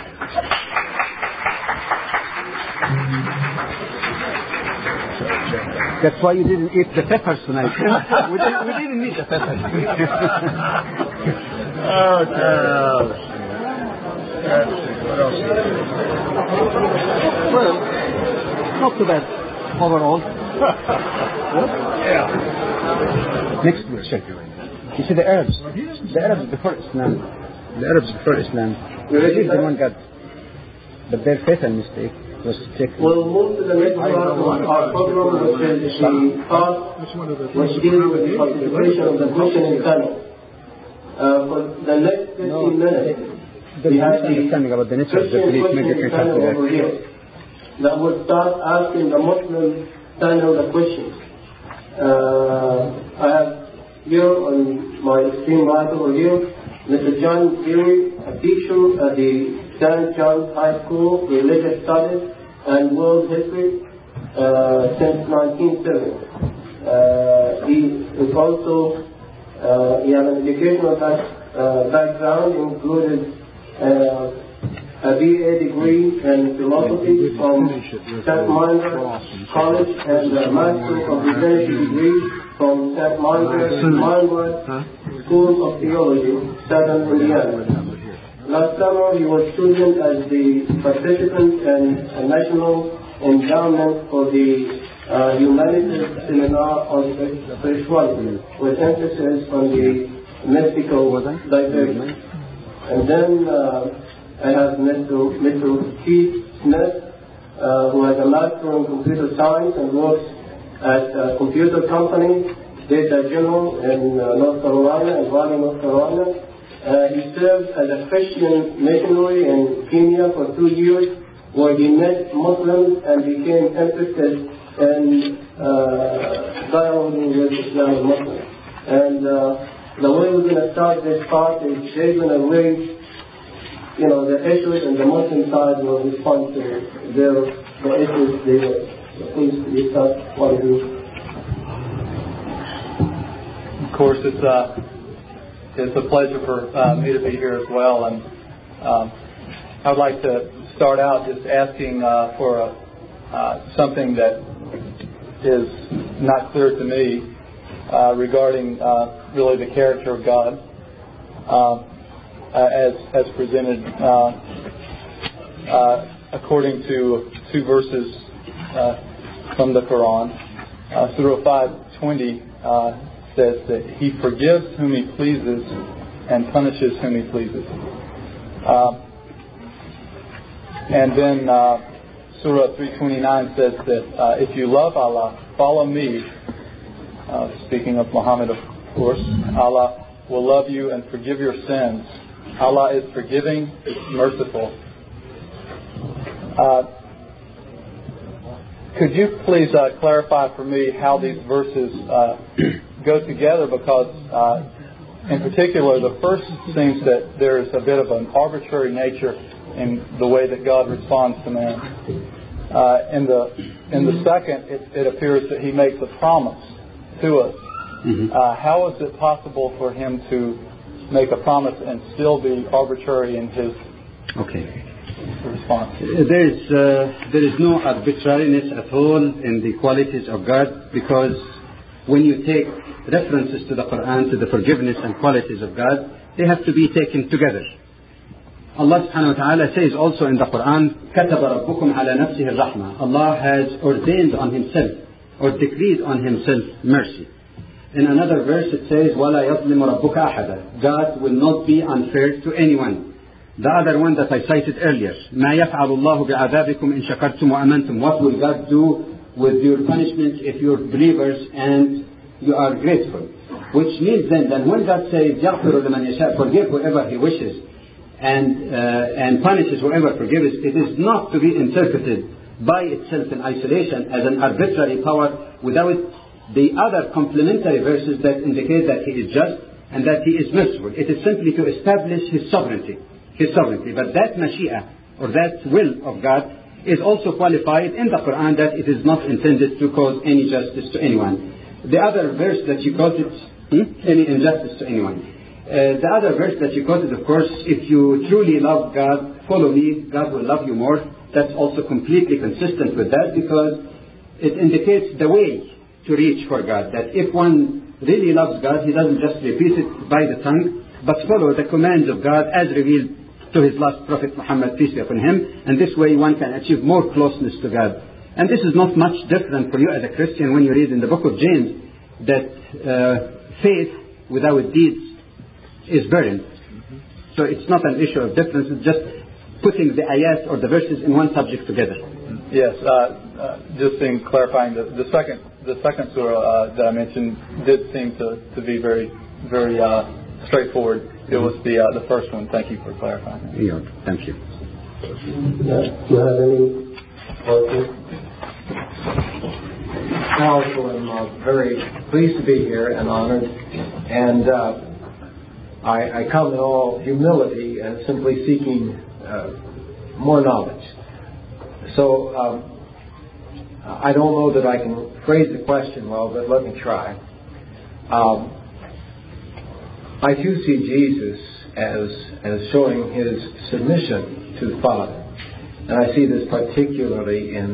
That's why you didn't eat the peppers tonight. we didn't need the peppers. What else? Well, not too bad overall. Yeah. Next question. You see the Arabs before Islam. They did the one God. But their fatal mistake was to take. We'll move to the next part of our program, which is the part which deals with the participation of the questioning panel. For the next 15 minutes, we have the questioning panel over here that will start asking the Muslim panel the questions. I have here on my screen right over here, Mr. John Geary, a teacher at the St. John's High School, Religious Studies and World History since 1970. He is also, he has an educational background, included a BA degree in philosophy from St. Mindred College and a Master of Divinity degree from St. Mindred School of Theology, Southern Indiana. Last summer, he was chosen as the participant in a national endowment for the Humanities Seminar on Spirituality, with emphasis on the mystical divergence. And then I have Mr. Keith Smith, who has a Master in Computer Science and works at a computer company, Data General in North Carolina, in Raleigh, North Carolina. He served as a Christian missionary in Kenya for 2 years, where he met Muslims and became interested in dialoguing with Islamic Muslims. And the way we're going to start this part is they're going to raise, the issues, and the Muslim side will respond to the issues they raise. So please, you start what you do. Of course, it's a pleasure for me to be here as well, and I would like to start out just asking for something that is not clear to me regarding really the character of God as presented according to two verses from the Quran. Surah 5:20 says that He forgives whom He pleases and punishes whom He pleases. And then Surah 3:29 says that if you love Allah, follow me. Speaking of Muhammad, of course, Allah will love you and forgive your sins. Allah is forgiving, merciful. Could you please clarify for me how these verses go together? Because in particular, the first seems that there is a bit of an arbitrary nature in the way that God responds to man. In the second, it appears that He makes a promise to us. Mm-hmm. How is it possible for Him to make a promise and still be arbitrary in His response? There is no arbitrariness at all in the qualities of God, because when you take references to the Quran, to the forgiveness and qualities of God, they have to be taken together. Allah subhanahu wa ta'ala says also in the Quran, كَتَبَ رَبُّكُمْ عَلَى نَفْسِهِ الرَّحْمَةِ. Allah has ordained on Himself or decreed on Himself mercy. In another verse it says, وَلَا يَظْلِمُ رَبُّكَ أَحَدًا. God will not be unfair to anyone. The other one that I cited earlier, مَا يَفْعَلُ اللَّهُ بِعَذَابِكُمْ إِن شَكَرْتُمْ وَأَمَنْتُمْ. What will God do with your punishment if you're believers and you are grateful? Which means then that when God says يَغْفِرُ لِمَنْ يَشَاءُ, forgive whoever He wishes, and punishes whoever forgives, it is not to be interpreted by itself in isolation as an arbitrary power without the other complementary verses that indicate that he is just and that he is merciful. It is simply to establish his sovereignty. But that Mashiach, or that will of God, is also qualified in the Quran that it is not intended to cause any justice to anyone. The other verse that you quoted, any injustice to anyone. The other verse that you quoted, of course, if you truly love God, follow me, God will love you more. That's also completely consistent with that, because it indicates the way to reach for God. That if one really loves God, he doesn't just repeat it by the tongue, but follow the commands of God as revealed to his last prophet Muhammad, peace be upon him, and this way one can achieve more closeness to God. And this is not much different for you as a Christian when you read in the book of James that faith without deeds is buried. So it's not an issue of difference, it's just putting the ayat or the verses in one subject together. Yes, just in clarifying, the second surah that I mentioned did seem to be very, very straightforward. It was the first one. Thank you for clarifying. Yeah, thank you. Do you have any questions? Powerful, I'm very pleased to be here and honored. And I come in all humility and simply seeking more knowledge. So I don't know that I can phrase the question well, but let me try. I do see Jesus as showing his submission to the Father, and I see this particularly in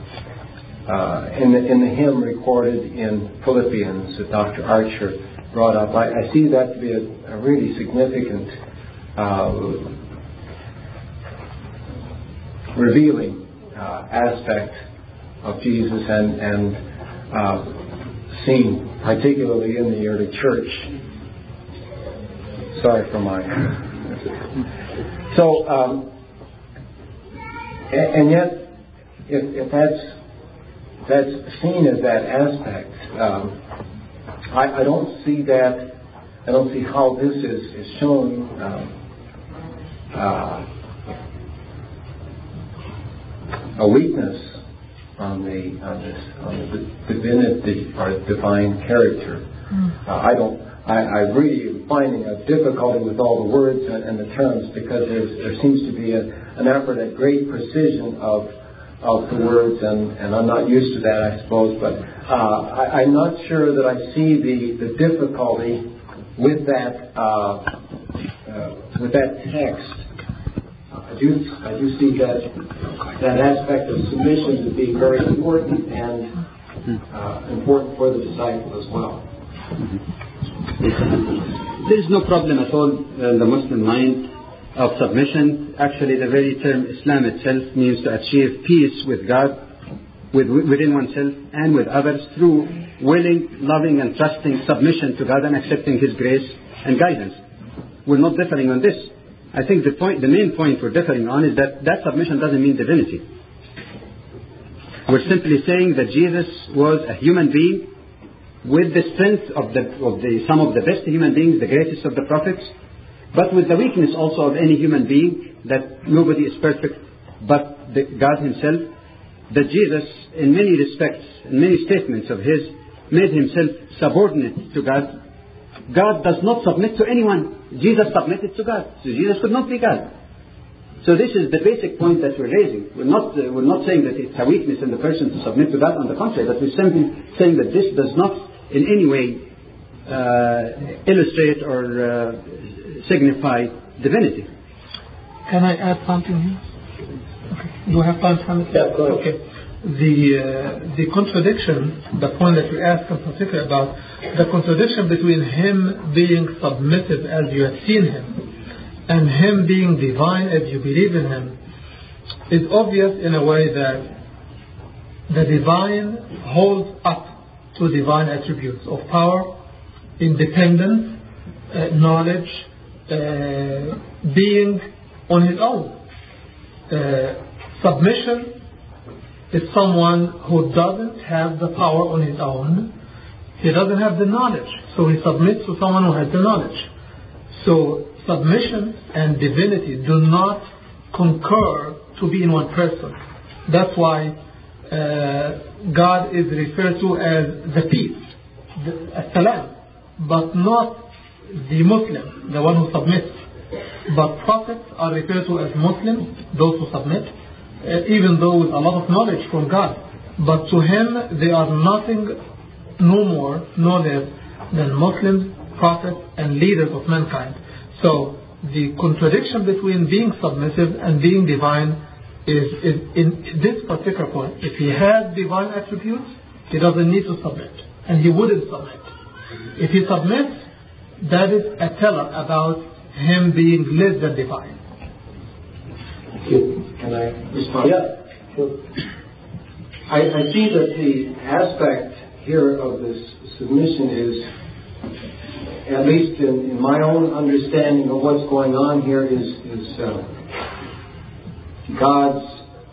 the hymn recorded in Philippians that Dr. Archer brought up. I see that to be a really significant revealing aspect of Jesus and seen particularly in the early church. Sorry for my... So, and yet, if that's seen as that aspect, I don't see that. I don't see how this is shown a weakness on the divinity or divine character. I really am finding a difficulty with all the words and the terms, because there seems to be an effort at great precision of the words, and I'm not used to that, I suppose. But I'm not sure that I see the difficulty with that text. I do see that aspect of submission to be very important and important for the disciple as well. There is no problem at all in the Muslim mind of submission. Actually, the very term Islam itself means to achieve peace with God, within oneself and with others, through willing, loving and trusting submission to God and accepting his grace and guidance. We're not differing on this. I think the main point we're differing on is that submission doesn't mean divinity. We're simply saying that Jesus was a human being with the strength of some of the best human beings, the greatest of the prophets, but with the weakness also of any human being, that nobody is perfect but God himself. That Jesus, in many respects, in many statements of his, made himself subordinate to God. God does not submit to anyone. Jesus submitted to God. So Jesus could not be God. So this is the basic point that we're raising. We're not saying that it's a weakness in the person to submit to God. On the contrary, but we're simply saying that this does not in any way illustrate or signify divinity. Can I add something here? Okay. Do I have time for it? Yeah, go ahead. Okay. The contradiction, the point that you asked in particular about, the contradiction between him being submissive as you have seen him and him being divine as you believe in him, is obvious in a way that the divine holds up to divine attributes of power, independence, knowledge, being on his own. Submission is someone who doesn't have the power on his own. He doesn't have the knowledge, so he submits to someone who has the knowledge. So submission and divinity do not concur to be in one person. That's why God is referred to as the peace, as-salam, but not the Muslim, the one who submits. But prophets are referred to as Muslims, those who submit, even though with a lot of knowledge from God. But to him, they are nothing, no more, no less than Muslims, prophets, and leaders of mankind. So the contradiction between being submissive and being divine is in this particular point. If he had divine attributes, he doesn't need to submit, and he wouldn't submit. If he submits, that is a teller about him being less than divine. Can I respond? Yeah, sure. I see that the aspect here of this submission is, at least in my own understanding of what's going on here, is God's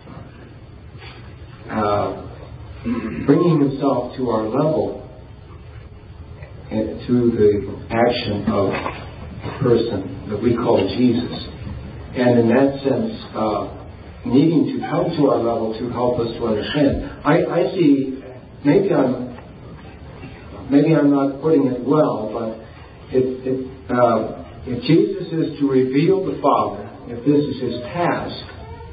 bringing himself to our level and through the action of a person that we call Jesus. And in that sense, needing to come to our level to help us to understand. I see, maybe I'm not putting it well, but if Jesus is to reveal the Father, if this is his task,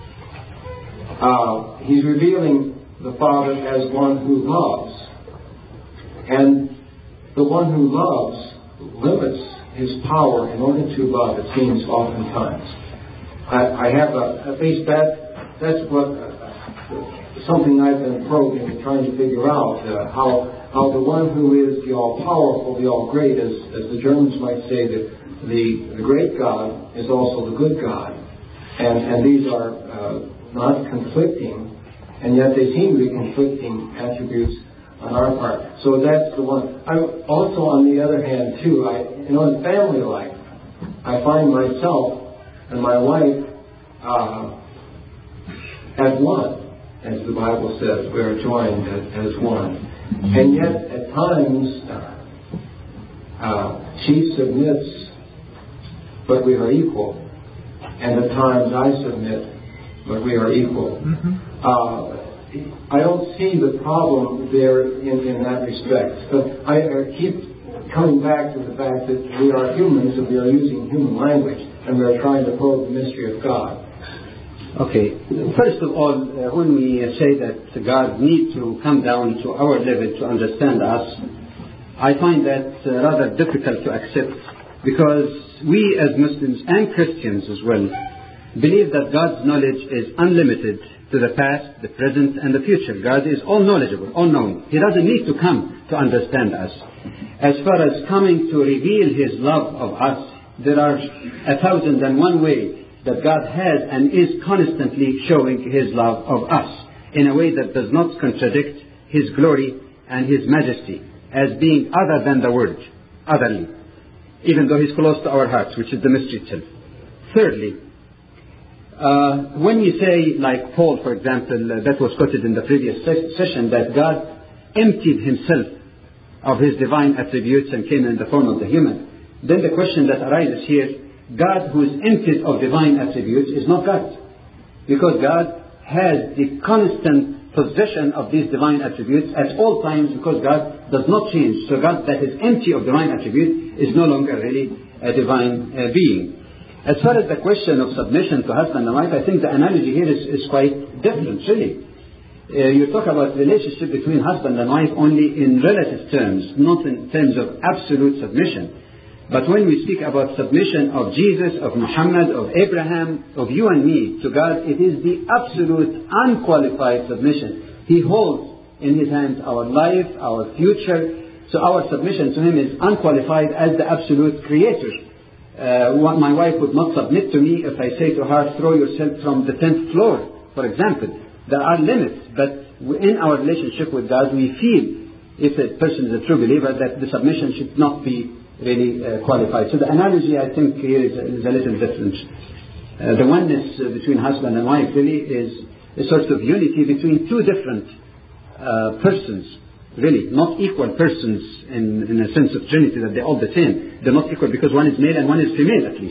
he's revealing the Father as one who loves. And the one who loves limits his power in order to love, it seems, oftentimes. I have at least that's what something I've been probing and trying to figure out, how the one who is the all-powerful, the all-great, as the Germans might say, the great God is also the good God. And these are not conflicting, and yet they seem to be conflicting attributes on our part. So that's the one. I'm also, on the other hand, too, in family life, I find myself and my wife as one. As the Bible says, we are joined as one. And yet, at times, she submits, but we are equal. And at times I submit, but we are equal. I don't see the problem there in that respect. But I keep coming back to the fact that we are humans and we are using human language and we are trying to probe the mystery of God. Okay. First of all, when we say that God needs to come down to our level to understand us, I find that rather difficult to accept, because we as Muslims and Christians as well believe that God's knowledge is unlimited to the past, the present, and the future. God is all knowledgeable, all knowing. He doesn't need to come to understand us. As far as coming to reveal his love of us, there are 1,001 ways that God has and is constantly showing his love of us in a way that does not contradict his glory and his majesty as being other than the word, otherly, even though he's close to our hearts, which is the mystery itself. Thirdly, when you say, like Paul, for example, that was quoted in the previous session, that God emptied himself of his divine attributes and came in the form of the human, then the question that arises here, God who is emptied of divine attributes is not God, because God has the constant possession of these divine attributes at all times, because God does not change. So God that is empty of divine attributes is no longer really a divine being. As far as the question of submission to husband and wife, I think the analogy here is quite different, really. You talk about relationship between husband and wife only in relative terms, not in terms of absolute submission. But when we speak about submission of Jesus, of Muhammad, of Abraham, of you and me to God, it is the absolute unqualified submission. He holds in his hands our life, our future. So our submission to him is unqualified as the absolute creator. My wife would not submit to me if I say to her, throw yourself from the 10th floor, for example. There are limits, but in our relationship with God, we feel, if a person is a true believer, that the submission should not be really qualified. So the analogy, I think, here is a little different. The oneness between husband and wife really is a sort of unity between two different persons, really, not equal persons in a sense of Trinity, that they're all the same. They're not equal because one is male and one is female, at least.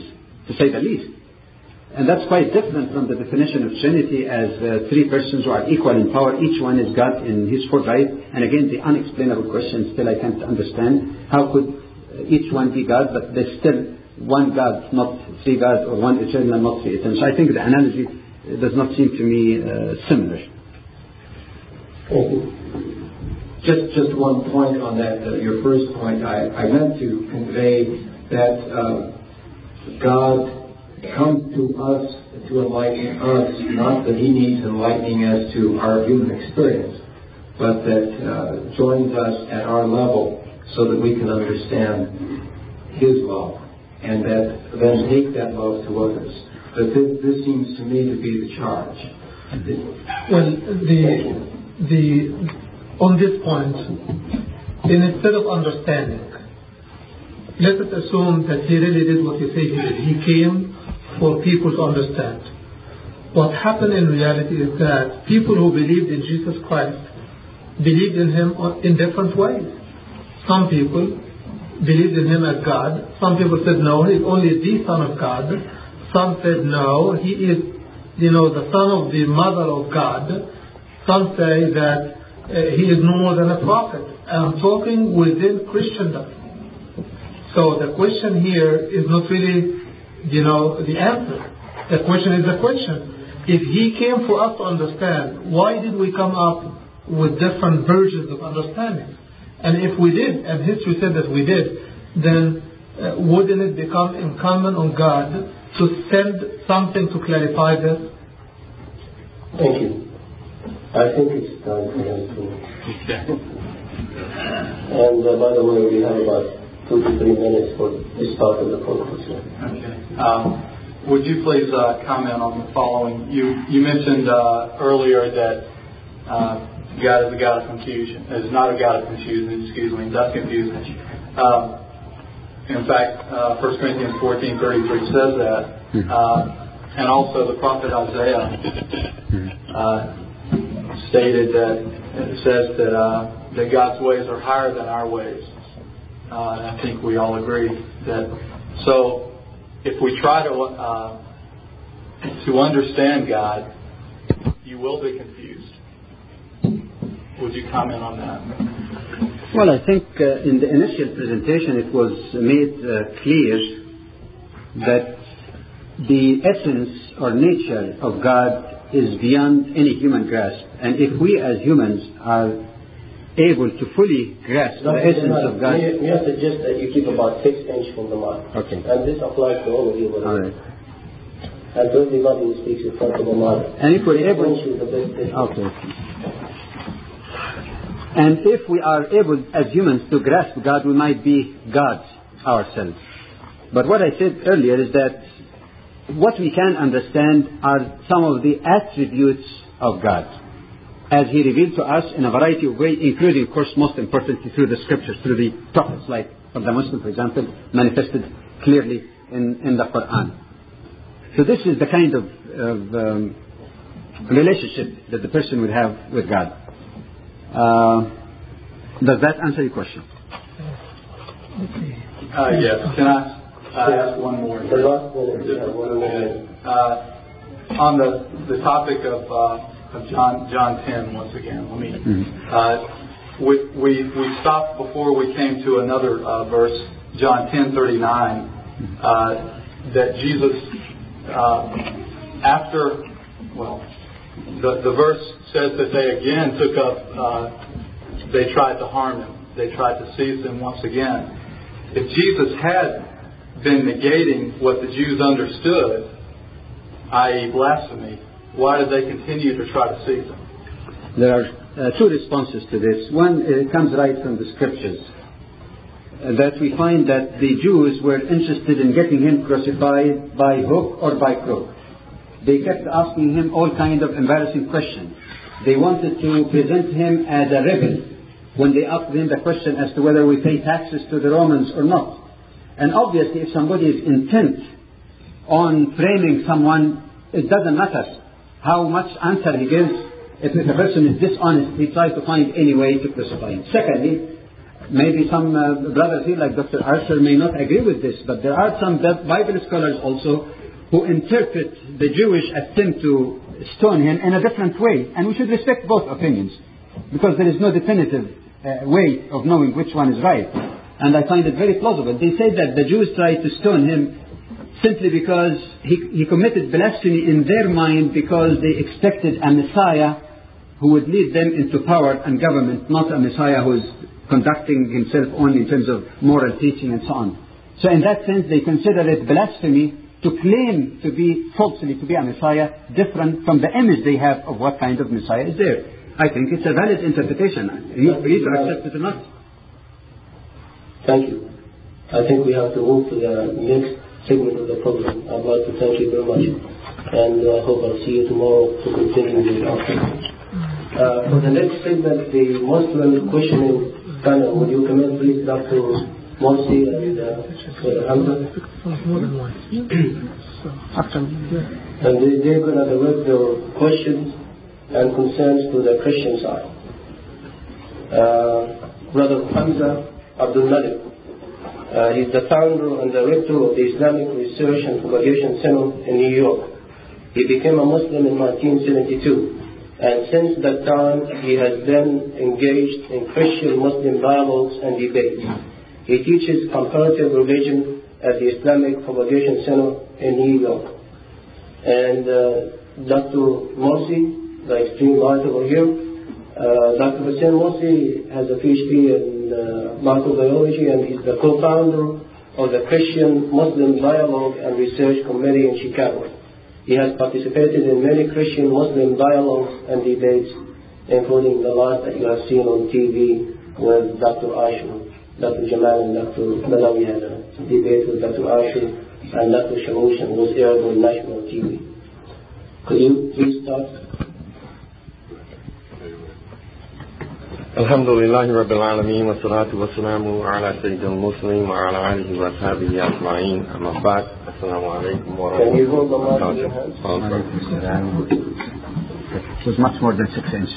to say the least. And that's quite different from the definition of Trinity as three persons who are equal in power. Each one is God in his full right. And again, the unexplainable question still I can't understand. How could each one be God, but there's still one God, not three gods, or one eternal, not three eternal. So I think the analogy does not seem to me similar. Thank you. Just one point on that, your first point. I meant to convey that God comes to us to enlighten us, not that he needs enlightening as to our human experience, but that joins us at our level so that we can understand his love and that then take that love to others. But this seems to me to be the charge. Well, on this point, instead of understanding, let us assume that he really did what you say he did. He came for people to understand. What happened in reality is that people who believed in Jesus Christ believed in him in different ways. Some people believed in him as God. Some people said, no, he's only the Son of God. Some said, no, he is, the Son of the Mother of God. Some say that he is no more than a prophet. And I'm talking within Christendom. So the question here is not really, the answer. The question is the question. If he came for us to understand, why did we come up with different versions of understanding? And if we did, and history said that we did, then wouldn't it become incumbent on God to send something to clarify this? Thank you. I think it's time for us to... And by the way, we have about 2 to 3 minutes for this part of the conference. Okay. Would you please comment on the following? You mentioned earlier that God is a God of confusion. Is not a God of confusion, that's confusing. In fact, 1 Corinthians 14:33 says that. And also the prophet Isaiah stated that it says that God's ways are higher than our ways. And I think we all agree that. So if we try to understand God, you will be confused. Would you comment on that? Well, I think in the initial presentation it was made clear that the essence or nature of God is beyond any human grasp. And if we as humans are able to fully grasp the essence of God... We have to suggest that you keep about 6 inches from the mark. Okay. And this applies to all of you. All right. And to everybody who speaks in front of the mark. And if we're able... Okay. And if we are able as humans to grasp God, we might be gods ourselves. But what I said earlier is that what we can understand are some of the attributes of God, as he revealed to us in a variety of ways, including, of course, most importantly, through the scriptures, through the prophets, like of the Muslim, for example, manifested clearly in the Quran. So this is the kind of relationship that the person would have with God. Does that answer your question? Yes. Can I ask one more? On the topic of John 10 once again. Let me. We stopped before we came to another verse, John 10:39, that Jesus the verse says that they again took up. They tried to harm him. They tried to seize him once again. If Jesus had been negating what the Jews understood, i.e. blasphemy, why did they continue to try to seize him? There are 2 responses to this. One, it comes right from the scriptures, that we find that the Jews were interested in getting him crucified by hook or by crook. They kept asking him all kinds of embarrassing questions. They wanted to present him as a rebel when they asked him the question as to whether we pay taxes to the Romans or not. And obviously, if somebody is intent on framing someone, it doesn't matter how much answer he gives. If a person is dishonest, he tries to find any way to crucify him. Secondly, maybe some brothers here like Dr. Archer may not agree with this, but there are some Bible scholars also who interpret the Jewish attempt to stone him in a different way. And we should respect both opinions, because there is no definitive way of knowing which one is right. And I find it very plausible. They say that the Jews tried to stone him simply because he committed blasphemy in their mind, because they expected a Messiah who would lead them into power and government, not a Messiah who is conducting himself only in terms of moral teaching and so on. So in that sense, they consider it blasphemy to claim to be falsely to be a Messiah, different from the image they have of what kind of Messiah is there. I think it's a valid interpretation. You either accept it or not. Thank you. I think we have to move to the next segment of the program. I'd like to thank you very much, and I hope I'll see you tomorrow to continue with our for the next segment, the Muslim questioning panel. Would you come in, please, Dr. Morsi and Dr. Hamza? And they're going to direct their questions and concerns to the Christian side. Brother Hamza Abdul Malik. He's the founder and director of the Islamic Research and Propagation Center in New York. He became a Muslim in 1972. And since that time, he has been engaged in Christian-Muslim dialogues and debates. He teaches comparative religion at the Islamic Propagation Center in New York. And Dr. Morsi, the extreme right over here, Dr. Hussein Morsi has a PhD in microbiology, and he's the co-founder of the Christian-Muslim Dialogue and Research Committee in Chicago. He has participated in many Christian-Muslim dialogues and debates, including the last that you have seen on TV with Dr. Asher, Dr. Jamal and Dr. Malawi had a debate with Dr. Asher and Dr. Shamush, and was aired on national TV. Could you please start? الحمد لله رب العالمين والصلاة والسلام على سيد المسلم وعلى آله وصحبه أجمعين أما بعد السلام عليكم ورحمة الله وبركاته. It was much more than 6 inches.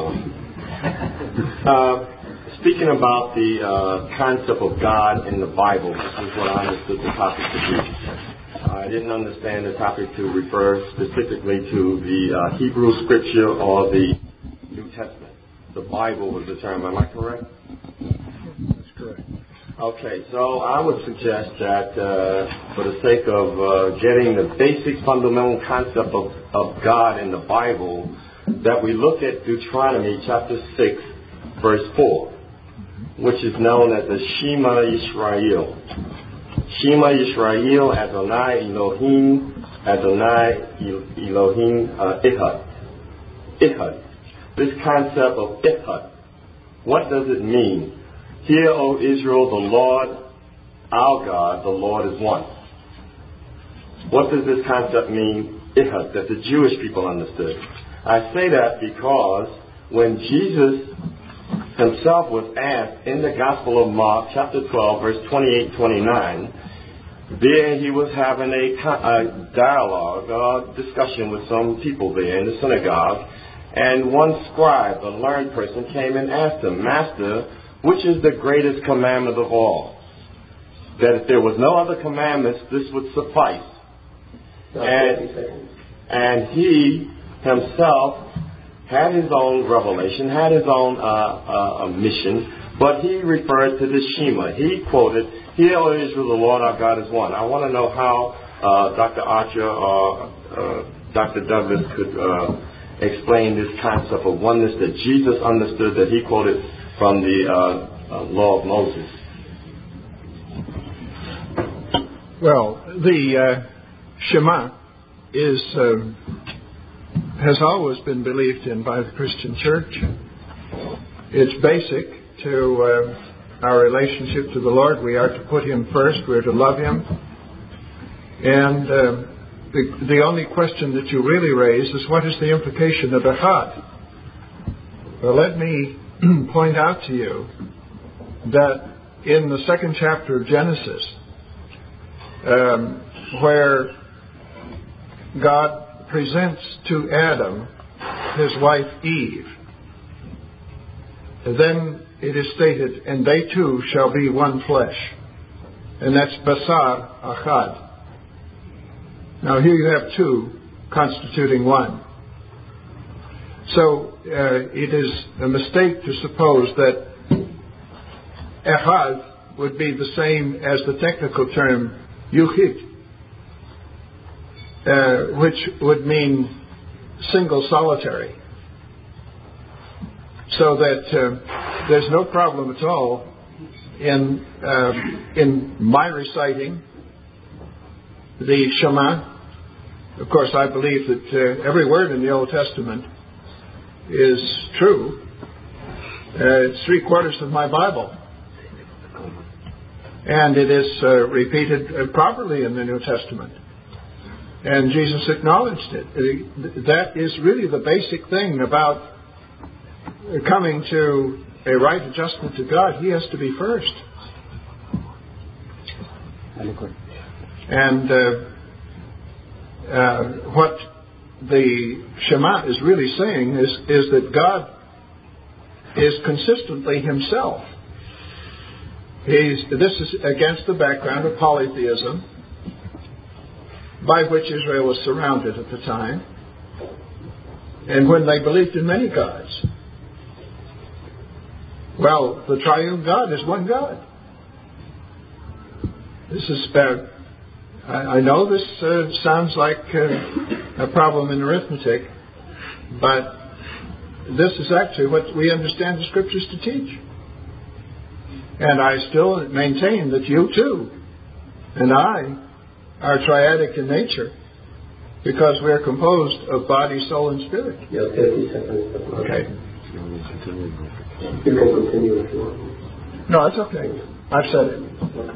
Speaking about the concept of God in the Bible, this is what I understood the topic to be. I didn't understand the topic to refer specifically to the Hebrew scripture or the New Testament. The Bible was the term. Am I correct? That's correct. Okay, so I would suggest that for the sake of getting the basic fundamental concept of God in the Bible, that we look at Deuteronomy chapter 6, verse 4, which is known as the Shema Yisrael. Shema Yisrael, Adonai Elohim, Adonai Elohim Echad. Echad. This concept of Echad, what does it mean? Hear, O Israel, the Lord, our God, the Lord is one. What does this concept mean, Echad, that the Jewish people understood? I say that because when Jesus himself was asked in the Gospel of Mark, chapter 12, verse 28-29, there he was having a dialogue, a discussion with some people there in the synagogue. And one scribe, a learned person, came and asked him, Master, which is the greatest commandment of all? That if there was no other commandments, this would suffice. And he himself had his own revelation, had his own mission, but he referred to the Shema. He quoted, Hear, O Israel, the Lord our God is one. I want to know how Dr. Archer or Dr. Douglas could explain this concept of oneness that Jesus understood, that he quoted from the law of Moses. Well, the Shema has always been believed in by the Christian Church. It's basic to our relationship to the Lord. We are to put Him first. We're to love Him. And the only question that you really raise is, what is the implication of Echad? Well, let me point out to you that in the 2nd chapter of Genesis, where God presents to Adam his wife Eve, then it is stated, and they two shall be one flesh. And that's basar achad. Now here you have two constituting one. So it is a mistake to suppose that echad would be the same as the technical term yuchid, which would mean single solitary. So that there's no problem at all in my reciting the Shema. Of course, I believe that every word in the Old Testament is true. It's 3/4 of my Bible. And it is repeated properly in the New Testament. And Jesus acknowledged it. That is really the basic thing about coming to a right adjustment to God. He has to be first. And what the Shema is really saying is that God is consistently Himself. This is against the background of polytheism, by which Israel was surrounded at the time, and when they believed in many gods. Well, the triune God is one God. This is I know this sounds like a problem in arithmetic, but this is actually what we understand the Scriptures to teach. And I still maintain that you too and I are triadic in nature because we are composed of body, soul, and spirit. Yeah, 30 seconds. Okay. You can continue if you want. No, it's okay. I've said it.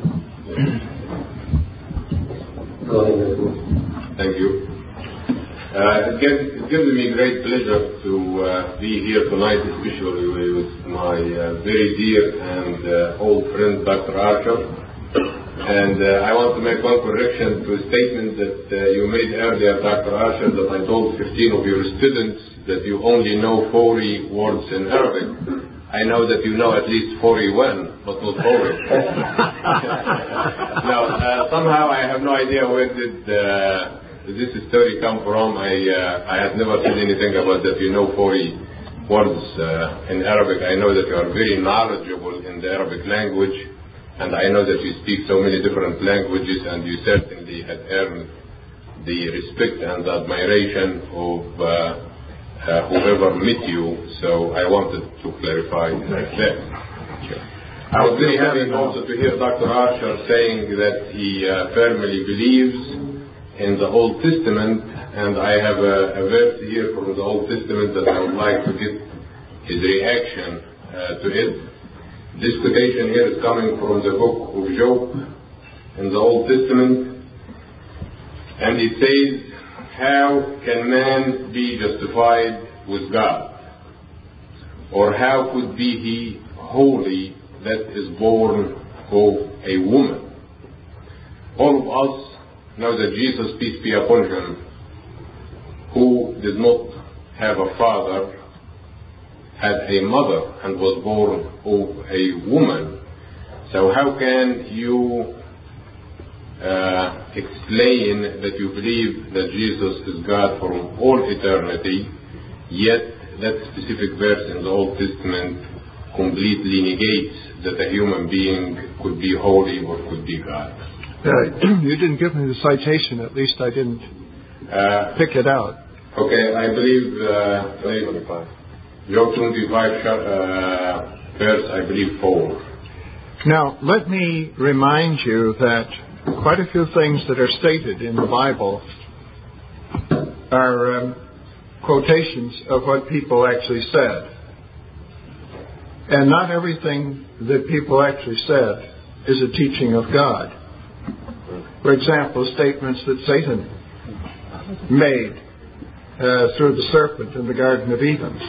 Go ahead. Thank you. It gives me great pleasure to be here tonight, especially with my very dear and old friend, Dr. Archer. And I want to make one correction to a statement that you made earlier, Dr. Archer, that I told 15 of your students that you only know 40 words in Arabic. I know that you know at least 41, but not 40. Now, somehow I have no idea where did this story come from. I had never said anything about that you know 40 words in Arabic. I know that you are very knowledgeable in the Arabic language, and I know that you speak so many different languages, and you certainly had earned the respect and the admiration of whoever met you. So I wanted to clarify that. I was very happy also to hear Dr. Archer saying that he firmly believes in the Old Testament, and I have a verse here from the Old Testament that I would like to get his reaction to it. This quotation here is coming from the book of Job in the Old Testament, and it says, "How can man be justified with God? Or how could be he holy that is born of a woman?" All of us know that Jesus, peace be upon him, who did not have a father, had a mother and was born of a woman. So how can you explain that you believe that Jesus is God from all eternity, yet that specific verse in the Old Testament completely negates that a human being could be holy or could be God? You didn't give me the citation. At least I didn't pick it out. Okay, I believe Job 25 verse, I believe 4. Now, let me remind you that quite a few things that are stated in the Bible are quotations of what people actually said. And not everything that people actually said is a teaching of God. For example, statements that Satan made through the serpent in the Garden of Eden.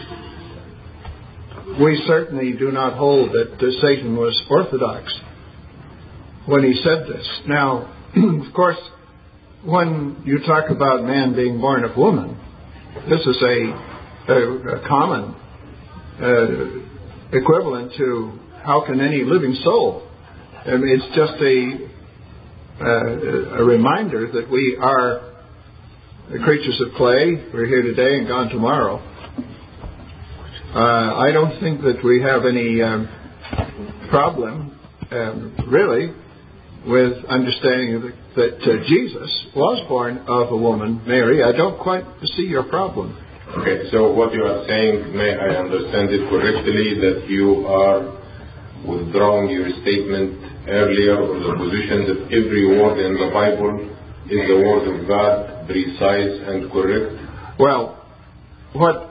We certainly do not hold that Satan was orthodox when he said this. Now, of course, when you talk about man being born of woman, this is a common equivalent to how can any living soul. I mean, it's just a reminder that we are the creatures of clay. We're here today and gone tomorrow. I don't think that we have any problem, really, with understanding that Jesus was born of a woman, Mary. I don't quite see your problem. Okay, so what you are saying, may I understand it correctly, that you are withdrawing your statement earlier, or the position that every word in the Bible is the word of God, precise and correct? Well, what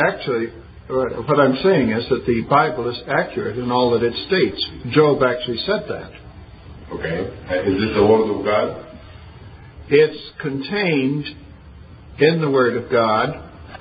I'm saying is that the Bible is accurate in all that it states. Job actually said that. Okay. Is this the Word of God? It's contained in the Word of God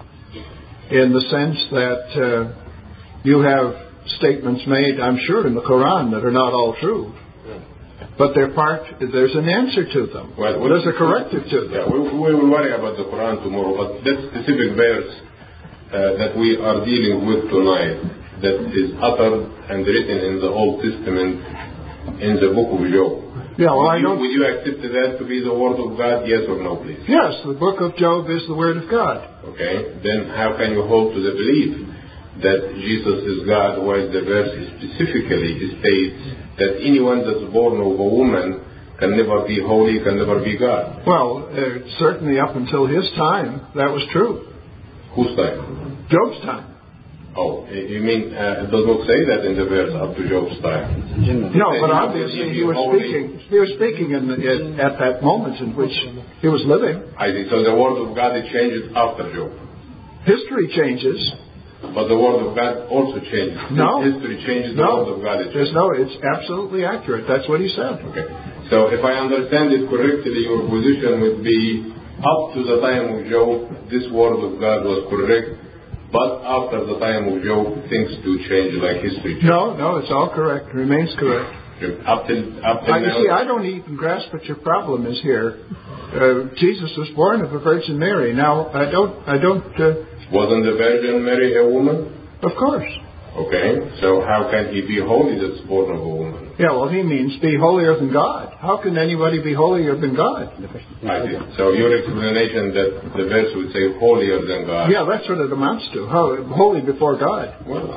in the sense that you have statements made, I'm sure, in the Quran that are not all true. But there's an answer to them. Well, there's a corrective to them. Yeah, we will worry about the Quran tomorrow, but that specific verse that we are dealing with tonight, that is uttered and written in the Old Testament in the book of Job. Yeah, well, Would you accept that to be the Word of God, yes or no, please? Yes, the book of Job is the Word of God. Okay, then how can you hold to the belief that Jesus is God, while the verse specifically states that anyone that's born of a woman can never be holy, can never be God? Well, certainly up until his time, that was true. Whose time? Job's time. Oh, you mean it does not say that in the verse up to Job's time? No, but obviously he was speaking at that moment in which he was living. I see. So the Word of God, it changes after Job. History changes. But the Word of God also changes. No. History changes, the Word of God. It's absolutely accurate. That's what he said. Okay. So if I understand it correctly, your position would be up to the time of Job, this Word of God was correct. But after the time of Job, things do change like history changes. No, it's all correct. It remains correct. Up till now. You see, I don't even grasp what your problem is here. Jesus was born of a Virgin Mary. Now, I don't. Wasn't the Virgin Mary a woman? Of course. Okay, so how can he be holy that's born of a woman? Yeah, well, he means be holier than God. How can anybody be holier than God? I see. So your explanation that the verse would say holier than God. Yeah, that's what it amounts to. Holy before God. Well,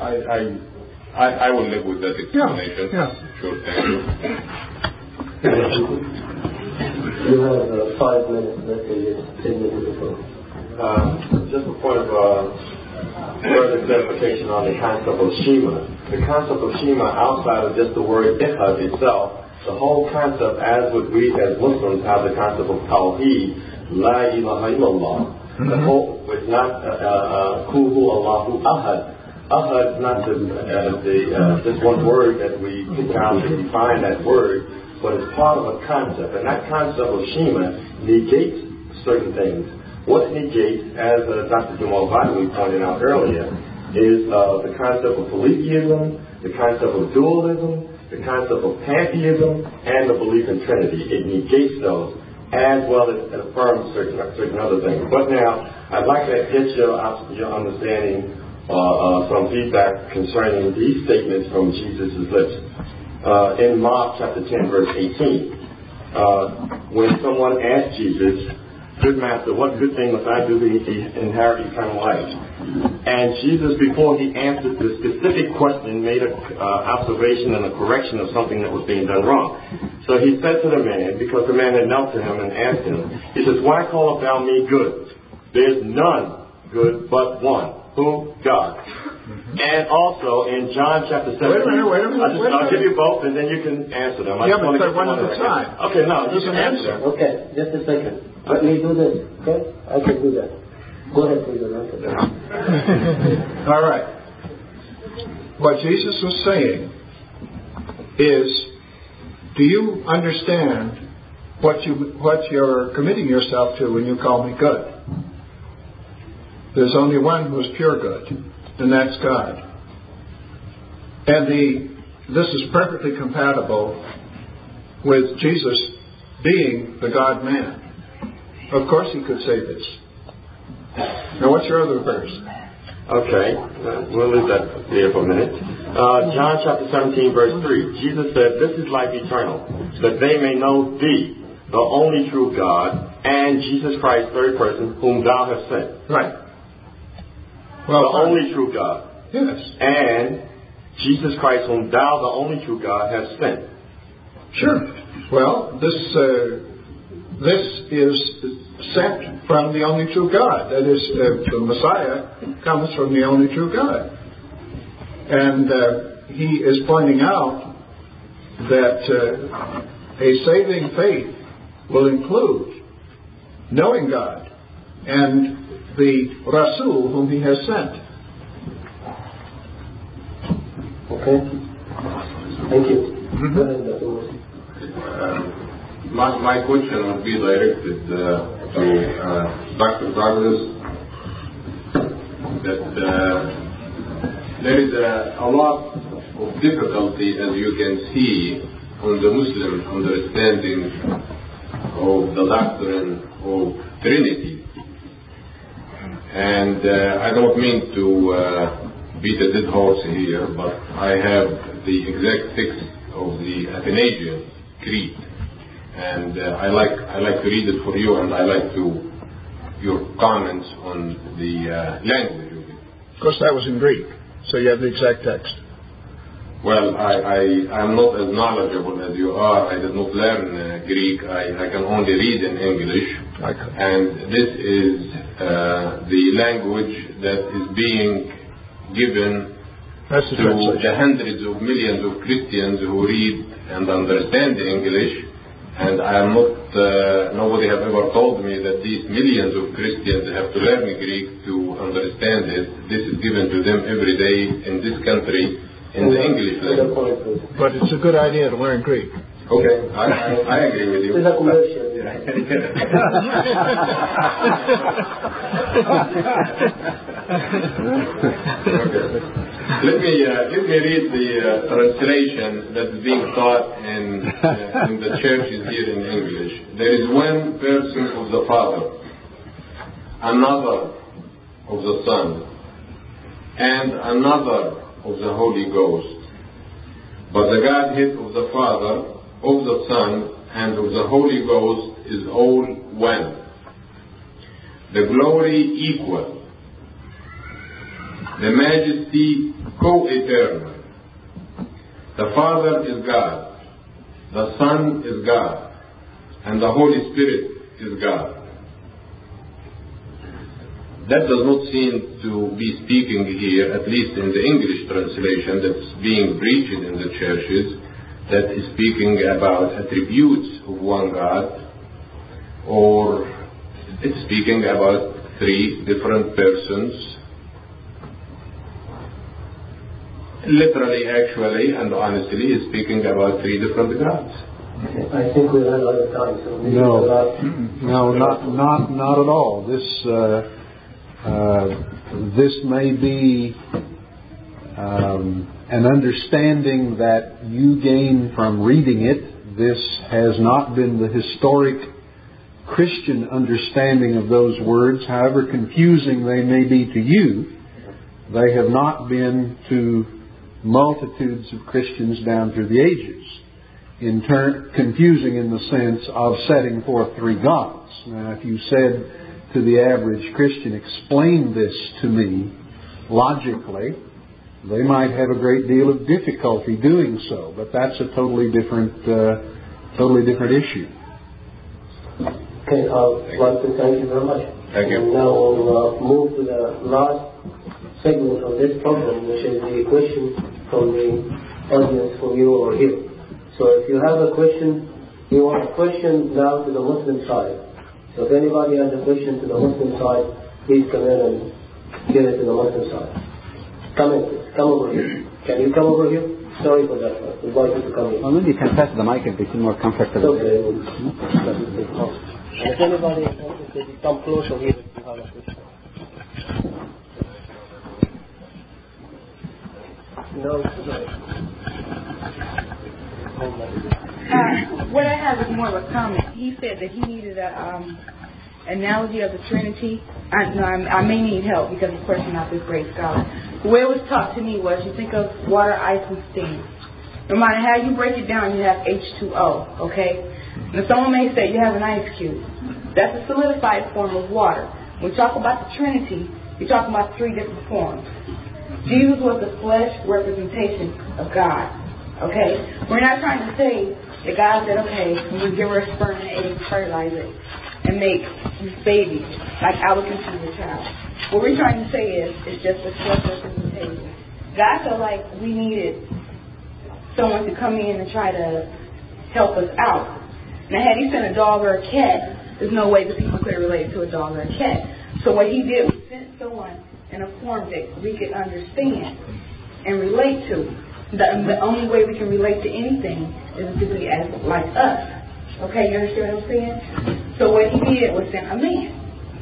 I will live with that explanation. Yeah. Sure, thank you. You have 5 minutes left in this 10-minute before. Just a point of further clarification on the concept of Shema. The concept of Shema, outside of just the word Echad itself, the whole concept, as would we as Muslims have the concept of Tawheed, La ilaha illallah. The whole, it's not Kuhu Allahu Ahad. Ahad is not just one word that we pick out to define that word, but it's part of a concept. And that concept of Shema negates certain things. What negates, as Dr. Jamal Badawi pointed out earlier, is the concept of polytheism, the concept of dualism, the concept of pantheism, and the belief in Trinity. It negates those, as well as it affirms certain other things. But now, I'd like to get your understanding, some feedback concerning these statements from Jesus' lips. In Mark chapter 10, verse 18, when someone asked Jesus, "Good Master, what good thing must I do to inherit eternal life?" And Jesus, before he answered the specific question, made an observation and a correction of something that was being done wrong. So he said to the man, because the man had knelt to him and asked him, he says, "Why callest thou me good? There's none good but one." Who? God. And also in John chapter 7. Wait a minute. I'll give you both and then you can answer them. But one at a time. Okay, no, you can answer them. Okay, just a second. Let me do this, okay? I can do that. Go ahead, please. All right. What Jesus was saying is, do you understand what you're committing yourself to when you call me good? There's only one who is pure good, and that's God. And this is perfectly compatible with Jesus being the God-man. Of course he could say this. Now, what's your other verse? Okay, we'll leave that there for a minute. John chapter 17, verse 3. Jesus said, "This is life eternal, that they may know thee, the only true God, and Jesus Christ, third person, whom thou hast sent." Right. Well, the only true God. Yes. And Jesus Christ, whom thou, the only true God, hast sent. Sure. Well, this is sent from the only true God. That is, the Messiah comes from the only true God. And he is pointing out that a saving faith will include knowing God and the Rasul whom he has sent. Okay. Thank you. My question would be directed to Dr. Douglas, that there is a lot of difficulty, as you can see, on the Muslim understanding of the doctrine of Trinity. And I don't mean to beat a dead horse here, but I have the exact text of the Athanasian Creed. And I like to read it for you, and I like your comments on the language of it. Of course, that was in Greek, so you have the exact text. Well, I'm not as knowledgeable as you are. I did not learn Greek. I can only read in English. Okay. And this is the language that is being given to the hundreds of millions of Christians who read and understand English. And I am not, nobody has ever told me that these millions of Christians have to learn Greek to understand it. This is given to them every day in this country in the English language. But it's a good idea to learn Greek. Okay, I agree with you. It's a commercial. Okay. Let me read the translation that is being taught in the churches here in English. There is one person of the Father, another of the Son, and another of the Holy Ghost. But the Godhead of the Father, of the Son, and of the Holy Ghost is all one. The glory equal, the majesty co-eternal. The Father is God, the Son is God, and the Holy Spirit is God. That does not seem to be speaking here, at least in the English translation that's being preached in the churches, that is speaking about attributes of one God, or it's speaking about three different persons. Literally, actually, and honestly, is speaking about three different gods. I think we ran out of time. So no, not at all. This may be an understanding that you gain from reading it. This has not been the historic Christian understanding of those words. However confusing they may be to you, they have not been to multitudes of Christians down through the ages. In turn, confusing in the sense of setting forth three gods. Now, if you said to the average Christian, explain this to me logically, they might have a great deal of difficulty doing so, but that's a totally different issue. Okay, I'd like to thank you very much. Thank you. And now we'll move to the last segment of this program, which is the question from the audience from you over here. So if you have a question, you want a question now to the Muslim side. So if anybody has a question to the Muslim side, please come in and give it to the Muslim side. Come in, please. Come over here. Can you come over here? Sorry for that. We'd like you to come in. Well, maybe you can pass the mic if they feel more comfortable. Okay. And if anybody is interested, come closer here if you have a question. No. What I have is more of a comment. He said that he needed analogy of the Trinity, I may need help because, of course, I'm not this great scholar. The way it was taught to me was you think of water, ice, and steam. No matter how you break it down, you have H2O, okay? Now, someone may say you have an ice cube. That's a solidified form of water. When we talk about the Trinity, you're talking about three different forms. Jesus was the flesh representation of God, okay? We're not trying to say that God said, okay, we give her a sperm and egg, fertilize it, and make babies, like I would conceive a child. What we're trying to say is, it's just a flesh representation. God felt like we needed someone to come in and try to help us out. Now, had he sent a dog or a cat, there's no way that people could relate to a dog or a cat. So what he did was send someone in a form that we could understand and relate to. The only way we can relate to anything is to be as like us. Okay, you understand what I'm saying? So what he did was send a man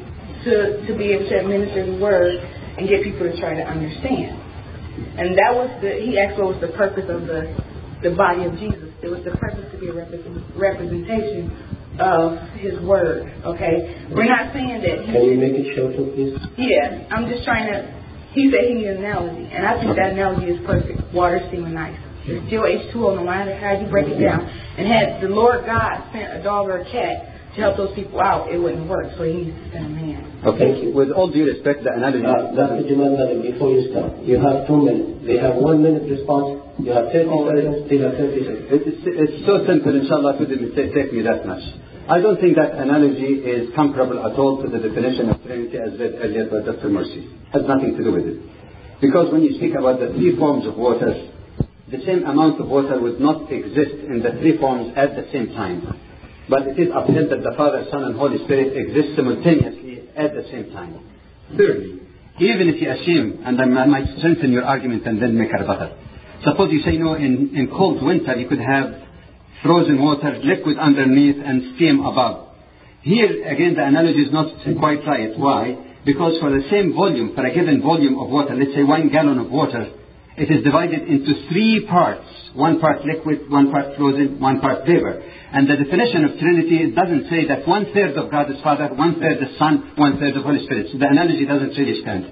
to be able to administer the word and get people to try to understand. And that was he asked what was the purpose of the body of Jesus. It was the purpose to be a representation of his word, okay? We're not saying that Can you make it shorter, please? Yeah, I'm just trying to, he said he needed an analogy, and I think that analogy is perfect. Water, steam, and ice. It's still H2O no matter how you break it down. And had the Lord God sent a dog or a cat to help those people out, it wouldn't work, so he needs to send a man. Okay, with all due respect, the analogy... Dr. Jamal, before you start, you have 2 minutes. They have 1 minute response. You have 30 seconds. They have 30 seconds. It's so simple, inshallah, it wouldn't take me that much. I don't think that analogy is comparable at all to the definition of Trinity as read earlier by Dr. Mercy. It has nothing to do with it. Because when you speak about the three forms of water, the same amount of water would not exist in the three forms at the same time. But it is upheld that the Father, Son, and Holy Spirit exist simultaneously at the same time. Thirdly, even if you assume, and I might strengthen your argument and then make a rebuttal. Suppose you say, no, in cold winter you could have frozen water, liquid underneath, and steam above. Here, again, the analogy is not quite right. Why? Because for the same volume, for a given volume of water, let's say 1 gallon of water, it is divided into 3 parts. 1 part liquid, 1 part frozen, 1 part vapor. And the definition of Trinity doesn't say that 1/3 of God is Father, 1/3 is Son, 1/3 of Holy Spirit. So the analogy doesn't really stand.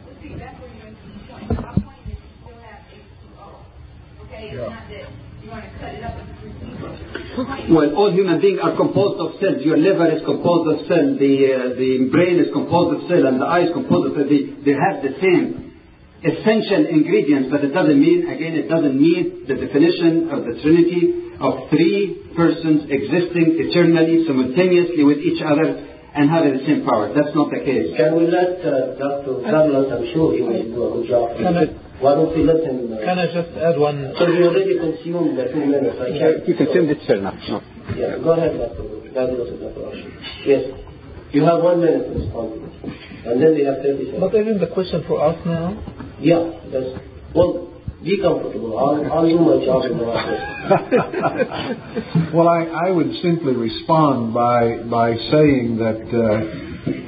Well, all human beings are composed of cells. Your liver is composed of cells. The brain is composed of cells, and the eye is composed of cells. They have the same essential ingredients, but it doesn't mean, again, it doesn't meet the definition of the Trinity of 3 persons existing eternally, simultaneously with each other, and having the same power. That's not the case. Can we let Dr. Douglas, I'm sure he will do a good job. Why don't we let him... Can I just add one... So you already consumed the 2 minutes. You consumed it, sir, now. No. Yeah, go ahead, Dr. Douglas and Dr. Ashur. Yes. You have 1 minute to respond to this. And then they have 30 seconds. But isn't the question for us now? Yeah, that's... Well, be comfortable. I'll do my job in the office. Well, I would simply respond by saying that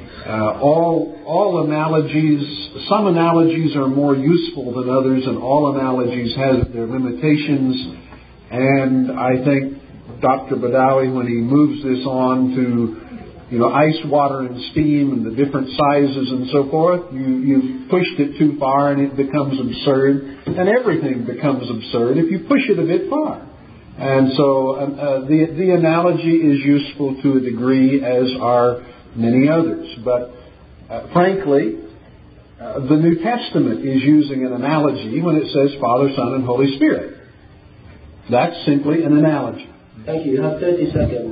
all analogies, some analogies are more useful than others, and all analogies have their limitations. And I think Dr. Badawi, when he moves this on to ice, water, and steam, and the different sizes and so forth, you've pushed it too far, and it becomes absurd, and everything becomes absurd if you push it a bit far. And so the analogy is useful to a degree, as are many others. But frankly, the New Testament is using an analogy when it says Father, Son, and Holy Spirit. That's simply an analogy. Thank you. You have 30 seconds.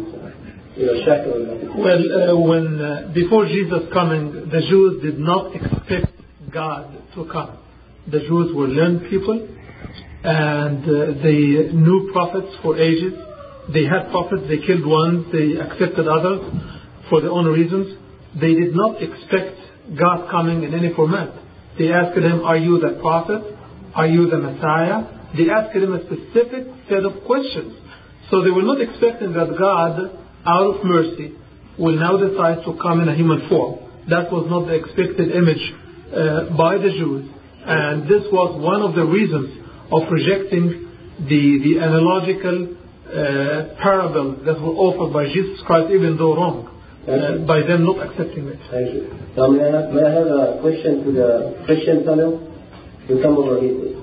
Well, before Jesus coming, the Jews did not expect God to come. The Jews were learned people, and they knew prophets for ages. They had prophets, they killed ones, they accepted others for their own reasons. They did not expect God coming in any format. They asked him, are you the prophet? Are you the Messiah? They asked him a specific set of questions. So they were not expecting that God, out of mercy, will now decide to come in a human form. That was not the expected image by the Jews. And this was one of the reasons of rejecting the analogical parables that were offered by Jesus Christ, even though wrong. by them not accepting it. Thank you. Now, may I have a question to the Christian panel? You come over here, please.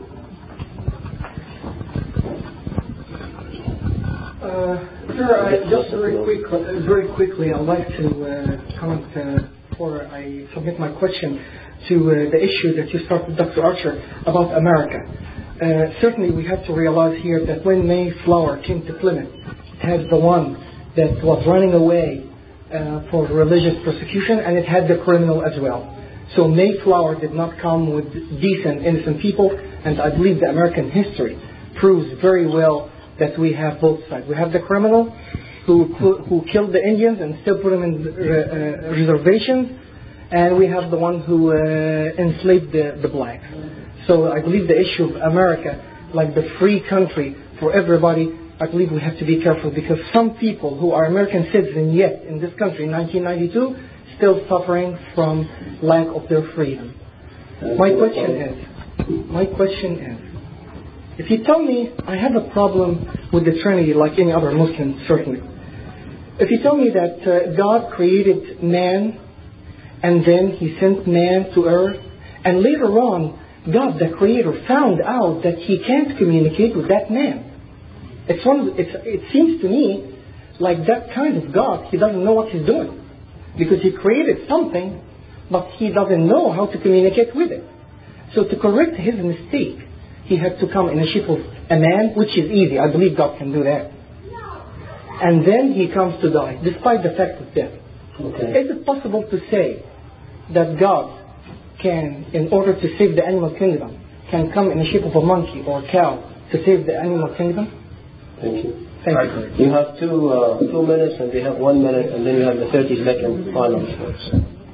Sir, just very quickly, I'd like to comment before I submit my question to the issue that you started, Dr. Archer, about America. Certainly, we have to realize here that when Mayflower came to Plymouth, it had the one that was running away for religious persecution, and it had the criminal as well. So Mayflower did not come with decent, innocent people, and I believe the American history proves very well that we have both sides. We have the criminal who killed the Indians and still put them in reservations, and we have the one who enslaved the blacks. So I believe the issue of America, like the free country for everybody, I believe we have to be careful, because some people who are American citizens yet in this country in 1992 still suffering from lack of their freedom. My question is, if you tell me, I have a problem with the Trinity like any other Muslim, certainly. If you tell me that God created man and then He sent man to earth, and later on God, the Creator, found out that He can't communicate with that man. It seems to me like that kind of God, He doesn't know what He's doing. Because He created something, but He doesn't know how to communicate with it. So to correct His mistake, He had to come in the shape of a man, which is easy. I believe God can do that. And then He comes to die, despite the fact of death. Okay. Is it possible to say that God can, in order to save the animal kingdom, can come in the shape of a monkey or a cow to save the animal kingdom? Thank you. Thank you. You have 2 minutes, and they have 1 minute, and then you have the 30-second final words.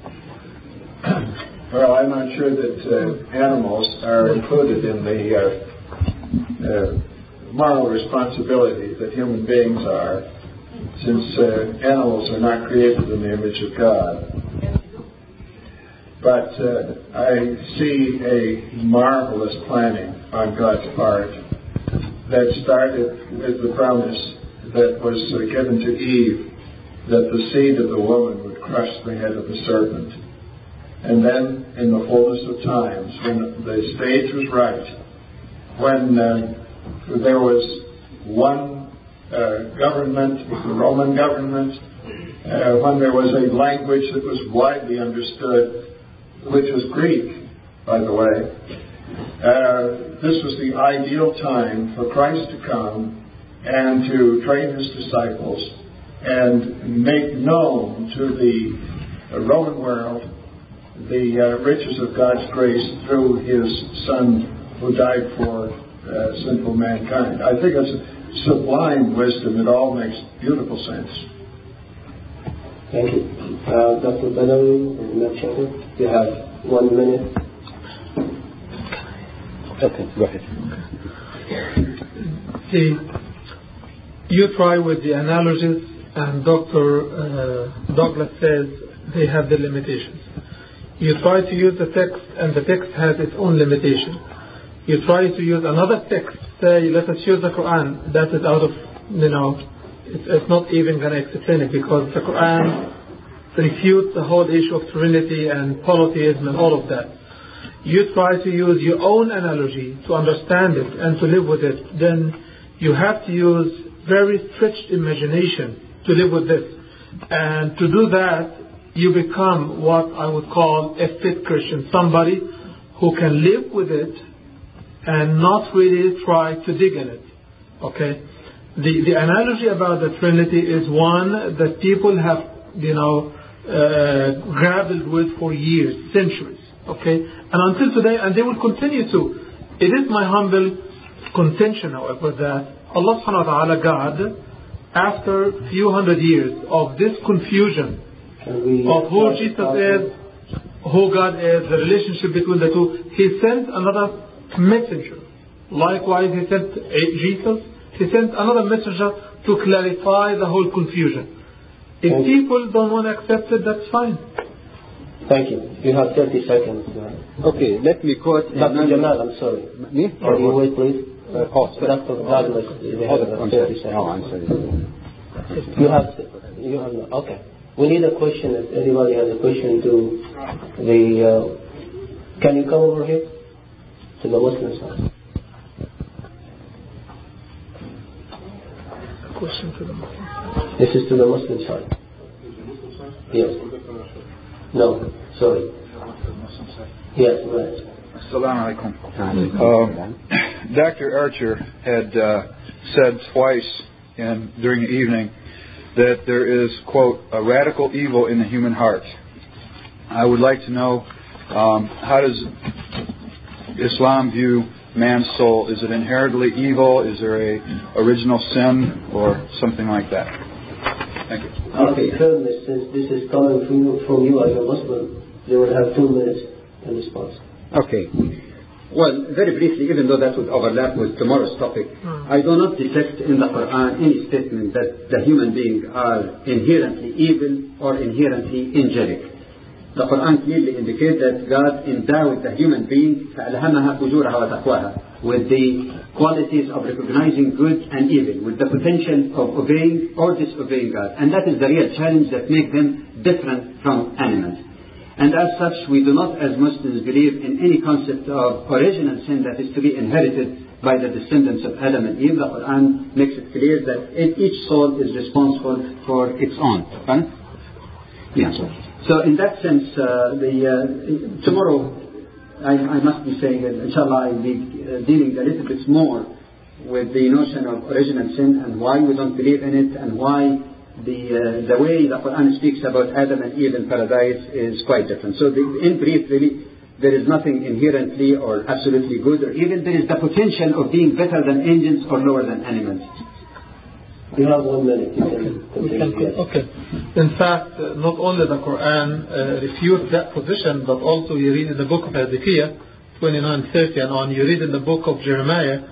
Well, I'm not sure that animals are included in the moral responsibility that human beings are, since animals are not created in the image of God. But I see a marvelous planning on God's part that started with the promise that was given to Eve, that the seed of the woman would crush the head of the serpent. And then, in the fullness of times, when the stage was right, when there was one government, the Roman government, when there was a language that was widely understood, which was Greek, by the way, this was the ideal time for Christ to come and to train His disciples and make known to the Roman world the riches of God's grace through His Son who died for sinful mankind. I think it's sublime wisdom. It all makes beautiful sense. Thank you. Dr. Balawi and Matt Shepard, you have 1 minute. Okay, go ahead. See, you try with the analogies, and Dr. Douglas says they have the limitations. You try to use the text, and the text has its own limitation. You try to use another text, say, let us use the Quran. That is out of, it's not even going to explain it, because the Quran refutes the whole issue of Trinity and polytheism and all of that. You try to use your own analogy to understand it and to live with it, then you have to use very stretched imagination to live with this. And to do that, you become what I would call a fit Christian, somebody who can live with it and not really try to dig in it. Okay? The analogy about the Trinity is one that people have, grappled with for years, centuries. Okay? And until today, and they will continue to. It is my humble contention, however, that Allah subhanahu wa ta'ala, God, after a few hundred years of this confusion of who Jesus is, who God is, the relationship between the two, He sent another messenger. Likewise, He sent Jesus. He sent another messenger to clarify the whole confusion. If people don't want to accept it, that's fine. Thank you. You have 30 seconds. Okay, let me quote... Dr. Jamal, I'm sorry. Me? Can you wait, please? Dr. Douglas, you have 30 seconds. No, I'm sorry. You have okay. We need a question. If anybody has a question to the... can you come over here? To the Muslim side. Question to the Muslim side. This is to the Muslim side. Yes. No, sorry. Yes, right. Assalamu alaikum. Dr. Archer had said twice during the evening that there is, quote, a radical evil in the human heart. I would like to know, how does Islam view man's soul? Is it inherently evil? Is there a original sin or something like that? Thank you. Okay, firmness, since this is coming from you as a Muslim, you will have 2 minutes in response. Okay. Well, very briefly, even though that would overlap with tomorrow's topic, I do not detect in the Quran any statement that the human beings are inherently evil or inherently angelic. The Quran clearly indicates that God endowed the human being فَأَلْهَمَهَا فُجُورَهَا وَتَقْوَاهَا with the qualities of recognizing good and evil, with the potential of obeying or disobeying God. And that is the real challenge that makes them different from animals. And as such, we do not as Muslims believe in any concept of original sin that is to be inherited by the descendants of Adam and Eve. The Quran makes it clear that each soul is responsible for its own. Right? Yeah. So in that sense, tomorrow I must be saying that inshallah I'll be dealing a little bit more with the notion of original sin and why we don't believe in it and why the way the Quran speaks about Adam and Eve in paradise is quite different. So in brief, really, there is nothing inherently or absolutely good or evil. There is the potential of being better than angels or lower than animals. You have 1 minute. You can okay. In fact, not only the Quran refutes that position, but also you read in the book of Ezekiel 29:30 and on, you read in the book of Jeremiah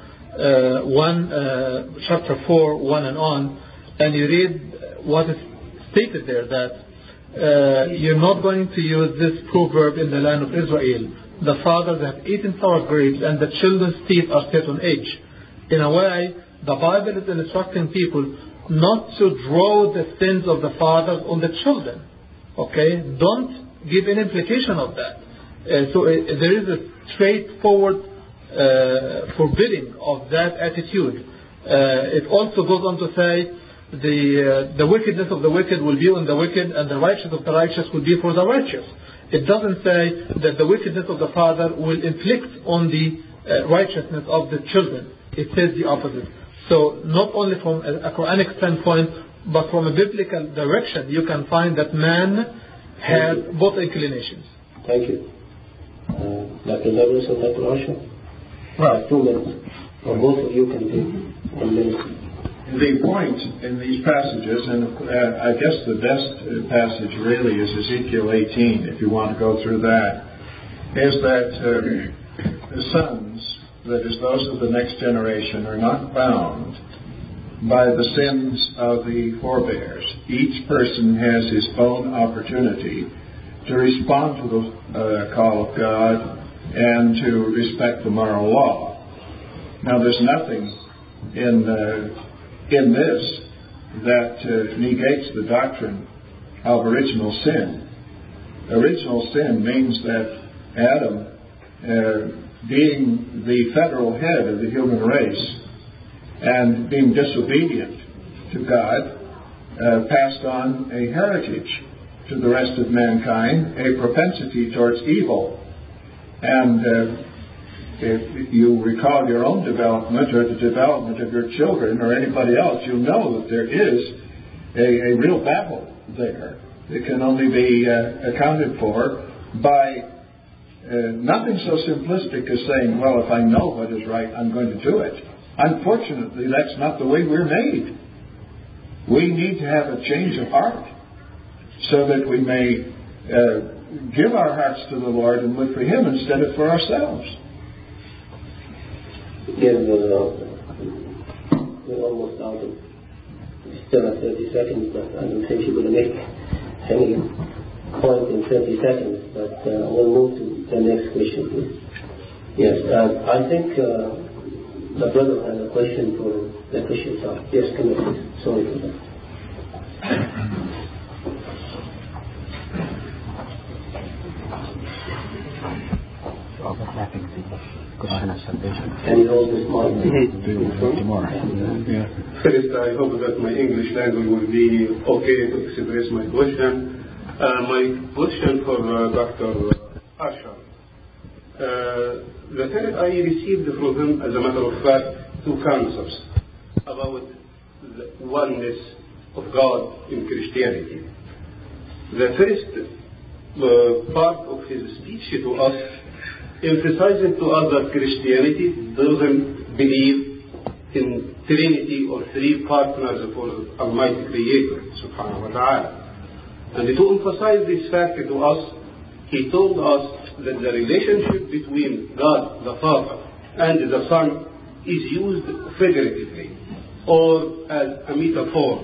chapter 4, 1 and on, and you read what is stated there, that you're not going to use this proverb in the land of Israel. The fathers have eaten sour grapes and the children's teeth are set on edge. In a way, the Bible is instructing people not to draw the sins of the fathers on the children. Okay? Don't give an implication of that. So there is a straightforward forbidding of that attitude. It also goes on to say the wickedness of the wicked will be on the wicked and the righteous of the righteous will be for the righteous. It doesn't say that the wickedness of the father will inflict on the righteousness of the children. It says the opposite. So not only from a Quranic standpoint, but from a biblical direction, you can find that man has both inclinations. Thank you. Dr. Douglas and Dr. Archer? Right. 2 minutes. Or both of you can take 1 minute. The point in these passages, and I guess the best passage really is Ezekiel 18, if you want to go through that, is that the sons, that is those of the next generation, are not bound by the sins of the forebears. Each person has his own opportunity to respond to the call of God and to respect the moral law. Now, there's nothing in this that negates the doctrine of original sin. Original sin means that Adam, being the federal head of the human race and being disobedient to God, passed on a heritage to the rest of mankind, a propensity towards evil. And if you recall your own development or the development of your children or anybody else, you'll know that there is a real battle there. It can only be accounted for by nothing so simplistic as saying, well, if I know what is right, I'm going to do it. Unfortunately, that's not the way we're made. We need to have a change of heart so that we may give our hearts to the Lord and live for Him instead of for ourselves. Again, we're almost out of still at 30 seconds, but I don't think you're going to make any point in 30 seconds. But we'll move to the next question, please. Yes, I think the brother had a question for the Christian side. Yes, come on, please. Sorry for that. Can you hold this mic? First, I hope that my English language will be okay to express my question. My question for Dr. Asher. The thing I received from him, as a matter of fact, two concepts about the oneness of God in Christianity. The first part of his speech to us, emphasizing to us that Christianity doesn't believe in Trinity or three partners for Almighty Creator, subhanahu wa ta'ala. And to emphasize this fact to us, he told us that the relationship between God the Father and the Son is used figuratively or as a metaphor.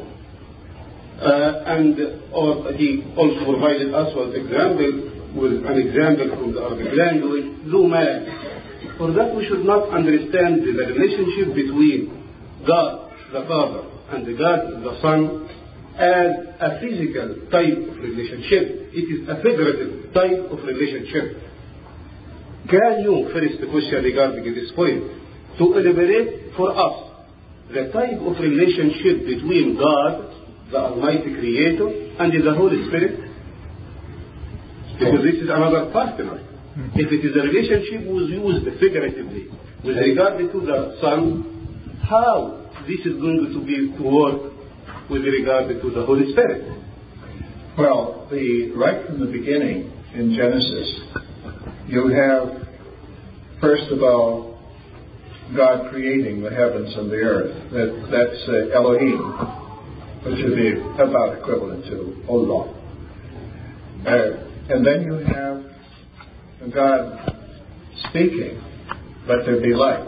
Or he also provided us with an example from the Arabic language, ذو مال. For that we should not understand the relationship between God the Father and God the Son as a physical type of relationship. It is a figurative type of relationship. Can you, first question regarding this point, to elaborate for us the type of relationship between God, the Almighty Creator, and the Holy Spirit? Because this is another partner. If it is a relationship was used figuratively with regard to the Son, how this is going to work with regard to the Holy Spirit? Well, right from the beginning in Genesis, you have, first of all, God creating the heavens and the earth. That's Elohim, which would be about equivalent to Allah. And then you have God speaking, let there be light.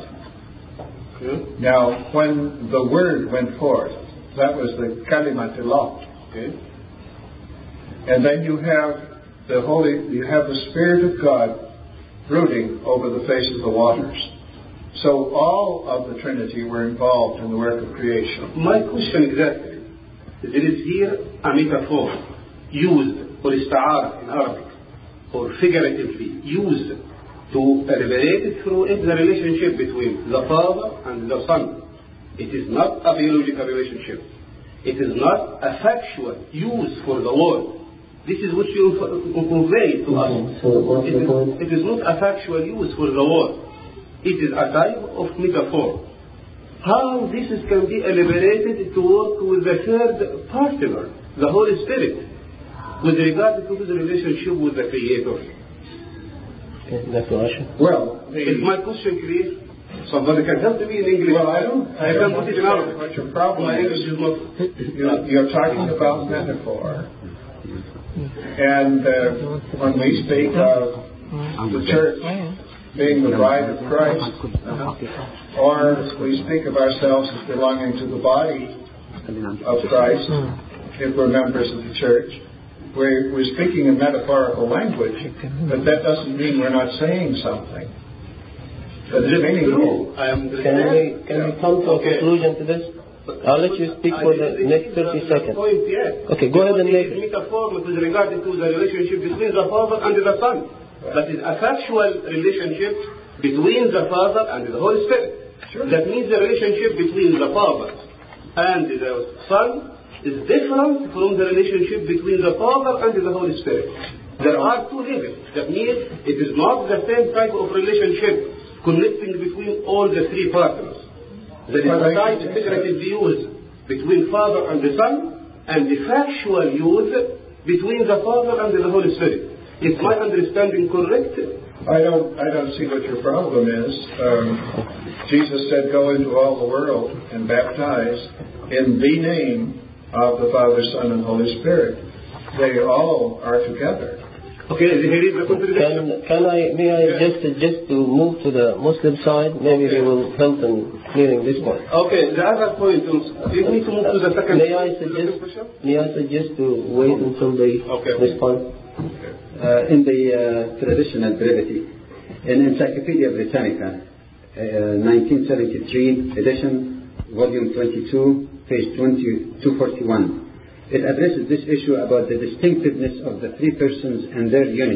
Now, when the word went forth, that was the kalimatullah. Okay? And then you have the Spirit of God brooding over the face of the waters. So all of the Trinity were involved in the work of creation. My question exactly, there is here a metaphor used for ista'ara in Arabic, or figuratively used to elaborate through it the relationship between the Father and the Son. It is not a biological relationship. It is not a factual use for the word. This is what you convey to us. It is not a factual use for the word. It is a type of metaphor. How this can be elaborated to work with the third partner, the Holy Spirit, with regard to his relationship with the Creator? Well, is my question clear? Somebody can help me in English. Well, I can put it in Arabic. What your problem is, you're talking about metaphor. And when we speak of the church being the bride of Christ, or we speak of ourselves as belonging to the body of Christ, if we're members of the church, we're speaking in metaphorical language, but that doesn't mean we're not saying something. Can we come to a conclusion to this? I'll let you speak for the next 30 seconds. Okay, go ahead and make it. Metaphor with regard to the relationship between the Father and the Son. That is a factual relationship between the Father and the Holy Spirit. That means the relationship between the Father and the Son is different from the relationship between the Father and the Holy Spirit. There are two levels. That means it is not the same type of relationship connecting between all the three partners. There is a type of figurative use between Father and the Son, and the factual use between the Father and the Holy Spirit. Is my understanding correct? I don't see what your problem is. Jesus said, "Go into all the world and baptize in the name of the Father, Son, and Holy Spirit." They all are together. Okay, may I just suggest to move to the Muslim side? Maybe they will help in clearing this point. Okay, the other point is, you need to move to the second. May I suggest to wait until they respond? In the traditional brevity, in Encyclopedia Britannica, 1973 edition, volume 22, page 241. It addresses this issue about the distinctiveness of the three persons and their unity.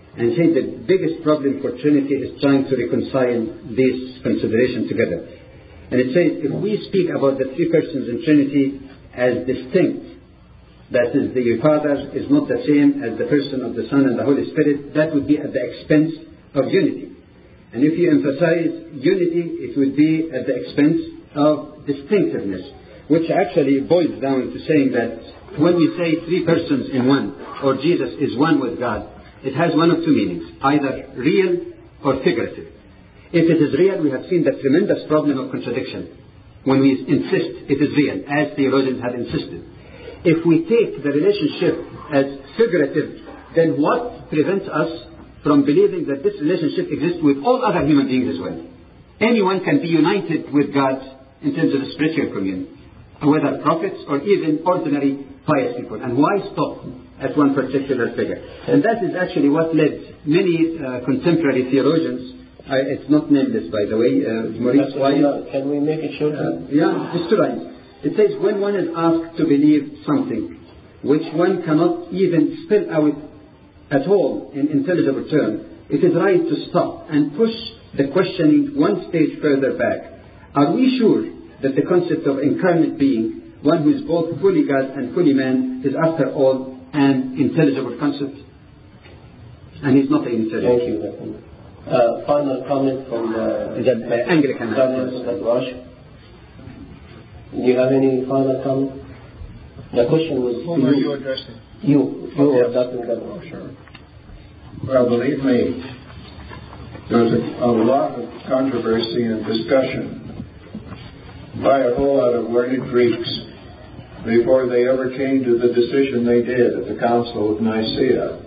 and say the biggest problem for Trinity is trying to reconcile these considerations together. And it says, if we speak about the three persons in Trinity as distinct, that is, the Father is not the same as the person of the Son and the Holy Spirit, that would be at the expense of unity. And if you emphasize unity, it would be at the expense of distinctiveness, which actually boils down to saying that when we say three persons in one, or Jesus is one with God, it has one of two meanings, either real or figurative. If it is real, we have seen the tremendous problem of contradiction when we insist it is real, as theologians have insisted. If we take the relationship as figurative, then what prevents us from believing that this relationship exists with all other human beings as well? Anyone can be united with God in terms of the spiritual communion, whether prophets or even ordinary pious people. And why stop at one particular figure? And that is actually what led many contemporary theologians, it's not nameless by the way, Maurice Wiley. Can we make it short? Just 2 lines. It says, when one is asked to believe something which one cannot even spell out at all in intelligible terms, it is right to stop and push the questioning one stage further back. Are we sure that the concept of incarnate being, one who is both fully God and fully man, is after all an intelligible concept? And he's not an intelligible. Thank you. Final comment from the Anglican Daniel. Do you have any final comment? The question was... Whom are you addressing? You or Dr. Gadwal. Sure. Well, believe me, there's a lot of controversy and discussion by a whole lot of learned Greeks before they ever came to the decision they did at the Council of Nicaea.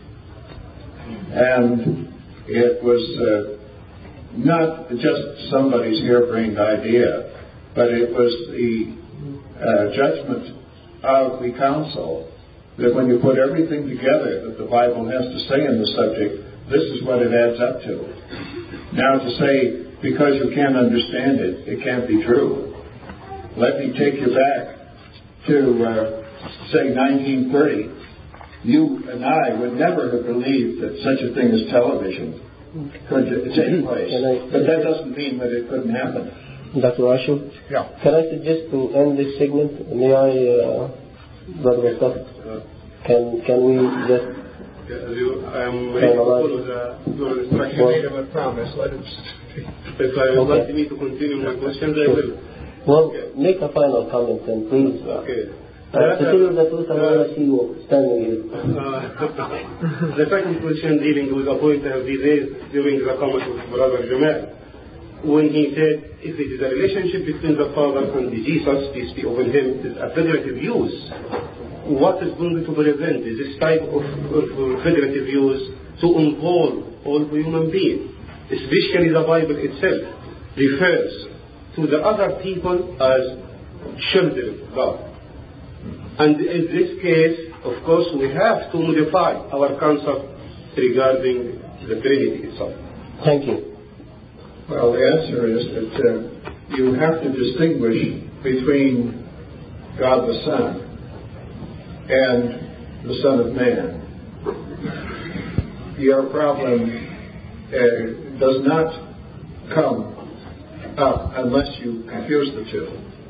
And it was not just somebody's harebrained idea, but it was the judgment of the council that when you put everything together that the Bible has to say on the subject, this is what it adds up to. Now to say, because you can't understand it, it can't be true. Let me take you back to, say, 1930. You and I would never have believed that such a thing as television could take place. But that doesn't mean that it couldn't happen. Dr. Ashu? Yeah. Can I suggest to end this segment? May I, Brother Mustafa? Can we just... I'm ready to follow your instruction. You made him a promise. Let him... If I would like me to continue my questions, I will. Well, make a final comment then, please. Okay. To tell you the truth, I want to see you standing here. The second question dealing with a point that we raised during the comment with Brother Jamal, when he said, if it is a relationship between the Father and Jesus, peace be upon him, is a figurative use, what is going to prevent this type of figurative use to involve all human beings? Especially the Bible itself refers to the other people as children of God. And in this case, of course, we have to modify our concept regarding the Trinity itself. Thank you. Well, the answer is that you have to distinguish between God the Son and the Son of Man. Your problem does not come up unless you confuse the two.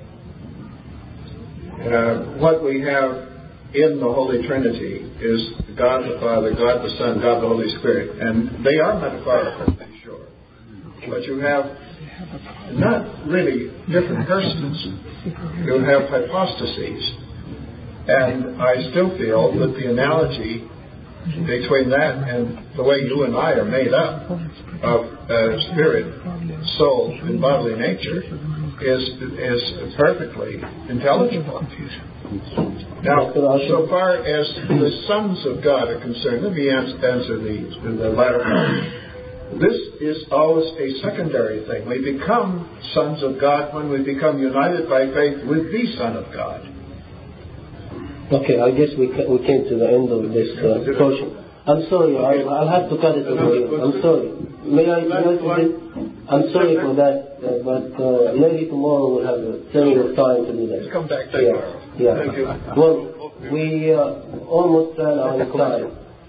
What we have in the Holy Trinity is God the Father, God the Son, God the Holy Spirit, and they are metaphorical, to be sure. But you have not really different persons. You have hypostases. And I still feel that the analogy between that and the way you and I are made up of spirit, soul, and bodily nature is perfectly intelligible. Now, so far as the sons of God are concerned, let me answer the latter part. This is always a secondary thing. We become sons of God when we become united by faith with the Son of God. Okay, I guess we came to the end of this portion. I'm sorry, I'll have to cut it over here. I'm sorry. May I suggest? I'm sorry for that, but maybe tomorrow we'll have plenty of time to do that. Come back tomorrow. Yeah. Thank you. Well, we almost ran out of time.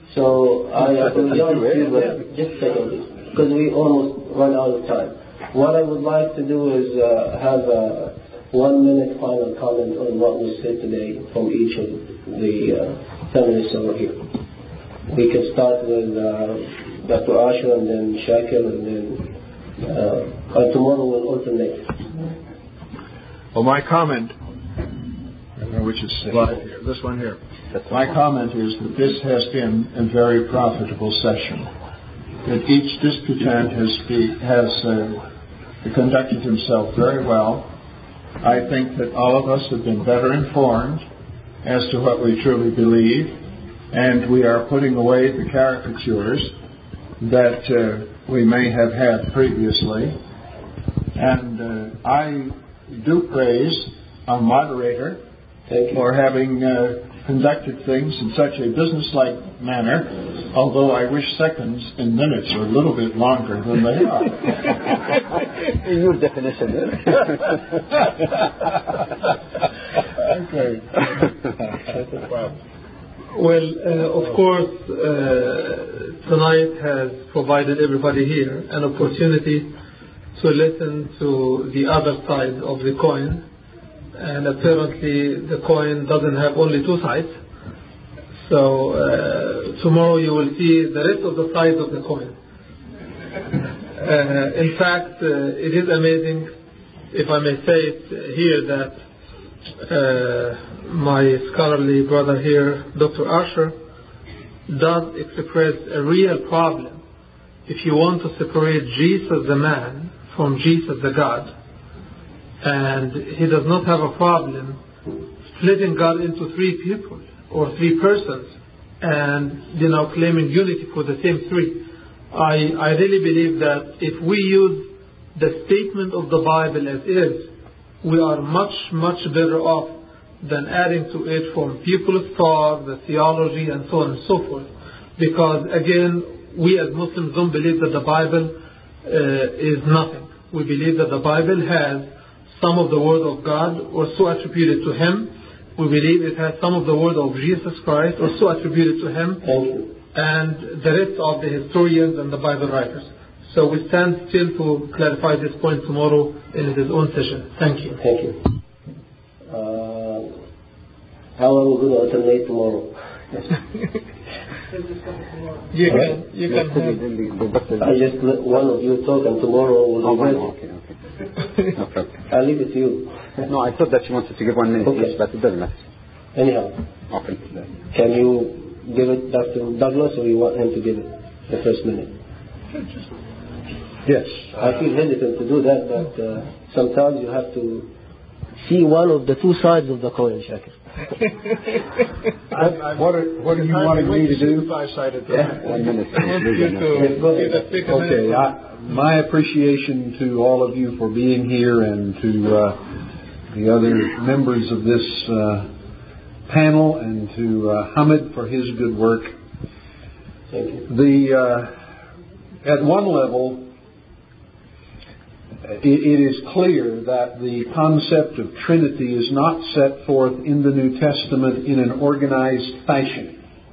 So I apologize to you, but just a second, please, because we almost run out of time. What I would like to do is have a 1 minute final comment on what was said today from each of the panelists over here. We can start with Dr. Asher and then Shakir, and then tomorrow we'll alternate. Well, my comment, which is slide here, this one here. My comment is that this has been a very profitable session. That each disputant has conducted himself very well. I think that all of us have been better informed as to what we truly believe, and we are putting away the caricatures that we may have had previously. And I do praise our moderator for having conducted things in such a businesslike manner, although I wish seconds and minutes were a little bit longer than they are. In your definition. Okay. Well, of course, tonight has provided everybody here an opportunity to listen to the other side of the coin. And apparently the coin doesn't have only two sides. So tomorrow you will see the rest of the sides of the coin. In fact, it is amazing, if I may say it here, that my scholarly brother here, Dr. Asher, does express a real problem. If you want to separate Jesus the man from Jesus the God, and he does not have a problem splitting God into three people or three persons and claiming unity for the same three. I really believe that if we use the statement of the Bible as is, we are much, much better off than adding to it from people's thought, the theology, and so on and so forth. Because again, we as Muslims don't believe that the Bible is nothing. We believe that the Bible has some of the word of God or so attributed to him. We believe it has some of the word of Jesus Christ or so attributed to him. And the rest of the historians and the Bible writers. So we stand still to clarify this point tomorrow in his own session. Thank you. Thank you. How are we going to alternate tomorrow? You can. I just let one of you talk, and tomorrow we'll be ready. Okay. I'll leave it to you. No, I thought that you wanted to give 1 minute each, but it doesn't matter. Anyhow. Okay. Can you give it Dr. Douglas, or you want him to give it the first minute? Yes. I feel hesitant to do that, but sometimes you have to see one of the two sides of the coin, Shakir. What are you wanting me to do? 1 minute. Okay. My appreciation to all of you for being here, and to the other members of this panel, and to Hamid for his good work. Thank you. At one level, it is clear that the concept of Trinity is not set forth in the New Testament in an organized fashion.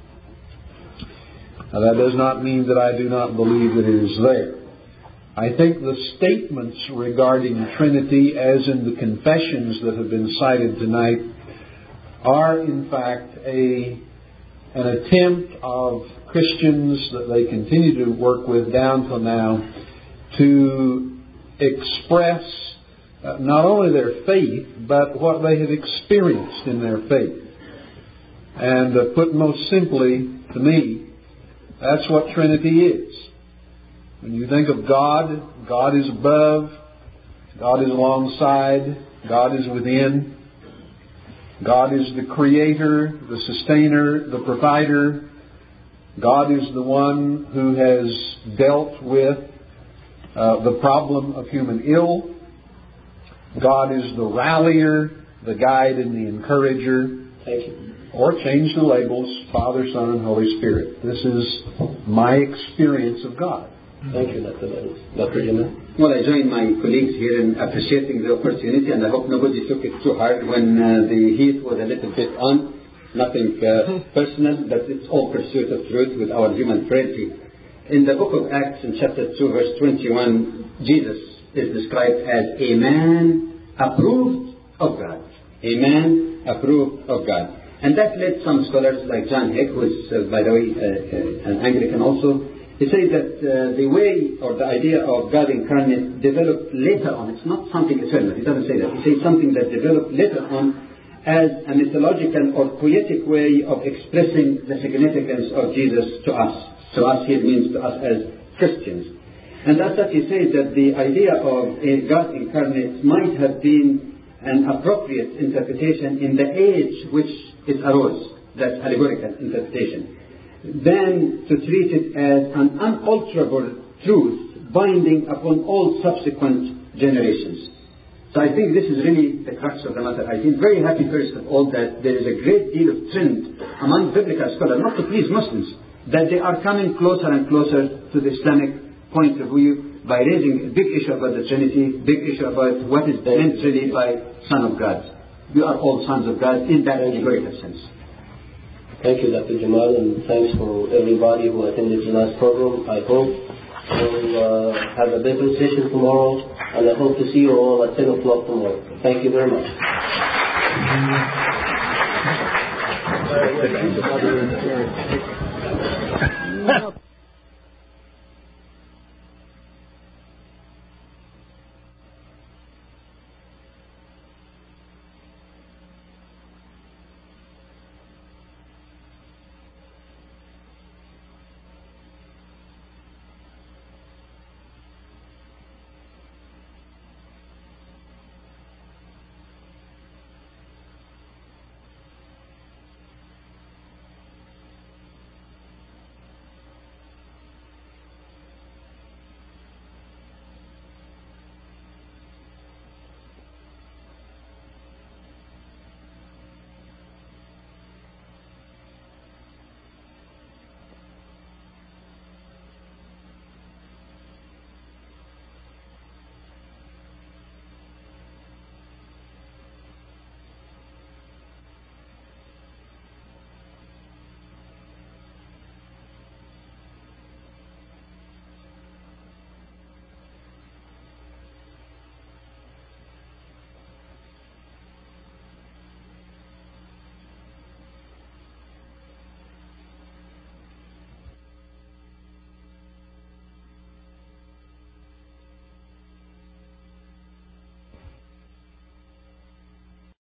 Now, that does not mean that I do not believe that it is there. I think the statements regarding Trinity, as in the confessions that have been cited tonight, are in fact an attempt of Christians that they continue to work with down till now to express not only their faith, but what they have experienced in their faith. And put most simply to me, that's what Trinity is. When you think of God, God is above, God is alongside, God is within. God is the creator, the sustainer, the provider. God is the one who has dealt with the problem of human ill. God is the rallier, the guide, and the encourager. Thank you. Or change the labels, Father, Son, and Holy Spirit. This is my experience of God. Thank you, Dr. Jamal. Well, I join my colleagues here in appreciating the opportunity, and I hope nobody took it too hard when the heat was a little bit on. nothing personal, but it's all pursuit of truth with our human frailty. In the book of Acts, in chapter 2, verse 21, Jesus is described as a man approved of God. A man approved of God. And that led some scholars like John Hick, who is, by the way, an Anglican also, to say that the way or the idea of God incarnate developed later on. It's not something eternal. He doesn't say that. He says something that developed later on as a mythological or poetic way of expressing the significance of Jesus to us. To us here means to us as Christians. And that's what he says, that the idea of a God incarnate might have been an appropriate interpretation in the age which it arose, that allegorical interpretation, than to treat it as an unalterable truth binding upon all subsequent generations. So I think this is really the crux of the matter. I feel very happy, first of all, that there is a great deal of trend among biblical scholars, not to please Muslims, that they are coming closer and closer to the Islamic point of view by raising a big issue about the Trinity, big issue about what is meant really by Son of God. We are all sons of God in that allegorical sense. Thank you, Dr. Jamal, and thanks for everybody who attended tonight's program. I hope we'll have a better session tomorrow, and I hope to see you all at 10 o'clock tomorrow. Thank you very much.